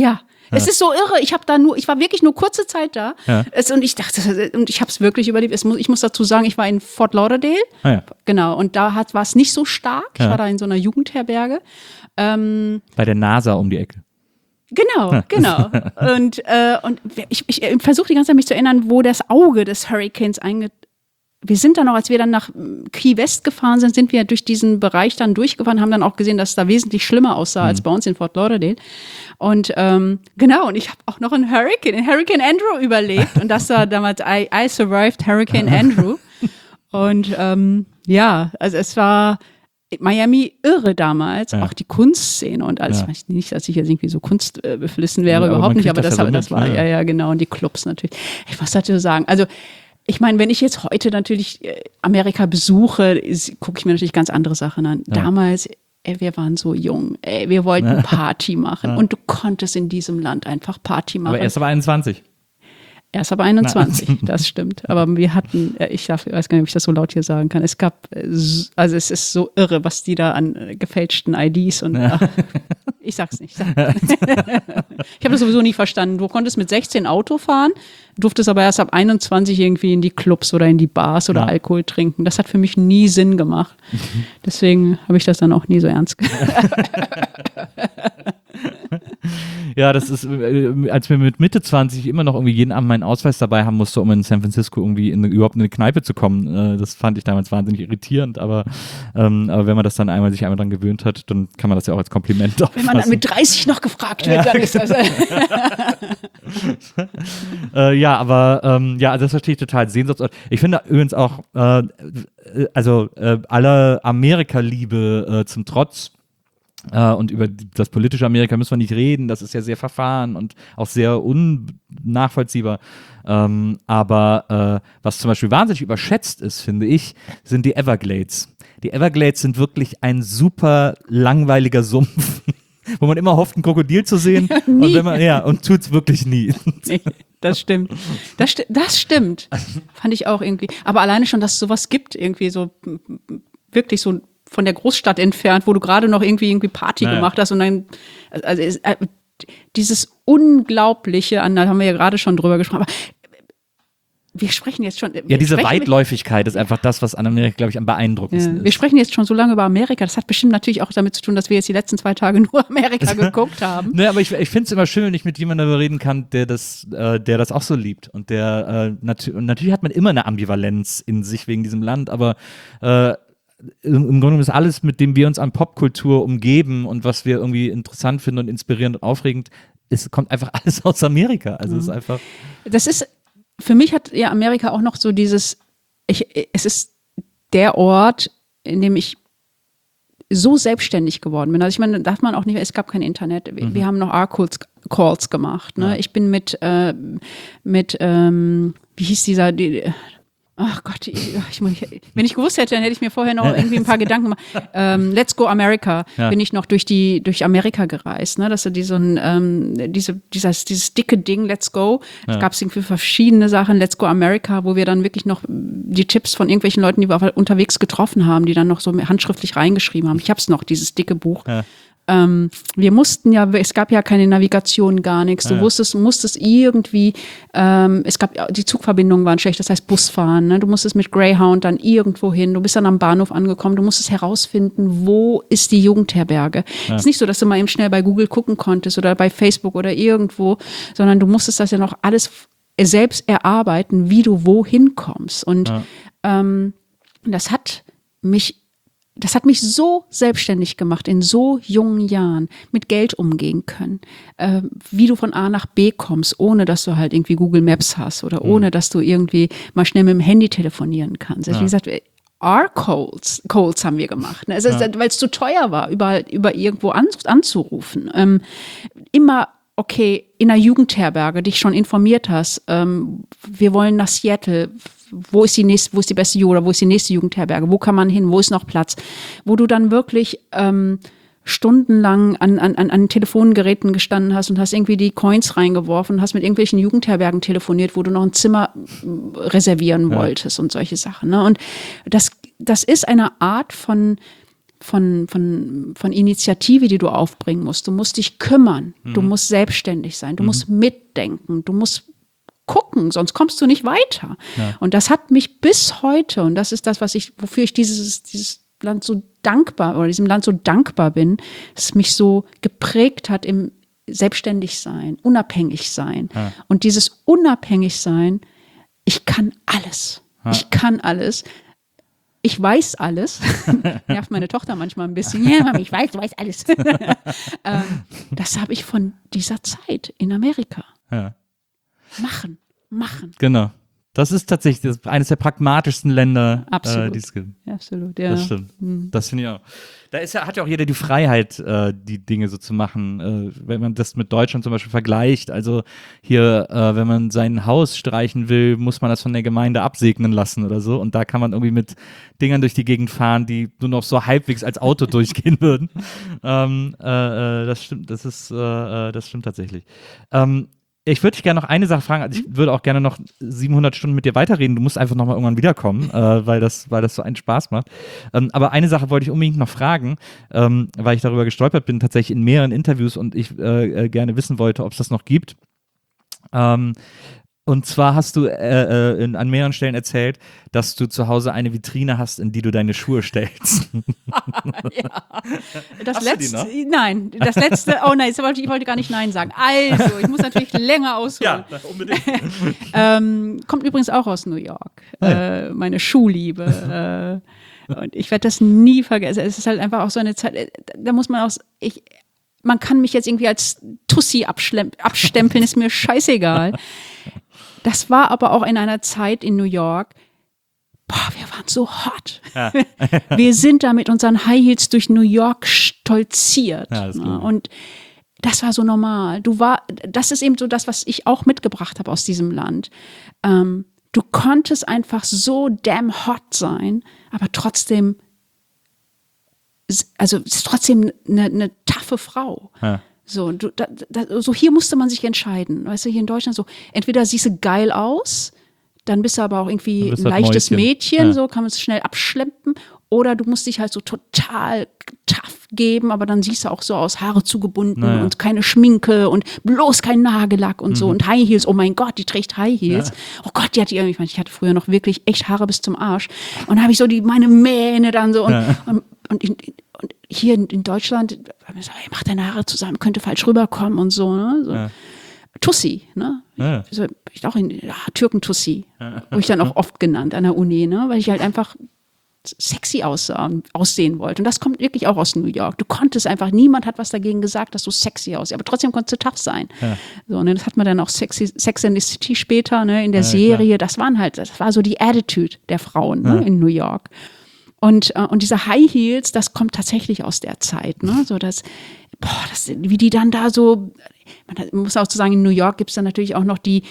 Es ist so irre. Ich war wirklich nur kurze Zeit da. Ja. Und ich dachte, und ich habe es wirklich überlebt. Ich muss dazu sagen, ich war in Fort Lauderdale. Ja. Genau. Und da war es nicht so stark. Ich war da in so einer Jugendherberge. Bei der NASA um die Ecke. Genau. Und ich versuche die ganze Zeit mich zu erinnern, wo das Auge des Hurricanes wir sind dann auch, als wir dann nach Key West gefahren sind wir durch diesen Bereich dann durchgefahren, haben dann auch gesehen, dass es da wesentlich schlimmer aussah als bei uns in Fort Lauderdale. Und und ich habe auch noch den Hurricane Andrew überlebt. Und das war damals, I survived Hurricane Andrew. Und also es war Miami irre damals, auch die Kunstszene und alles. Ich weiß nicht, dass ich jetzt irgendwie so kunstbeflissen wäre, überhaupt nicht, aber das war, genau, und die Clubs natürlich. Ich muss dazu sagen, also ich meine, wenn ich jetzt heute natürlich Amerika besuche, gucke ich mir natürlich ganz andere Sachen an. Ja. Damals, wir waren so jung, wir wollten Party machen und du konntest in diesem Land einfach Party machen. Aber erst ab 21. Erst ab 21, das stimmt. Aber wir hatten, ich weiß gar nicht, ob ich das so laut hier sagen kann, es ist so irre, was die da an gefälschten IDs und ich sag's nicht. Ich habe das sowieso nie verstanden. Du konntest mit 16 Auto fahren, durftest aber erst ab 21 irgendwie in die Clubs oder in die Bars oder Alkohol trinken. Das hat für mich nie Sinn gemacht. Deswegen habe ich das dann auch nie so ernst genommen. Ja, das ist, als wir mit Mitte 20 immer noch irgendwie jeden Abend meinen Ausweis dabei haben musste, um in San Francisco irgendwie überhaupt in eine Kneipe zu kommen. Das fand ich damals wahnsinnig irritierend, aber wenn man das dann sich einmal dran gewöhnt hat, dann kann man das ja auch als Kompliment auffassen. Wenn man dann mit 30 noch gefragt wird, dann ist das. Also das verstehe ich total. Sehnsuchtsort. Ich finde übrigens auch, aller Amerika-Liebe zum Trotz, und über das politische Amerika müssen wir nicht reden, das ist ja sehr verfahren und auch sehr unnachvollziehbar. Aber was zum Beispiel wahnsinnig überschätzt ist, finde ich, sind die Everglades. Die Everglades sind wirklich ein super langweiliger Sumpf, wo man immer hofft, ein Krokodil zu sehen. Und tut's wirklich nie. Nee, das stimmt. Das stimmt. Fand ich auch irgendwie. Aber alleine schon, dass es sowas gibt, irgendwie so wirklich so von der Großstadt entfernt, wo du gerade noch irgendwie Party gemacht hast und dann, dieses Unglaubliche, da haben wir ja gerade schon drüber gesprochen, aber wir sprechen jetzt schon. Ja, diese Weitläufigkeit ist einfach das, was an Amerika, glaube ich, am beeindruckendsten ist. Wir sprechen jetzt schon so lange über Amerika. Das hat bestimmt natürlich auch damit zu tun, dass wir jetzt die letzten 2 Tage nur Amerika geguckt haben. Ne, aber ich finde es immer schön, wenn ich mit jemandem darüber reden kann, der das auch so liebt. Und natürlich hat man immer eine Ambivalenz in sich wegen diesem Land, aber im Grunde ist alles, mit dem wir uns an Popkultur umgeben und was wir irgendwie interessant finden und inspirierend und aufregend, es kommt einfach alles aus Amerika. Also es ist einfach. Für mich hat ja Amerika auch noch so dieses, es ist der Ort, in dem ich so selbstständig geworden bin. Also ich meine, darf man auch nicht, es gab kein Internet. Wir haben noch R-Calls gemacht. Ne? Ja. Ich bin mit wie hieß dieser, ach Gott, wenn ich gewusst hätte, dann hätte ich mir vorher noch irgendwie ein paar Gedanken gemacht. Let's Go America, bin ich noch durch Amerika gereist. Ne? Das ist dieses dicke Ding, Let's Go. Da gab es irgendwie verschiedene Sachen, Let's Go America, wo wir dann wirklich noch die Tipps von irgendwelchen Leuten, die wir unterwegs getroffen haben, die dann noch so handschriftlich reingeschrieben haben. Ich habe es noch, dieses dicke Buch. Ja. Wir mussten es gab ja keine Navigation, gar nichts. Du musstest irgendwie, die Zugverbindungen waren schlecht, das heißt Busfahren. Ne? Du musstest mit Greyhound dann irgendwo hin. Du bist dann am Bahnhof angekommen. Du musstest herausfinden, wo ist die Jugendherberge. Es ist nicht so, dass du mal eben schnell bei Google gucken konntest oder bei Facebook oder irgendwo, sondern du musstest das ja noch alles selbst erarbeiten, wie du wohin kommst. Und das hat mich so selbstständig gemacht, in so jungen Jahren, mit Geld umgehen können, wie du von A nach B kommst, ohne dass du halt irgendwie Google Maps hast oder ohne dass du irgendwie mal schnell mit dem Handy telefonieren kannst. Also wie gesagt, R-Calls haben wir gemacht, ne? Also, weil es zu teuer war, über irgendwo anzurufen. Immer, okay, in einer Jugendherberge dich schon informiert hast, wir wollen nach Seattle, wo ist die beste oder wo ist die nächste Jugendherberge, wo kann man hin, wo ist noch Platz, wo du dann wirklich stundenlang an Telefongeräten gestanden hast und hast irgendwie die Coins reingeworfen, hast mit irgendwelchen Jugendherbergen telefoniert, wo du noch ein Zimmer reservieren wolltest und solche Sachen. Ne? Und das ist eine Art von Initiative, die du aufbringen musst. Du musst dich kümmern, du musst selbstständig sein, du musst mitdenken, du musst gucken, sonst kommst du nicht weiter. Ja. Und das hat mich bis heute, und das ist das, wofür ich dieses Land so dankbar oder diesem Land so dankbar bin, dass es mich so geprägt hat im Selbstständigsein, Unabhängigsein. Ja. Und dieses Unabhängigsein, ich kann alles. Ja. Ich kann alles. Ich weiß alles. Nervt meine Tochter manchmal ein bisschen. Ja, Mami, ich weiß, du weißt alles. Das habe ich von dieser Zeit in Amerika. Ja. Machen. Genau. Das ist tatsächlich eines der pragmatischsten Länder, absolut. Die es gibt. Absolut, ja. Das stimmt. Das finde ich auch. Da hat ja auch jeder die Freiheit, die Dinge so zu machen. Wenn man das mit Deutschland zum Beispiel vergleicht, also hier, wenn man sein Haus streichen will, muss man das von der Gemeinde absegnen lassen oder so. Und da kann man irgendwie mit Dingern durch die Gegend fahren, die nur noch so halbwegs als Auto durchgehen würden. Das stimmt, das stimmt tatsächlich. Ich würde dich gerne noch eine Sache fragen. Also ich würde auch gerne noch 700 Stunden mit dir weiterreden. Du musst einfach nochmal irgendwann wiederkommen, weil das so einen Spaß macht. Aber eine Sache wollte ich unbedingt noch fragen, weil ich darüber gestolpert bin, tatsächlich in mehreren Interviews und ich gerne wissen wollte, ob es das noch gibt. Und zwar hast du an mehreren Stellen erzählt, dass du zu Hause eine Vitrine hast, in die du deine Schuhe stellst. Ja. Das letzte, nein, ich wollte gar nicht Nein sagen. Also, ich muss natürlich länger ausholen. Ja, unbedingt. Kommt übrigens auch aus New York, meine Schuhliebe. Und ich werde das nie vergessen. Es ist halt einfach auch so eine Zeit, da muss man auch, man kann mich jetzt irgendwie als Tussi abstempeln, ist mir scheißegal. Das war aber auch in einer Zeit in New York, wir waren so hot. Ja. Wir sind da mit unseren High Heels durch New York stolziert. Ja, und das war so normal. Das ist eben so das, was ich auch mitgebracht habe aus diesem Land. Du konntest einfach so damn hot sein, aber trotzdem, also es ist trotzdem eine taffe Frau. Ja. So, so hier musste man sich entscheiden. Weißt du, hier in Deutschland so, entweder siehst du geil aus, dann bist du aber auch irgendwie ein leichtes Mädchen, so kann man es schnell abschleppen. Oder du musst dich halt so total tough geben, aber dann siehst du auch so aus, Haare zugebunden und keine Schminke und bloß kein Nagellack und so und High Heels. Oh mein Gott, die trägt High Heels. Ja. Oh Gott, ich hatte früher noch wirklich echt Haare bis zum Arsch. Und da habe ich so meine Mähne dann so und hier in Deutschland, mach deine Haare zusammen, könnte falsch rüberkommen und so, ne? So. Ja. Tussi, ne? Ja. Ich auch Türken-Tussi, wurde ich dann auch oft genannt an der Uni, ne? Weil ich halt einfach sexy aussehen wollte. Und das kommt wirklich auch aus New York. Du konntest einfach, niemand hat was dagegen gesagt, dass du sexy aussiehst, aber trotzdem konntest du tough sein. Ja. So, ne? Das hat man dann auch Sex and the City später, ne? In der Serie, das war so die Attitude der Frauen, ne? In New York. Und diese High Heels, das kommt tatsächlich aus der Zeit, ne? So wie die dann da so, man muss auch so sagen, in New York gibt es dann natürlich auch noch die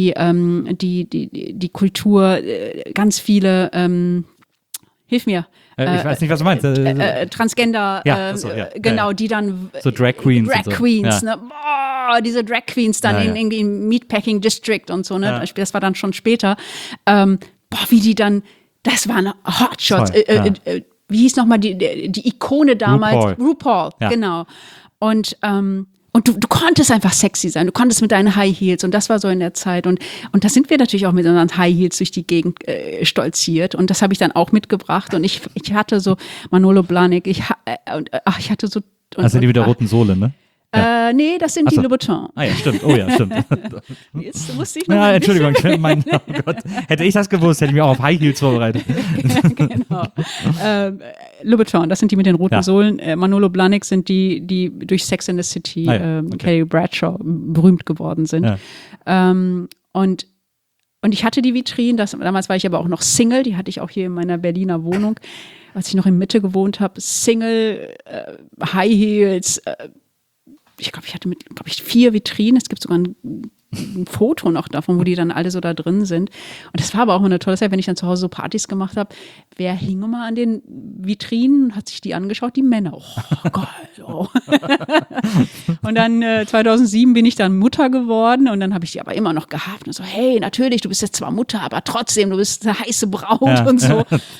Kultur, ganz viele, hilf mir. Ich weiß nicht, was du meinst. Transgender, genau, die dann so Drag Queens. Ne? Boah, diese Drag Queens dann in Meatpacking District und so, ne? Ja. Das war dann schon später. Wie die dann, das waren Hotshots. Wie hieß nochmal die Ikone damals? RuPaul, genau. Und du konntest einfach sexy sein, du konntest mit deinen High Heels und das war so in der Zeit und da sind wir natürlich auch mit unseren High Heels durch die Gegend stolziert und das habe ich dann auch mitgebracht und ich hatte so Manolo Blahnik, ich hatte so... Also die mit der roten Sohle, ne? Ja. Nee, das sind die Louboutin. Ah ja, stimmt. Oh ja, stimmt. Jetzt musste ich noch Entschuldigung, oh Gott. Hätte ich das gewusst, hätte ich mich auch auf High Heels vorbereitet. Genau. Louboutin, das sind die mit den roten Sohlen. Manolo Blahnik sind die durch Sex and the City, Carrie Bradshaw, berühmt geworden sind. Ja. Und ich hatte die Vitrine, damals war ich aber auch noch Single, die hatte ich auch hier in meiner Berliner Wohnung, als ich noch in Mitte gewohnt habe. Single, High Heels, ich glaube, ich hatte 4 Vitrinen. Es gibt sogar ein Foto noch davon, wo die dann alle so da drin sind. Und das war aber auch eine tolle Zeit, wenn ich dann zu Hause so Partys gemacht habe. Wer hing immer an den Vitrinen, hat sich die angeschaut? Die Männer. Oh, geil. Oh. Und dann 2007 bin ich dann Mutter geworden und dann habe ich die aber immer noch gehabt. Und so, hey, natürlich, du bist jetzt zwar Mutter, aber trotzdem, du bist eine heiße Braut und so.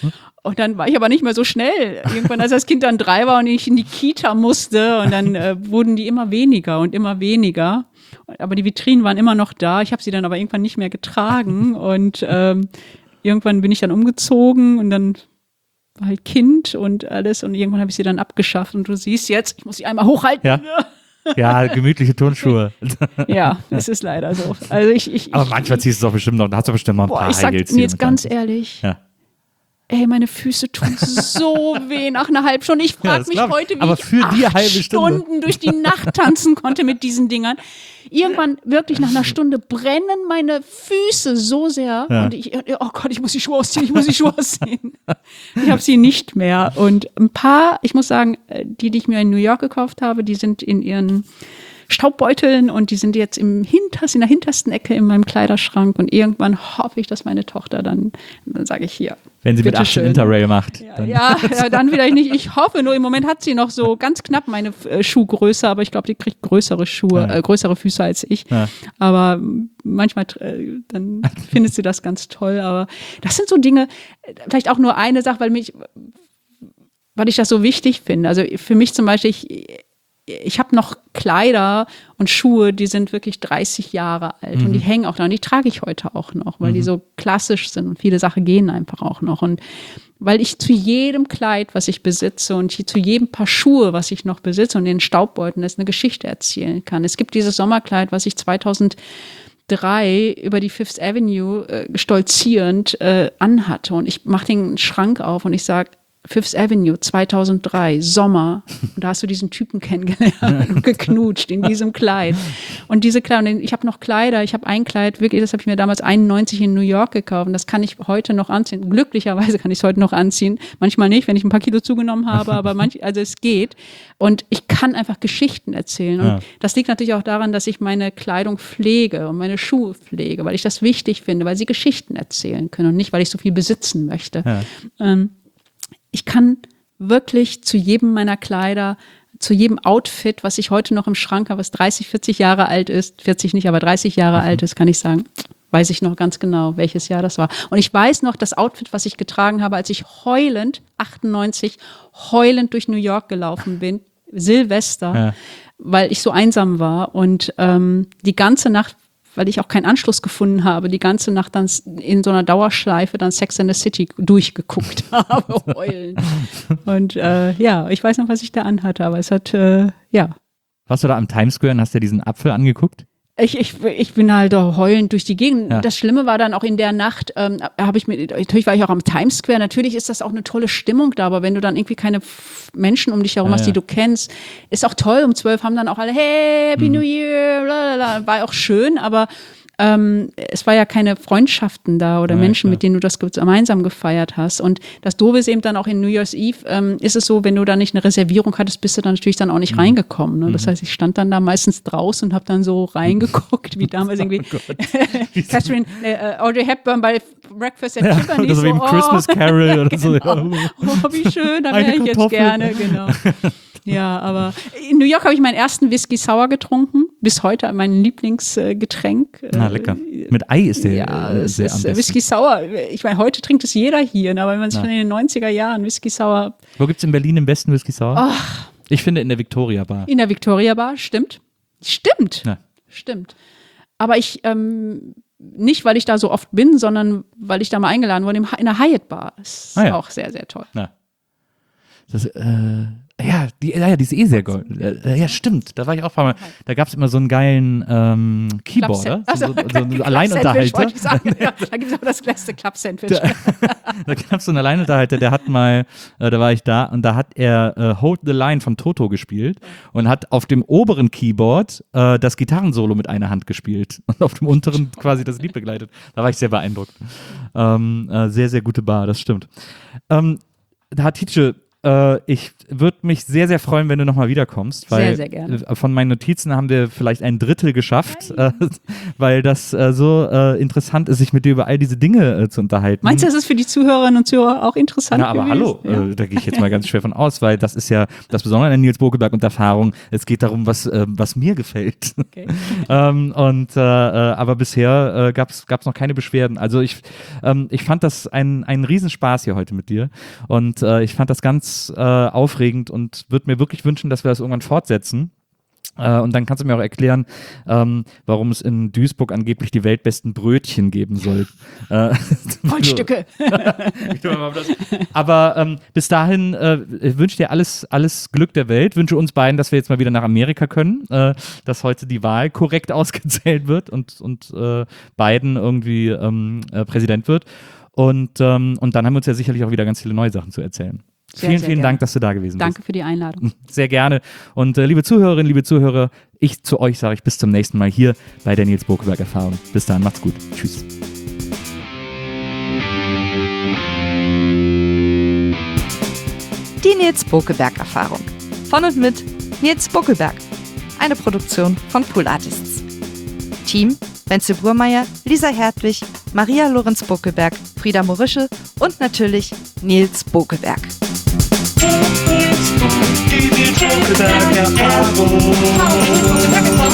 Und dann war ich aber nicht mehr so schnell. Irgendwann, als das Kind dann 3 war und ich in die Kita musste und dann wurden die immer weniger und immer weniger. Aber die Vitrinen waren immer noch da. Ich habe sie dann aber irgendwann nicht mehr getragen und irgendwann bin ich dann umgezogen und dann war halt Kind und alles und irgendwann habe ich sie dann abgeschafft und du siehst jetzt, ich muss sie einmal hochhalten. Ja. Ja, gemütliche Turnschuhe. Ja, es ist leider so. Also aber manchmal ziehst du es doch bestimmt noch, da hast du bestimmt noch ein paar ich sag High-Heels mir jetzt ganz an. ehrlich, Ja. ey, meine Füße tun so weh nach einer halben Stunde. Ich frage mich heute, wie aber ich für die 8 halbe Stunde. Stunden durch die Nacht tanzen konnte mit diesen Dingern. Irgendwann, wirklich nach einer Stunde, brennen meine Füße so sehr. Ja. Und oh Gott, ich muss die Schuhe ausziehen, Ich habe sie nicht mehr. Und ein paar, ich muss sagen, die ich mir in New York gekauft habe, die sind in ihren Staubbeuteln und die sind jetzt in der hintersten Ecke in meinem Kleiderschrank und irgendwann hoffe ich, dass meine Tochter dann sage ich hier. Wenn sie mit Action Interrail macht. Ja, dann vielleicht nicht. Ich hoffe, nur im Moment hat sie noch so ganz knapp meine Schuhgröße, aber ich glaube, die kriegt größere Schuhe, größere Füße als ich. Ja. Aber manchmal dann findet sie das ganz toll. Aber das sind so Dinge, vielleicht auch nur eine Sache, weil ich das so wichtig finde. Also für mich zum Beispiel, ich habe noch Kleider und Schuhe, die sind wirklich 30 Jahre alt und die hängen auch noch und die trage ich heute auch noch, weil die so klassisch sind und viele Sachen gehen einfach auch noch und weil ich zu jedem Kleid, was ich besitze und zu jedem Paar Schuhe, was ich noch besitze und den Staubbeuteln, eine Geschichte erzählen kann. Es gibt dieses Sommerkleid, was ich 2003 über die Fifth Avenue stolzierend anhatte und ich mache den Schrank auf und ich sage, Fifth Avenue 2003, Sommer. Und da hast du diesen Typen kennengelernt und geknutscht in diesem Kleid. Und diese Kleider, ich habe noch Kleider, ich habe ein Kleid, wirklich, das habe ich mir damals 91 in New York gekauft. Und das kann ich heute noch anziehen. Glücklicherweise kann ich es heute noch anziehen. Manchmal nicht, wenn ich ein paar Kilo zugenommen habe, aber also es geht. Und ich kann einfach Geschichten erzählen. Und das liegt natürlich auch daran, dass ich meine Kleidung pflege und meine Schuhe pflege, weil ich das wichtig finde, weil sie Geschichten erzählen können und nicht, weil ich so viel besitzen möchte. Ja. Ich kann wirklich zu jedem meiner Kleider, zu jedem Outfit, was ich heute noch im Schrank habe, was 30, 40 Jahre alt ist, 40 nicht, aber 30 Jahre alt ist, kann ich sagen, weiß ich noch ganz genau, welches Jahr das war. Und ich weiß noch das Outfit, was ich getragen habe, als ich 98 heulend durch New York gelaufen bin, Silvester, weil ich so einsam war und die ganze Nacht, weil ich auch keinen Anschluss gefunden habe, die ganze Nacht dann in so einer Dauerschleife dann Sex and the City durchgeguckt habe, heulend. Und ich weiß noch, was ich da anhatte, aber es hat, Warst du da am Times Square und hast dir diesen Apfel angeguckt? Ich bin halt heulend durch die Gegend. Ja. Das Schlimme war dann auch in der Nacht, natürlich war ich auch am Times Square, natürlich ist das auch eine tolle Stimmung da, aber wenn du dann irgendwie keine Menschen um dich herum hast, die du kennst, ist auch toll, um 12 haben dann auch alle, hey, Happy New Year, blablabla. War auch schön, aber es war ja keine Freundschaften da oder Menschen, mit denen du das gemeinsam gefeiert hast. Und das Doofe ist eben dann auch in New Year's Eve, ist es so, wenn du da nicht eine Reservierung hattest, bist du dann natürlich dann auch nicht reingekommen. Ne? Das heißt, ich stand dann da meistens draußen und habe dann so reingeguckt, wie damals irgendwie Catherine, Audrey Hepburn bei Breakfast at Tiffany's. Oder so wie im Christmas Carol oder so. Oh, wie schön, da wäre ich jetzt gerne, genau. Ja, aber in New York habe ich meinen ersten Whisky Sour getrunken. Bis heute mein Lieblingsgetränk. Na, lecker. Mit Ei ist der sehr am besten. Whisky Sour. Ich meine, heute trinkt es jeder hier, aber wenn man sich von in den 90er Jahren Whisky Sour. Wo gibt es in Berlin den besten Whisky Sour? Ach. Ich finde in der Victoria Bar. In der Victoria Bar, stimmt. Stimmt. Ja. Stimmt. Aber ich, nicht, weil ich da so oft bin, sondern weil ich da mal eingeladen wurde in der Hyatt Bar. Das ist auch sehr, sehr toll. Ja. Das, die ist eh sehr gold. Ja, stimmt. Da war ich auch ein paar Mal. Da gab es immer so einen geilen Keyboarder. So einen Alleinunterhalter. Ja, da gibt es auch das beste Club-Sandwich. Da gab es so einen Alleinunterhalter, der hat mal, da war ich da und da hat er Hold the Line von Toto gespielt und hat auf dem oberen Keyboard das Gitarrensolo mit einer Hand gespielt und auf dem unteren quasi das Lied begleitet. Da war ich sehr beeindruckt. Sehr, sehr gute Bar, das stimmt. Hatice, Ich würde mich sehr, sehr freuen, wenn du nochmal wiederkommst, weil sehr, sehr gerne. Von meinen Notizen haben wir vielleicht ein Drittel geschafft, weil das so interessant ist, sich mit dir über all diese Dinge zu unterhalten. Meinst du, das ist für die Zuhörerinnen und Zuhörer auch interessant aber gewesen? hallo, Ja. da gehe ich jetzt mal ganz schwer von aus, weil das ist ja das Besondere an Nils Bokelberg und Erfahrung. Es geht darum, was mir gefällt. Okay. Aber bisher gab's noch keine Beschwerden. Also ich fand das ein Riesenspaß hier heute mit dir und ich fand das ganz aufregend und würde mir wirklich wünschen, dass wir das irgendwann fortsetzen. Und dann kannst du mir auch erklären, warum es in Duisburg angeblich die weltbesten Brötchen geben soll. Goldstücke. Aber bis dahin wünsche ich dir alles Glück der Welt. Wünsche uns beiden, dass wir jetzt mal wieder nach Amerika können, dass heute die Wahl korrekt ausgezählt wird und Biden irgendwie Präsident wird. Und dann haben wir uns ja sicherlich auch wieder ganz viele neue Sachen zu erzählen. Sehr, Vielen Dank, dass du da gewesen bist. Danke für die Einladung. Sehr gerne. Und liebe Zuhörerinnen, liebe Zuhörer, zu euch sage ich bis zum nächsten Mal hier bei der Nils Bokelberg Erfahrung. Bis dahin, macht's gut. Tschüss. Die Nils Bokelberg Erfahrung. Von und mit Nils Bokelberg. Eine Produktion von Pool Artists. Team: Wenzel Burmeier, Lisa Hertwig, Maria Lorenz Bokelberg, Frieda Morische und natürlich Nils Bokelberg. Die Nils Bokelberg Erfahrung.